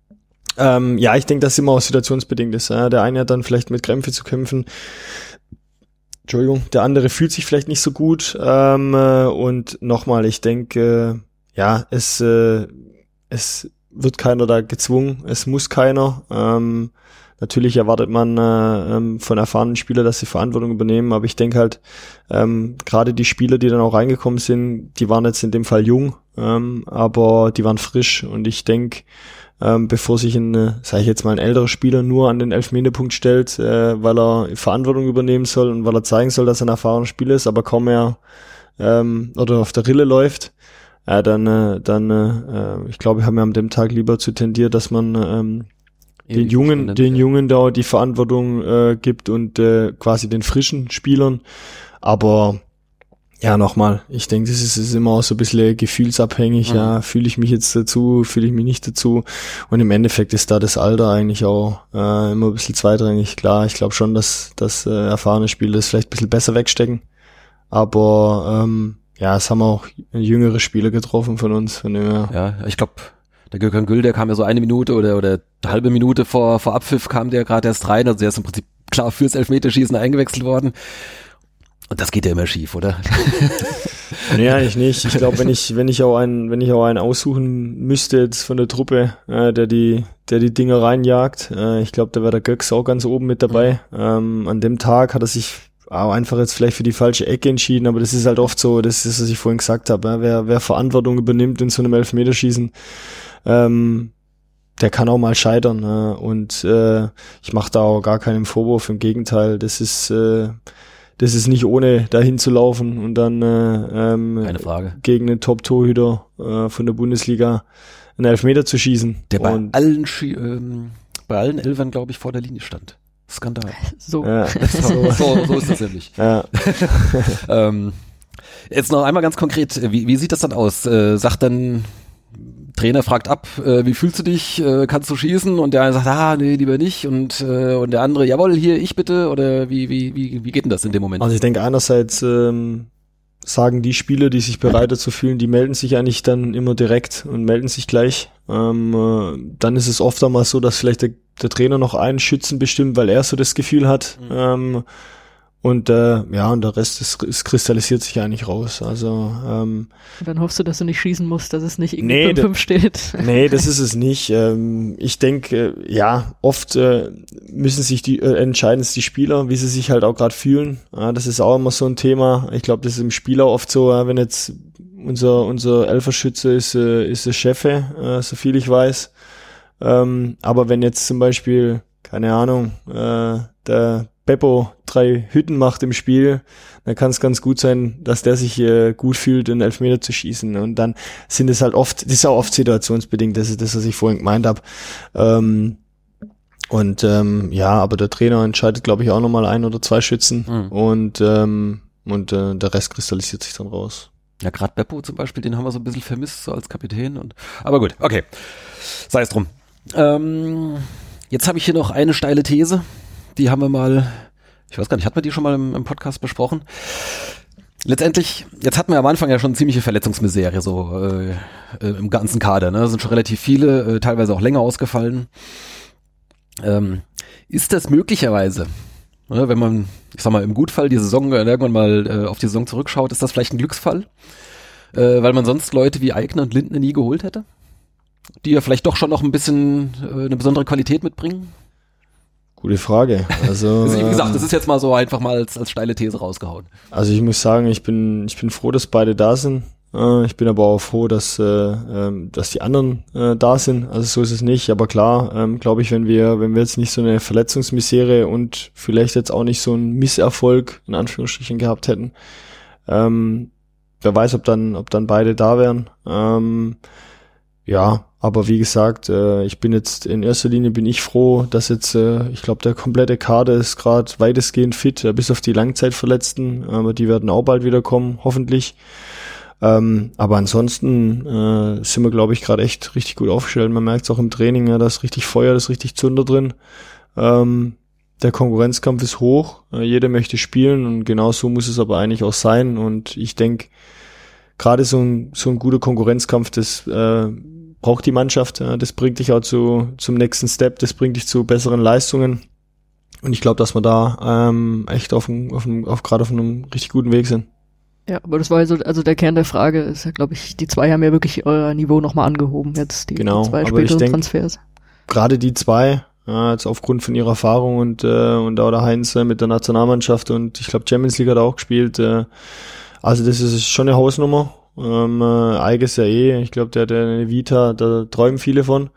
Ähm, ja, ich denke, dass immer auch situationsbedingt ist. Ja. Der eine hat dann vielleicht mit Krämpfe zu kämpfen. Entschuldigung. Der andere fühlt sich vielleicht nicht so gut. Ähm, äh, und nochmal, ich denke, äh, ja, es, äh, es wird keiner da gezwungen. Es muss keiner. Ähm, natürlich erwartet man äh, ähm, von erfahrenen Spielern, dass sie Verantwortung übernehmen. Aber ich denke halt, ähm, gerade die Spieler, die dann auch reingekommen sind, die waren jetzt in dem Fall jung, ähm, aber die waren frisch. Und ich denke, Ähm, bevor sich ein, äh, sage ich jetzt mal, ein älterer Spieler nur an den Elfmeterpunkt stellt, äh, weil er Verantwortung übernehmen soll und weil er zeigen soll, dass er ein erfahrener Spieler ist, aber kaum mehr ähm, oder auf der Rille läuft, ja, dann, äh, dann, äh, ich glaube, wir haben ja an dem Tag lieber zu tendiert, dass man ähm, den Jungen, den Jungen da die Verantwortung äh, gibt und äh, quasi den frischen Spielern, aber ja, nochmal, ich denke, das ist, ist immer auch so ein bisschen gefühlsabhängig, mhm. ja, fühle ich mich jetzt dazu, fühle ich mich nicht dazu und im Endeffekt ist da das Alter eigentlich auch äh, immer ein bisschen zweitrangig. Klar, ich glaube schon, dass, dass äh, erfahrene Spieler das vielleicht ein bisschen besser wegstecken, aber ähm, ja, es haben auch jüngere Spieler getroffen von uns. Von dem her. Ja, ich glaube, der Gökhan Gül, der kam ja so eine Minute oder oder eine halbe Minute vor vor Abpfiff kam der gerade erst rein, also der ist im Prinzip klar fürs Elfmeterschießen eingewechselt worden. Und das geht ja immer schief, oder? Nee, eigentlich nicht. Ich glaube, wenn ich, wenn ich auch einen, wenn ich auch einen aussuchen müsste jetzt von der Truppe, äh, der die, der die Dinger reinjagt, äh, ich glaube, da wäre der Göks auch ganz oben mit dabei. Mhm. Ähm, an dem Tag hat er sich auch einfach jetzt vielleicht für die falsche Ecke entschieden, aber das ist halt oft so, das ist, was ich vorhin gesagt habe, ja, wer, wer Verantwortung übernimmt in so einem Elfmeterschießen, ähm, der kann auch mal scheitern. Ja, und äh, ich mache da auch gar keinen Vorwurf, im Gegenteil, das ist äh, Das ist nicht ohne dahin zu laufen und dann äh, ähm, Keine Frage. gegen den Top-Torhüter äh, von der Bundesliga einen Elfmeter zu schießen. Der bei und allen Schi- ähm, bei allen Elfern, glaube ich, vor der Linie stand. Skandal. So. ja, So, so, so ist das nämlich. ja. ähm, jetzt noch einmal ganz konkret, wie, wie sieht das dann aus? Äh, sagt dann Trainer fragt ab, äh, wie fühlst du dich, äh, kannst du schießen? Und der eine sagt, ah, nee, lieber nicht. Und äh, und der andere, jawohl, hier, ich bitte. Oder wie wie wie wie geht denn das in dem Moment? Also ich denke, einerseits ähm, sagen die Spieler, die sich bereit dazu fühlen, die melden sich eigentlich dann immer direkt und melden sich gleich. Ähm, äh, dann ist es oft einmal so, dass vielleicht der, der Trainer noch einen Schützen bestimmt, weil er so das Gefühl hat. Mhm. Ähm, Und äh, ja, und der Rest ist, es kristallisiert sich eigentlich raus. Also ähm, und dann hoffst du, dass du nicht schießen musst, dass es nicht irgendwie nee, fünf fünf steht. Nee, das ist es nicht. Ähm, ich denke, äh, ja, oft äh, müssen sich die äh, entscheiden es die Spieler, wie sie sich halt auch gerade fühlen. Ja, das ist auch immer so ein Thema. Ich glaube, das ist im Spiel auch oft so, äh, wenn jetzt unser unser Elferschütze ist äh, ist der Chefe, äh, so viel ich weiß. Ähm, aber wenn jetzt zum Beispiel, keine Ahnung, äh, der Beppo drei Hütten macht im Spiel, dann kann es ganz gut sein, dass der sich äh, gut fühlt, einen Elfmeter zu schießen. Und dann sind es halt oft, das ist auch oft situationsbedingt, das ist das, was ich vorhin gemeint habe. Ähm, und ähm, ja, aber der Trainer entscheidet, glaube ich, auch nochmal ein oder zwei Schützen mhm. und ähm, und äh, der Rest kristallisiert sich dann raus. Ja, gerade Beppo zum Beispiel, den haben wir so ein bisschen vermisst, so als Kapitän. Und aber gut, okay, sei es drum. Ähm, jetzt habe ich hier noch eine steile These. Die haben wir mal, ich weiß gar nicht, hatten wir die schon mal im, im Podcast besprochen? Letztendlich, jetzt hatten wir am Anfang ja schon ziemliche Verletzungsmisere so äh, äh, im ganzen Kader. Ne? Da sind schon relativ viele, äh, teilweise auch länger ausgefallen. Ähm, ist das möglicherweise, ne, wenn man, ich sag mal, im Gutfall die Saison äh, irgendwann mal äh, auf die Saison zurückschaut, ist das vielleicht ein Glücksfall? Äh, weil man sonst Leute wie Aigner und Lindner nie geholt hätte? Die ja vielleicht doch schon noch ein bisschen äh, eine besondere Qualität mitbringen? Gute Frage. Also wie gesagt, das ist jetzt mal so einfach mal als, als steile These rausgehauen. Also ich muss sagen, ich bin ich bin froh, dass beide da sind. Äh, ich bin aber auch froh, dass, äh, äh, dass die anderen äh, da sind. Also so ist es nicht. Aber klar, ähm, glaube ich, wenn wir, wenn wir jetzt nicht so eine Verletzungsmisere und vielleicht jetzt auch nicht so einen Misserfolg in Anführungsstrichen gehabt hätten, ähm, wer weiß, ob dann, ob dann beide da wären. Ähm, ja, aber wie gesagt, äh, ich bin jetzt in erster Linie bin ich froh, dass jetzt, äh, ich glaube, der komplette Kader ist gerade weitestgehend fit, äh, bis auf die Langzeitverletzten, aber die werden auch bald wieder kommen, hoffentlich. Ähm, aber ansonsten äh, sind wir, glaube ich, gerade echt richtig gut aufgestellt. Man merkt es auch im Training, ja, da ist richtig Feuer, da ist richtig Zunder drin. Ähm, der Konkurrenzkampf ist hoch, äh, jeder möchte spielen und genau so muss es aber eigentlich auch sein. Und ich denke, gerade so ein so ein guter Konkurrenzkampf, das äh, braucht die Mannschaft. Ja, das bringt dich auch zu zum nächsten Step, das bringt dich zu besseren Leistungen. Und ich glaube, dass wir da ähm, echt auf dem, auf dem, auf gerade auf einem richtig guten Weg sind. Ja, aber das war also, also der Kern der Frage ist ja, glaube ich, die zwei haben ja wirklich euer Niveau nochmal angehoben jetzt, die, genau, die zwei aber ich denk, Transfers. Gerade die zwei, ja, jetzt aufgrund von ihrer Erfahrung und äh, und auch der Heinz äh, mit der Nationalmannschaft und ich glaube Champions League hat er auch gespielt. Äh, also das ist schon eine Hausnummer. Ähm, äh, Eiges ja eh, ich glaube, der hat eine Vita, da träumen viele von.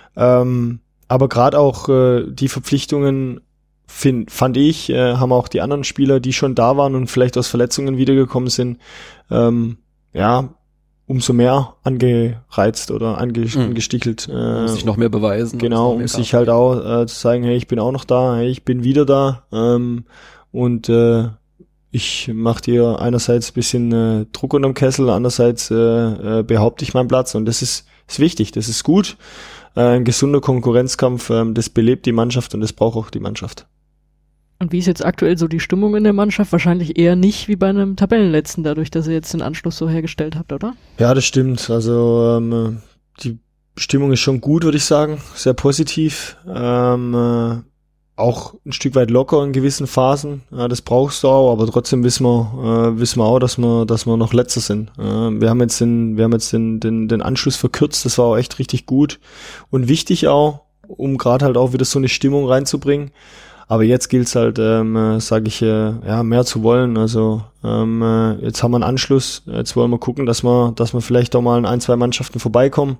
Ähm, aber gerade auch äh, die Verpflichtungen, find, fand ich, äh, haben auch die anderen Spieler, die schon da waren und vielleicht aus Verletzungen wiedergekommen sind, ähm, ja, umso mehr angereizt oder ange, mhm. angestichelt. Äh, um sich noch mehr beweisen. Genau, um sich halt auch äh, zu sagen, hey, ich bin auch noch da, hey, ich bin wieder da. Ähm, und äh, ich mache dir einerseits ein bisschen äh, Druck unterm Kessel, andererseits äh, äh, behaupte ich meinen Platz und das ist, ist wichtig, das ist gut. Äh, ein gesunder Konkurrenzkampf, äh, das belebt die Mannschaft und das braucht auch die Mannschaft. Und wie ist jetzt aktuell so die Stimmung in der Mannschaft? Wahrscheinlich eher nicht wie bei einem Tabellenletzten, dadurch, dass ihr jetzt den Anschluss so hergestellt habt, oder? Ja, das stimmt. Also ähm, die Stimmung ist schon gut, würde ich sagen, sehr positiv. Ähm, äh, auch ein Stück weit locker in gewissen Phasen. Ja, das brauchst du auch, aber trotzdem wissen wir, äh, wissen wir auch, dass wir, dass wir noch Letzter sind. Äh, wir haben jetzt den, wir haben jetzt den, den, den Anschluss verkürzt. Das war auch echt richtig gut und wichtig auch, um gerade halt auch wieder so eine Stimmung reinzubringen. Aber jetzt gilt's halt, ähm, sage ich, äh, ja, mehr zu wollen. Also ähm, äh, jetzt haben wir einen Anschluss. Jetzt wollen wir gucken, dass wir, dass wir vielleicht auch mal in ein, zwei Mannschaften vorbeikommen.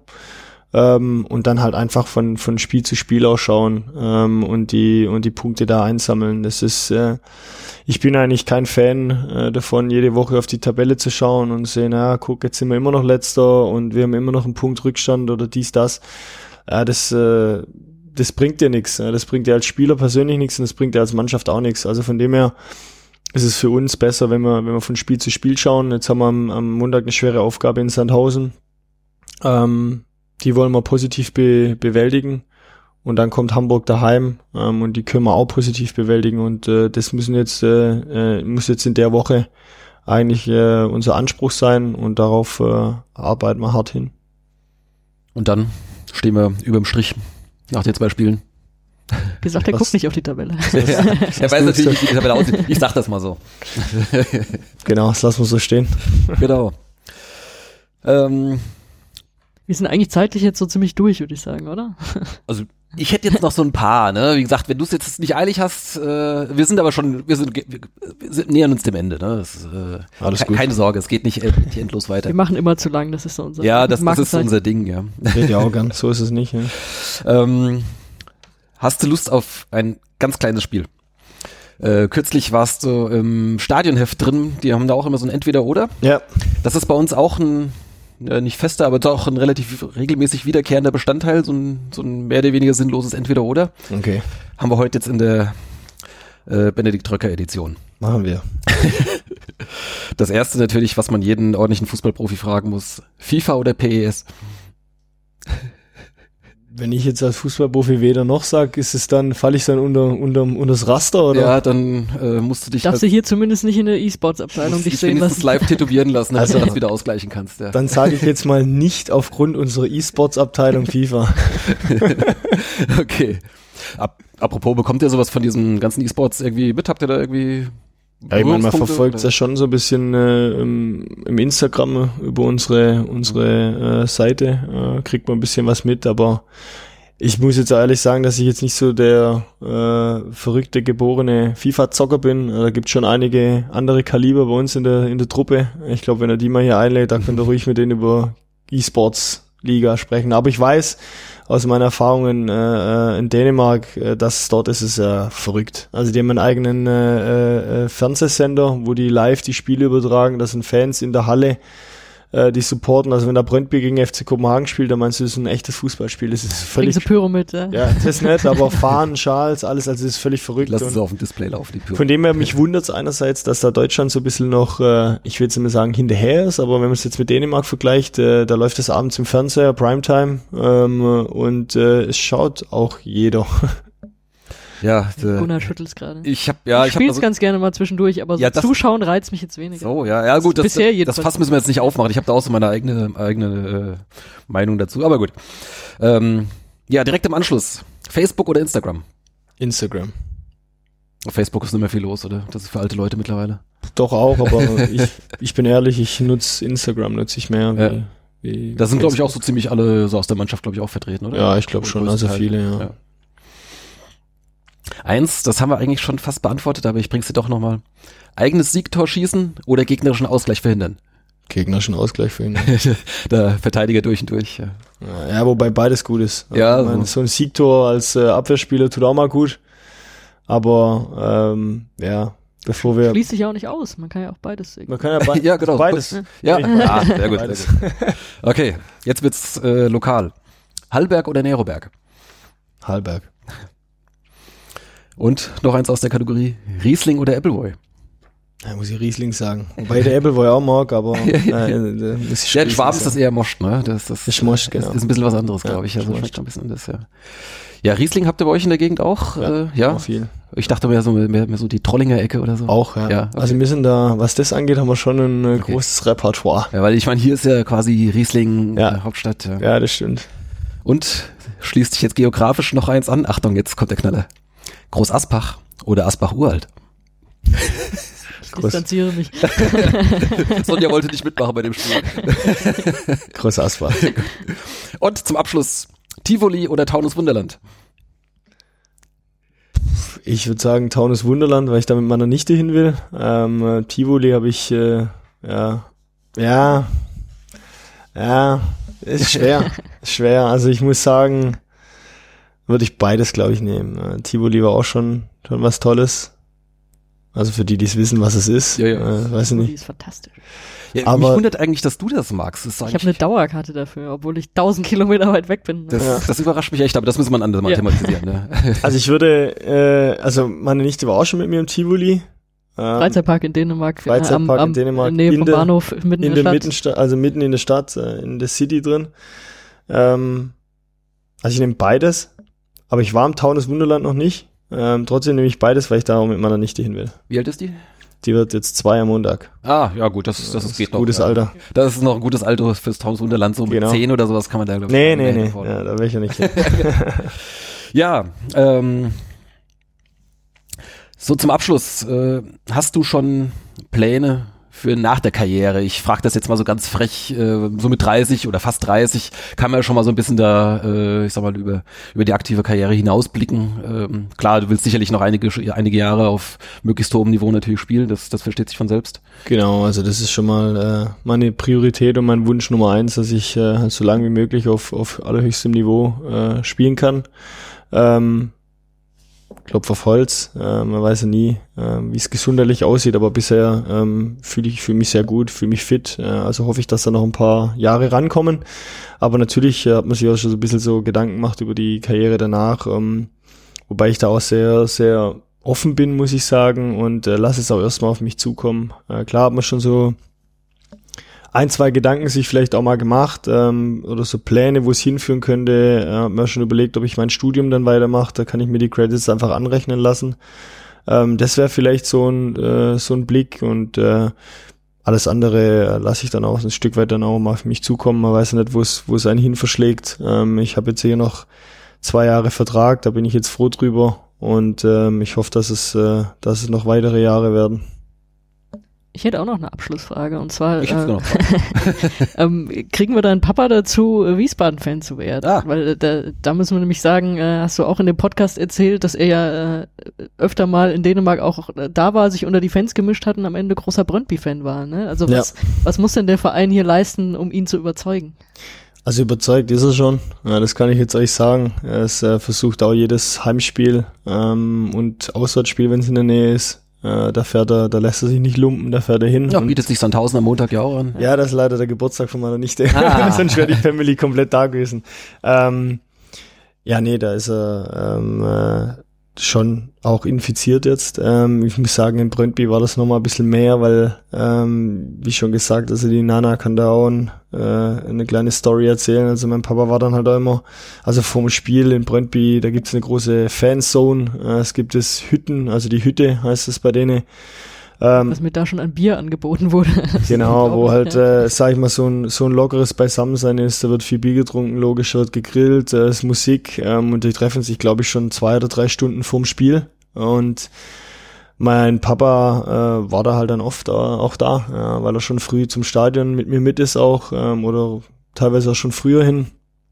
Ähm, und dann halt einfach von von Spiel zu Spiel ausschauen ähm, und die und die Punkte da einsammeln. Das ist, äh, ich bin eigentlich kein Fan äh, davon, jede Woche auf die Tabelle zu schauen und sehen, ja, guck, jetzt sind wir immer noch Letzter und wir haben immer noch einen Punkt Rückstand oder dies, das. Ja, das äh, das bringt dir nichts. Das bringt dir als Spieler persönlich nichts und das bringt dir als Mannschaft auch nichts. Also von dem her ist es für uns besser, wenn wir wenn wir von Spiel zu Spiel schauen. Jetzt haben wir am, am Montag eine schwere Aufgabe in Sandhausen. Ähm, Die wollen wir positiv be- bewältigen und dann kommt Hamburg daheim ähm, und die können wir auch positiv bewältigen und äh, das müssen jetzt äh, äh, muss jetzt in der Woche eigentlich äh, unser Anspruch sein und darauf äh, arbeiten wir hart hin. Und dann stehen wir überm Strich nach den zwei Spielen. Gesagt, er guckt nicht auf die Tabelle. Ja, er weiß natürlich, wie die Tabelle aussieht. Ich sag das mal so. Genau, das lassen wir so stehen. Genau. Ähm, Wir sind eigentlich zeitlich jetzt so ziemlich durch, würde ich sagen, oder? Also ich hätte jetzt noch so ein paar, ne? Wie gesagt, wenn du es jetzt nicht eilig hast, äh, wir sind aber schon, wir sind, wir, wir sind nähern uns dem Ende, ne? Das, äh, Alles ke- gut. Keine Sorge, es geht nicht, äh, nicht endlos weiter. Wir machen immer zu lang, das ist so unser Ja, das, das ist Markenzeichen. unser Ding, ja. Geht ja auch gern, so ist es nicht. Ja. ähm, hast du Lust auf ein ganz kleines Spiel? Äh, kürzlich warst du im Stadionheft drin, die haben da auch immer so ein Entweder-Oder. Ja. Das ist bei uns auch ein Ja, nicht fester, aber doch ein relativ regelmäßig wiederkehrender Bestandteil, so ein, so ein mehr oder weniger sinnloses Entweder-Oder. Okay. Haben wir heute jetzt in der äh, Benedikt Röcker Edition. Machen wir. Das erste natürlich, was man jeden ordentlichen Fußballprofi fragen muss, FIFA oder P E S? Wenn ich jetzt als Fußballprofi weder noch sag, ist es dann, falle ich dann unter, unter, unter das Raster, oder? Ja, dann äh, musst du dich Darfst du hier zumindest nicht in der E-Sports-Abteilung dich sehen wenigstens lassen. live tätowieren lassen, damit Also- du das wieder ausgleichen kannst. Ja. Dann sage ich jetzt mal nicht aufgrund unserer E-Sports-Abteilung FIFA. Okay. Ab, apropos, bekommt ihr sowas von diesen ganzen E-Sports irgendwie mit? Habt ihr da irgendwie Ja, ich meine, man Berührungspunkte, verfolgt es oder? ja schon so ein bisschen äh, im, im Instagram über unsere unsere äh, Seite, äh, kriegt man ein bisschen was mit, aber Ich muss jetzt ehrlich sagen, dass ich jetzt nicht so der äh, verrückte geborene FIFA-Zocker bin. Da gibt es schon einige andere Kaliber bei uns in der in der Truppe. Ich glaube, wenn er die mal hier einlädt, dann könnt ihr ruhig mit denen über E-Sports-Liga sprechen. Aber ich weiß aus meinen Erfahrungen äh, in Dänemark, äh, dass dort ist es ja verrückt. Also die haben einen eigenen äh, äh, Fernsehsender, wo die live die Spiele übertragen. Das sind Fans in der Halle, die supporten, also wenn da Brøndby gegen F C Kopenhagen spielt, dann meinst du, das ist ein echtes Fußballspiel. Das ist völlig... Bringen sie Pyro mit, ja? Ja, das ist nett, aber Fahnen, Schals, alles, also das ist völlig verrückt. Lass es auf dem Display laufen, die Pyro. Von dem her, mich wundert es einerseits, dass da Deutschland so ein bisschen noch, äh, ich will jetzt nicht mehr sagen, hinterher ist, aber wenn man es jetzt mit Dänemark vergleicht, äh, da läuft das abends im Fernseher, Primetime, ähm, und äh, es schaut auch jeder. Ja, Gunnar schüttelt gerade. Ich hab, ja, ich, ich spiele es also, ganz gerne mal zwischendurch, aber so ja, das, Zuschauen reizt mich jetzt weniger. So, ja, ja, gut, das, bisher das, das Fass müssen wir jetzt nicht aufmachen. Ich habe da auch so meine eigene, eigene äh, Meinung dazu, aber gut. Ähm, ja, direkt im Anschluss. Facebook oder Instagram? Instagram. Auf Facebook ist nicht mehr viel los, oder? Das ist für alte Leute mittlerweile. Doch auch, aber ich, ich bin ehrlich, ich nutze Instagram, nutze ich mehr. Wie, ja. wie da sind, glaube ich, auch so ziemlich alle so aus der Mannschaft, glaube ich, auch vertreten, oder? Ja, ich glaube schon, also viele, ja. ja. Eins, das haben wir eigentlich schon fast beantwortet, aber ich bring's dir doch nochmal. Eigenes Siegtor schießen oder gegnerischen Ausgleich verhindern? Gegnerischen Ausgleich verhindern. Der Verteidiger durch und durch. Ja, ja wobei beides gut ist. Ja, meine, so. so ein Siegtor als äh, Abwehrspieler tut auch mal gut. Aber ähm, ja, bevor wir... Schließt sich ja auch nicht aus, man kann ja auch beides sehen. Man kann ja, be- ja genau. beides. Ja, ah, sehr gut. Beides. Sehr gut. Okay, jetzt wird's äh, lokal. Hallberg oder Neroberg? Hallberg. Und noch eins aus der Kategorie Riesling oder Appleboy? Ja, muss ich Riesling sagen. Wobei der Appleboy auch mag, aber nein, da muss ich der Schwab ist das eher Moscht, ne? Das, das, das, Moscht, genau. das ist ein bisschen was anderes, glaube ja, ich. Also vielleicht ein bisschen das, ja. Ja, Riesling habt ihr bei euch in der Gegend auch? Ja, äh, ja? viel. Ich dachte mehr so, mehr, mehr so die Trollinger Ecke oder so. Auch, ja. ja okay. Also wir sind da, was das angeht, haben wir schon ein äh, okay. großes Repertoire. Ja, weil ich meine, hier ist ja quasi Riesling ja. äh, Hauptstadt. Ja. ja, das stimmt. Und schließt sich jetzt geografisch noch eins an. Achtung, jetzt kommt der Knaller. Groß Aspach oder Asbach-Uralt? Ich distanziere mich. Sonja wollte nicht mitmachen bei dem Spiel. Groß Asbach. Und zum Abschluss Tivoli oder Taunus Wunderland? Ich würde sagen Taunus Wunderland, weil ich da mit meiner Nichte hin will. Ähm, Tivoli habe ich, äh, ja, ja, ja, ist schwer, ist schwer. Also ich muss sagen, würde ich beides, glaube ich, nehmen. Äh, Tivoli war auch schon, schon was Tolles. Also für die, die es wissen, was es ist. Ja, ja. Äh, weiß ich nicht. Die ist fantastisch. Ja, aber mich wundert eigentlich, dass du das magst. Das ich habe eine Dauerkarte dafür, obwohl ich tausend Kilometer weit weg bin. Das, ja. das überrascht mich echt, aber das müssen wir ein anderes Mal ja. thematisieren. Ne? Also ich würde, äh, also meine Nichte war auch schon mit mir im Tivoli. Ähm, Freizeitpark in Dänemark. Freizeitpark äh, am, in Dänemark. Nähe in vom der, Bahnhof, mitten in, in der, der Stadt. Mittenstadt. Also mitten in der Stadt, äh, in der City drin. Ähm, also ich nehme beides, aber ich war im Taunus Wunderland noch nicht. Ähm, trotzdem nehme ich beides, weil ich da auch mit meiner Nichte hin will. Wie alt ist die? Die wird jetzt zwei am Montag. Ah, ja gut, das, das, das, das geht noch. Gutes ja. Alter. Das ist noch ein gutes Alter fürs Taunus Wunderland, so genau. mit zehn oder sowas kann man da, glaube ich, Nee, nee, nee, ja, da will ich ja nicht hin. Ja, ähm, so zum Abschluss, äh, hast du schon Pläne für nach der Karriere? Ich frage das jetzt mal so ganz frech, äh, so mit dreißig oder fast dreißig kann man ja schon mal so ein bisschen da, äh, ich sag mal, über über die aktive Karriere hinausblicken. Ähm, klar, du willst sicherlich noch einige einige Jahre auf möglichst hohem Niveau natürlich spielen, das das versteht sich von selbst. Genau, also das ist schon mal äh, meine Priorität und mein Wunsch Nummer eins, dass ich äh, so lange wie möglich auf auf allerhöchstem Niveau äh, spielen kann. Ähm, Klopf auf Holz, äh, man weiß ja nie, äh, wie es gesundheitlich aussieht, aber bisher ähm, fühle ich fühle mich sehr gut, fühle mich fit, äh, also hoffe ich, dass da noch ein paar Jahre rankommen, aber natürlich äh, hat man sich auch schon so ein bisschen so Gedanken gemacht über die Karriere danach, ähm, wobei ich da auch sehr, sehr offen bin, muss ich sagen, und äh, lasse es auch erstmal auf mich zukommen. Äh, klar hat man schon so ein, zwei Gedanken sich vielleicht auch mal gemacht ähm, oder so Pläne, wo es hinführen könnte. Ich äh, habe mir schon überlegt, ob ich mein Studium dann weitermache. Da kann ich mir die Credits einfach anrechnen lassen. Ähm, das wäre vielleicht so ein äh, so ein Blick und äh, alles andere äh, lasse ich dann auch ein Stück weit dann auch mal auf mich zukommen. Man weiß ja nicht, wo es wo es einen hin verschlägt. Ähm, ich habe jetzt hier noch zwei Jahre Vertrag, da bin ich jetzt froh drüber und ähm, ich hoffe, dass es äh, dass es noch weitere Jahre werden. Ich hätte auch noch eine Abschlussfrage und zwar Ich äh, noch. ähm, kriegen wir deinen Papa dazu, Wiesbaden-Fan zu werden? Ah. Weil da, da müssen wir nämlich sagen, äh, hast du auch in dem Podcast erzählt, dass er ja äh, öfter mal in Dänemark auch äh, da war, sich unter die Fans gemischt hat und am Ende großer Brøndby-Fan war. Ne? Also was, ja. was muss denn der Verein hier leisten, um ihn zu überzeugen? Also überzeugt ist er schon, ja, das kann ich jetzt euch sagen. Er ist, äh, versucht auch jedes Heimspiel ähm, und Auswärtsspiel, wenn es in der Nähe ist. Äh, da fährt er, da lässt er sich nicht lumpen, da fährt er hin. Ja, bietet sich Sandhausen am Montag ja auch an. Ja, das ist leider der Geburtstag von meiner Nichte. Ah. Sonst wäre die Family komplett da gewesen. Ähm, ja, nee, da ist er ähm, äh, schon auch infiziert jetzt. Ähm, ich muss sagen, in Brøndby war das nochmal ein bisschen mehr, weil, ähm, wie schon gesagt, also die Nana kann da auch ein, äh, eine kleine Story erzählen. Also mein Papa war dann halt auch immer, also vorm Spiel in Brøndby, da gibt's eine große Fanzone, äh, es gibt es Hütten, also die Hütte heißt es bei denen. Ähm, Was mir da schon an Bier angeboten wurde. Genau, wo halt, ja. äh, sag ich mal, so ein, so ein lockeres Beisammensein ist. Da wird viel Bier getrunken, logisch, wird gegrillt, äh, ist Musik, ähm, und die treffen sich, glaube ich, schon zwei oder drei Stunden vorm Spiel. Und mein Papa äh, war da halt dann oft äh, auch da, ja, weil er schon früh zum Stadion mit mir mit ist auch, ähm, oder teilweise auch schon früher hin.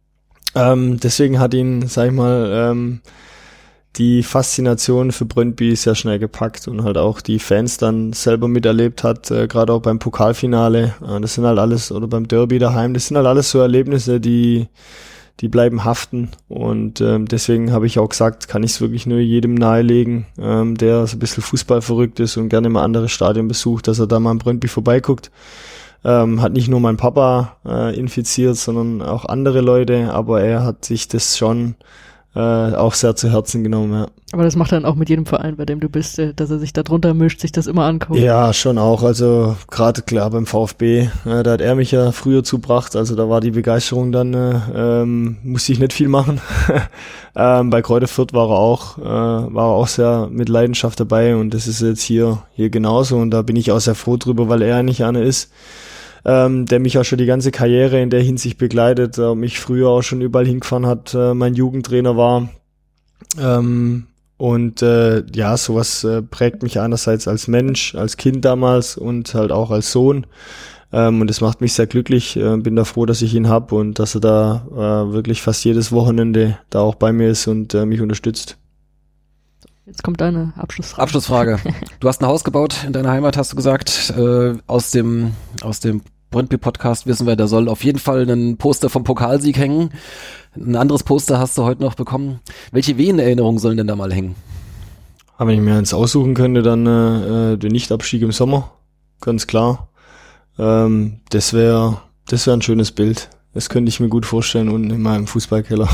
Ähm, deswegen hat ihn, sag ich mal, ähm, die Faszination für Brøndby sehr schnell gepackt und halt auch die Fans dann selber miterlebt hat, äh, gerade auch beim Pokalfinale. Äh, das sind halt alles, oder beim Derby daheim, das sind halt alles so Erlebnisse, die die bleiben haften. Und ähm, deswegen habe ich auch gesagt, kann ich es wirklich nur jedem nahelegen, ähm, der so ein bisschen Fußball verrückt ist und gerne mal andere Stadien besucht, dass er da mal in Brøndby vorbeiguckt. Ähm, hat nicht nur mein Papa äh, infiziert, sondern auch andere Leute, aber er hat sich das schon Äh, auch sehr zu Herzen genommen, ja. Aber das macht er dann auch mit jedem Verein, bei dem du bist, dass er sich da drunter mischt, sich das immer anguckt. Ja, schon auch. Also gerade klar beim VfB, äh, da hat er mich ja früher zugebracht, also da war die Begeisterung dann, äh, ähm, musste ich nicht viel machen. ähm, bei Greuther Fürth war er auch, äh, war er auch sehr mit Leidenschaft dabei und das ist jetzt hier hier genauso und da bin ich auch sehr froh drüber, weil er nicht einer ist, Ähm, der mich auch schon die ganze Karriere in der Hinsicht begleitet, äh, mich früher auch schon überall hingefahren hat, äh, mein Jugendtrainer war. Ähm, und äh, ja, sowas äh, prägt mich einerseits als Mensch, als Kind damals und halt auch als Sohn. Ähm, und das macht mich sehr glücklich. Äh, bin da froh, dass ich ihn hab und dass er da äh, wirklich fast jedes Wochenende da auch bei mir ist und äh, mich unterstützt. Jetzt kommt deine Abschlussfrage. Abschlussfrage. Du hast ein Haus gebaut in deiner Heimat, hast du gesagt. Äh, aus dem aus dem Brøndby-Podcast wissen wir, da soll auf jeden Fall ein Poster vom Pokalsieg hängen. Ein anderes Poster hast du heute noch bekommen. Welche Wien-Erinnerungen sollen denn da mal hängen? Aber wenn ich mir eins aussuchen könnte, dann äh, den Nichtabstieg im Sommer. Ganz klar. Ähm, das wäre das wäre ein schönes Bild. Das könnte ich mir gut vorstellen unten in meinem Fußballkeller.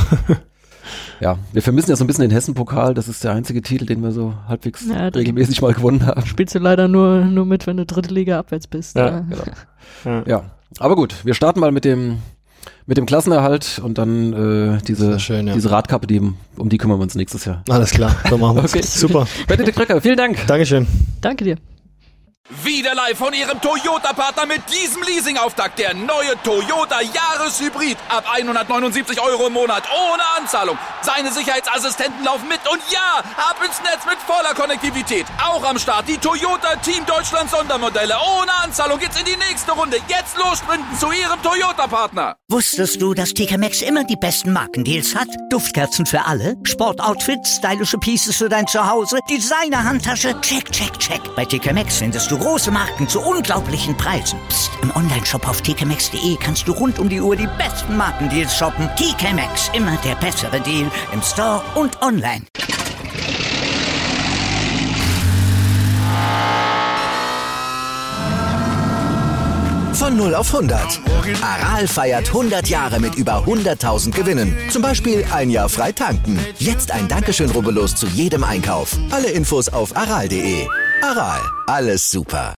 Ja, wir vermissen ja so ein bisschen den Hessen-Pokal. Das ist der einzige Titel, den wir so halbwegs ja, regelmäßig mal gewonnen haben. Spielst du leider nur nur mit, wenn du dritte Liga abwärts bist. Ja, ja. Genau. Ja. Ja, aber gut, wir starten mal mit dem mit dem Klassenerhalt und dann äh, diese schön, ja. diese Radkappe, die, um die kümmern wir uns nächstes Jahr. Alles klar, so machen wir es. Okay. Super. Benedikt Röcker, vielen Dank. Dankeschön. Danke dir. Wieder live von Ihrem Toyota-Partner mit diesem Leasing-Auftakt. Der neue Toyota Jahreshybrid. Ab hundertneunundsiebzig Euro im Monat. Ohne Anzahlung. Seine Sicherheitsassistenten laufen mit. Und ja, ab ins Netz mit voller Konnektivität. Auch am Start die Toyota Team Deutschland Sondermodelle. Ohne Anzahlung geht's in die nächste Runde. Jetzt los sprinten zu Ihrem Toyota-Partner. Wusstest du, dass T K Maxx immer die besten Markendeals hat? Duftkerzen für alle, Sportoutfits, stylische Pieces für dein Zuhause, Designer-Handtasche, check, check, check. Bei T K Maxx findest du große Marken zu unglaublichen Preisen. Psst. Im Onlineshop auf t k maxx punkt d e kannst du rund um die Uhr die besten Markendeals shoppen. T K Maxx, immer der bessere Deal im Store und online. Von null auf hundert. Aral feiert hundert Jahre mit über hunderttausend Gewinnen. Zum Beispiel ein Jahr frei tanken. Jetzt ein Dankeschön, rubbellos zu jedem Einkauf. Alle Infos auf aral punkt de. Aral, alles super.